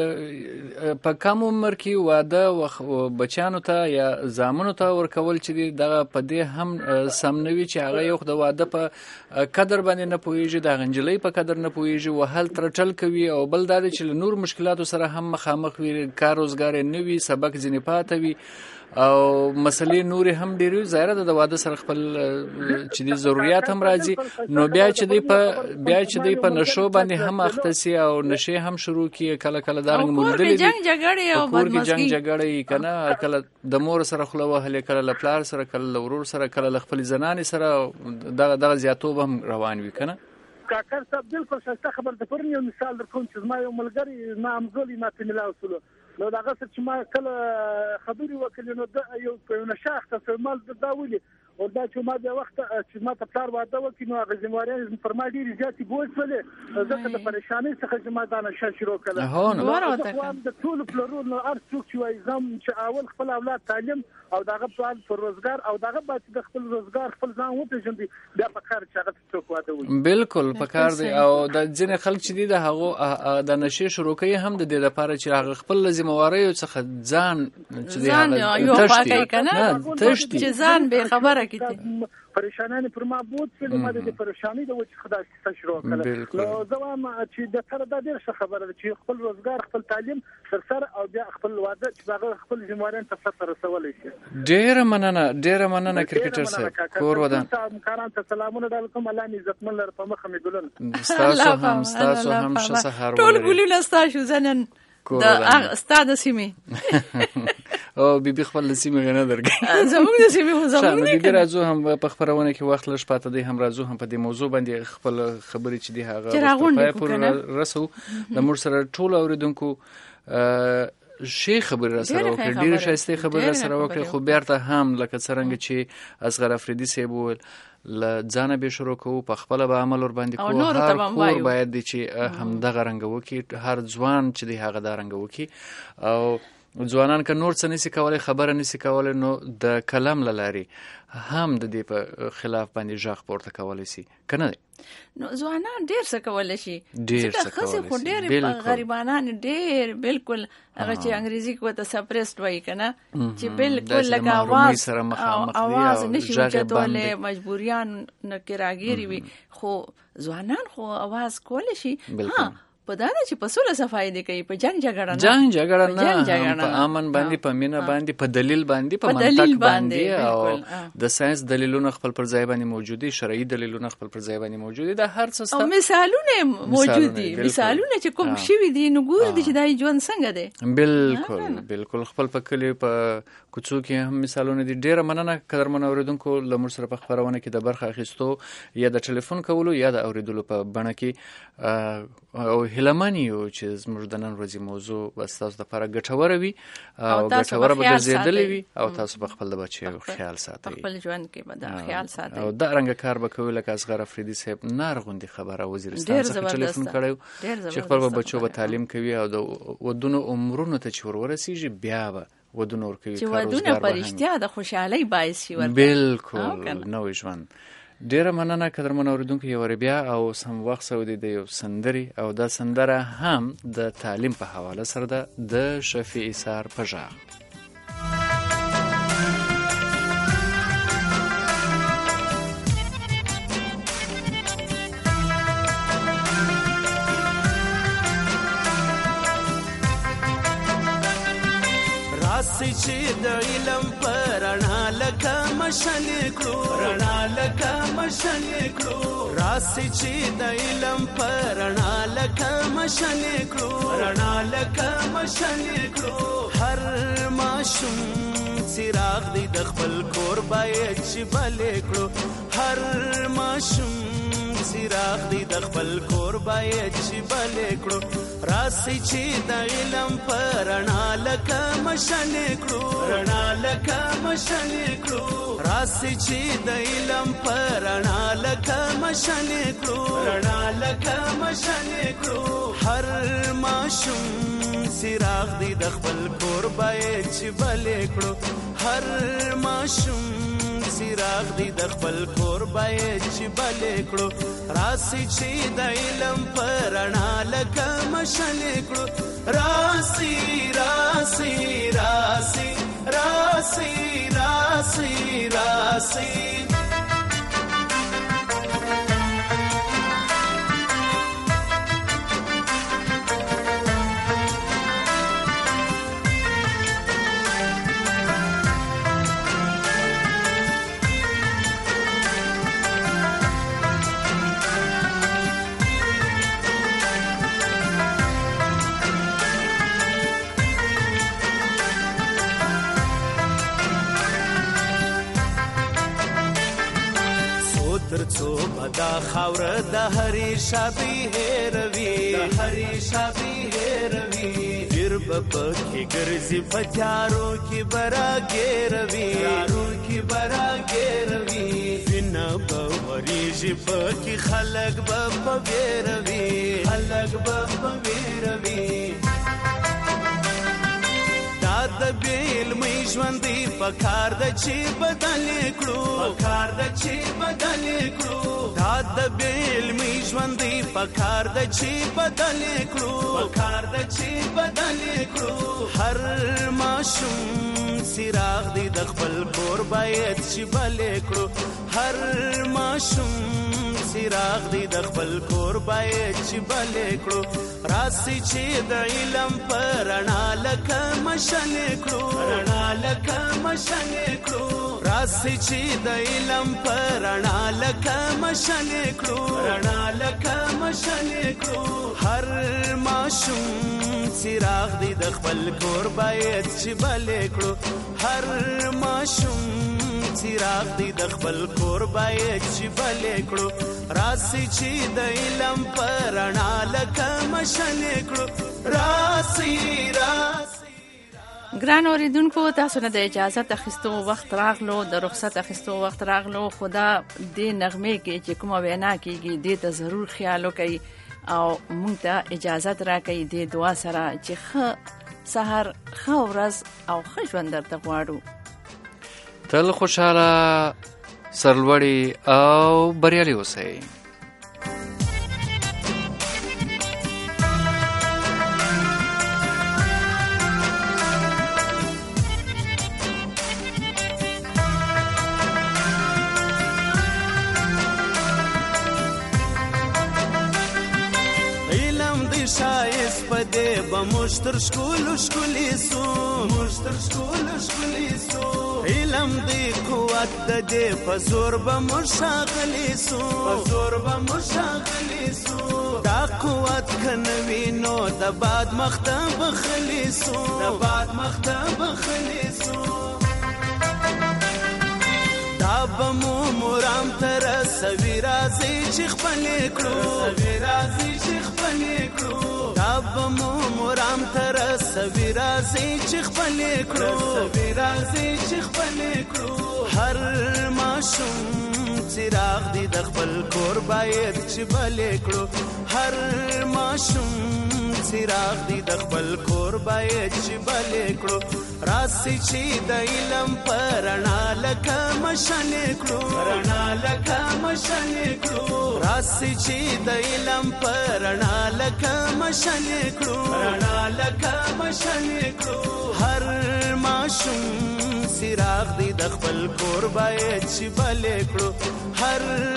چې په کوم عمر کې واده بچانو ته یا زامنو ته ورکول چې دغه په دې هم سم نوي چې هغه یو د واده په قدر باندې نه پوهیږي د غنجلې په قدر نه پوهیږي وهل ترټل کوي او بل دا چې نور مشکلاتو سره هم مخامخ وي کار روزګار نه وي سبق ځنې پاتې وي او مسلې نور هم ډېر ظاهر د واده سره خپل چې د ضرورت هم راځي نو بیا چې دی په بیا چې دی په نشو باندې هم اختصي او نشه هم شروع کی کله کله دارنګ مولدل دي جنگ جګړه او بدمزګي جنگ جګړه کنه کله د مور سره خلوه هلې کله ل پلار سره کله ل ورور سره کله ل خپل زنانې سره دغه دغه زیاتوب هم روان وي کنه. کاکل صاحب بالکل څه خبر د پرنی مثال درکوم چې ما یو ملګری ما امزولي ما په ملا وصلو نو دا غوښتل چې ما کله خبري وکړ نو دا یو نشاخ ته مال دا ولي او دا چې ما د وخت چې ما ته پلار واده وکړ نو هغه زمواري پر ما ډیری زیاتې بوځلې ځکه د پریشانی څخه چې ما دا نشه شروع کړه. هو نو ورته د ټول پلرونو ارڅوک چې وای زم چې اول خپل اولاد تعلیم او داغه په پر روزګار او داغه باید د خپل روزګار خپل ځان وپېژندي بیا په کار چې هغه څوک واده وي. بالکل په کار دی او د ځینې خلک چې دي د هغه د نشه شروع کوي هم د دې لپاره چې هغه خپل لازمواري څخه ځان چې دی هغه تشتي کنه تشتي چې ځان به خبره کیته پریشانانه پر ما بود چې ما د پریشانی د وجه خدای څخه شروع کړل نو زوام چې د سره د ډیر ښه خبره چې خپل روزګار خپل تعلیم سر سر او بیا خپل واده چې هغه خپل ځموارین ته سره رسولای شي. ډیر مننه ډیر مننه کرکټر صاحب کور ودان کاران ته سلامونه علیکم الله دې عزت مل په مخه مې ګلن تاسو هم تاسو هم ښه سهار ټول ګلونه تاسو زنن د استاد سیمه او بیبي خپل سیمه غنه درګي زموږ د سیمه خو زموږ نه بیبي راځو هم په خبرونه کې وخت لږ پاتې دی هم راځو هم په دې موضوع باندې خپل خبرې چې دی هغه په رسو د مور سره ټول اوریدونکو شي خبر را سره وکړ ډیر شایسته خبر را سره وکړ خو بیرته هم لکه څنګه چې اصغر افریدي سی بول ل ځانه به شروع کوو په خپل به عمل ور باندې کوو هر کور باید چې هم دغه رنګ وکي هر ځوان چې دی هغه د رنګ وکي او ځوانان که نور څه نسی کولای خبره نسی کولای نو د کلام لاري هم د دې په خلاف باندې ژغ پورته کولای شي کنه نو ځوانان ډیر څه کولای شي ډیر څه کولای شي خو ډیر غریبانان ډیر بالکل هغه چې انګریزي کو ته سپریسټ وای کنه چې بالکل لکه आवाज आवाज نشي وچتولې مجبوریان نه کراګيري وي خو ځوانان خو आवाज کولای شي ها په دا نه چې په سوله صفای دي کوي په جنگ جګړه نه جنگ جګړه نه په امن باندې په مینا باندې په دلیل باندې په منطق باندې او د ساينس دلیلونه خپل پر ځای باندې موجودي شرعي دلیلونه خپل پر ځای باندې موجودي د هر څه او مثالونه موجود دي مثالونه چې کوم شي دي نو ګور دي چې دای ژوند څنګه دي بالکل بالکل خپل په کلی په کوڅو کې هم مثالونه دي ډیره مننه قدرمن اوریدونکو لمر سره په خبرونه کې د برخه اخیستو یا د ټلیفون کولو یا د اوریدلو په بڼه کې او هلمانیو چې زموږ د نن ورځې موضوع وستاسو د لپاره ګټوره وي او ګټوره به ګرځېدلې وي او تاسو په خپل د بچیو خیال ساتئ خپل ژوند کې به دا خیال ساتئ او دا رنګ کار به کوي لکه اصغر افریدي صاحب نارغوندي خبره وزیرستان څخه ټلیفون کړو چې خپل بچو به تعلیم کوي او د ودونو عمرونو ته چې ورورسیږي بیا به ودونو ور کوي چې ودونه پرشتیا د خوشحالي باعث شي ورته بالکل نوې ژوند ډیره مننه قدرمن اوریدونکو یو بیا او سم وخت سعودي د یو سندري او دا سندره هم د تعلیم په حواله سره ده د شفیع ایثار په ژغ راسي چې د علم پرانا لکه مشلې کړو رڼا لکه مشلې کړو راسي چې د علم پرانا لکه مشلې کړو رڼا لکه مشلې کړو هر ماشوم څراغ دی د خپل کور باید چې بلې کړو هر ماشوم څراغ دی د خپل کور باید چې بلې کړو راسي چې د علم پرانا لکه مشلې کړو رڼا لکه مشلې کړو راسي چې د علم پرانا لکه مشلې کړو رڼا لکه مشلې کړو هر ماشوم څراغ دی د خپل کور باید چې بلې کړو هر ماشوم څراغ دی د خپل کور باید چې بلې کړو راسي چې د علم پرانا لکه مشلې کړو راسي راسي راسي راسي راسي راسي ترڅو بدا خاور د هری شابي هروي د هری شابي هروي پیر بپ کی ګرځي پچارو کی برا ګیروي یارو کی برا ګیروي وینا بوري جپ کی خلق بپ ویروي خلق بپ ویروي د بیل مې ژوندې پکار د چې بدلې کړو پکار د چې بدلې کړو دا د بیل مې ژوندې پکار د چې بدلې کړو پکار د چې بدلې کړو هر ماشوم څراغ دی د خپل کور باید چې بلې کړو هر ماشوم څراغ دی د خپل کور باید چې بلې کړو راسي چې د علم پرانا لکه مشلې کړو رڼا لکه مشلې کړو راسي چې د علم پرانا لکه مشلې کړو رڼا لکه مشلې کړو هر ماشوم څراغ دی د خپل کور باید چې بلې کړو هر ماشوم څراغ دی د خپل کور باید چې بلې کړو راسي چې د علم پرانا لکه مشلې کړو راسي راسي ګران اوریدونکو تاسو نه د اجازه اخیستو وخت راغلو د رخصت اخیستو وخت راغلو خدا دې نغمه کې چې کومه وینا کیږي دې ته ضرور خیال وکړئ او موږ ته اجازه راکړئ دې دعا سره چې ښه سحر ښه ورځ او ښه ژوند درته غواړو تل خوشاله سرلوړي او بریالي اوسئ شایست پدې به مشتر شکول شکولې سو مشتر شکول شکولې سو علم دې قوت دې په زور به مشاغلې سو په زور به مشاغلې سو دا قوت کنوي نو د باد مخته بخلې سو د باد مخته بخلې سو دا بمو مرام تر سوي رازي چې خپلې کړو سوي رازي چې خپلې کړو دا بمو مرام تر سوي رازي چې خپلې کړو سوي رازي چې خپلې کړو هر ماشوم څراغ دی د خپل کور باید چې بلې کړو هر ماشوم څراغ دی د خپل کور باید چې بلې کړو راسي چې د علم پرانا لکه مشلې کړو رڼا لکه مشلې کړو راسي چې د علم پرانا لکه مشلې کړو رڼا لکه مشلې کړو هر ماشوم څراغ دی د خپل کور باید چې بلې کړو هر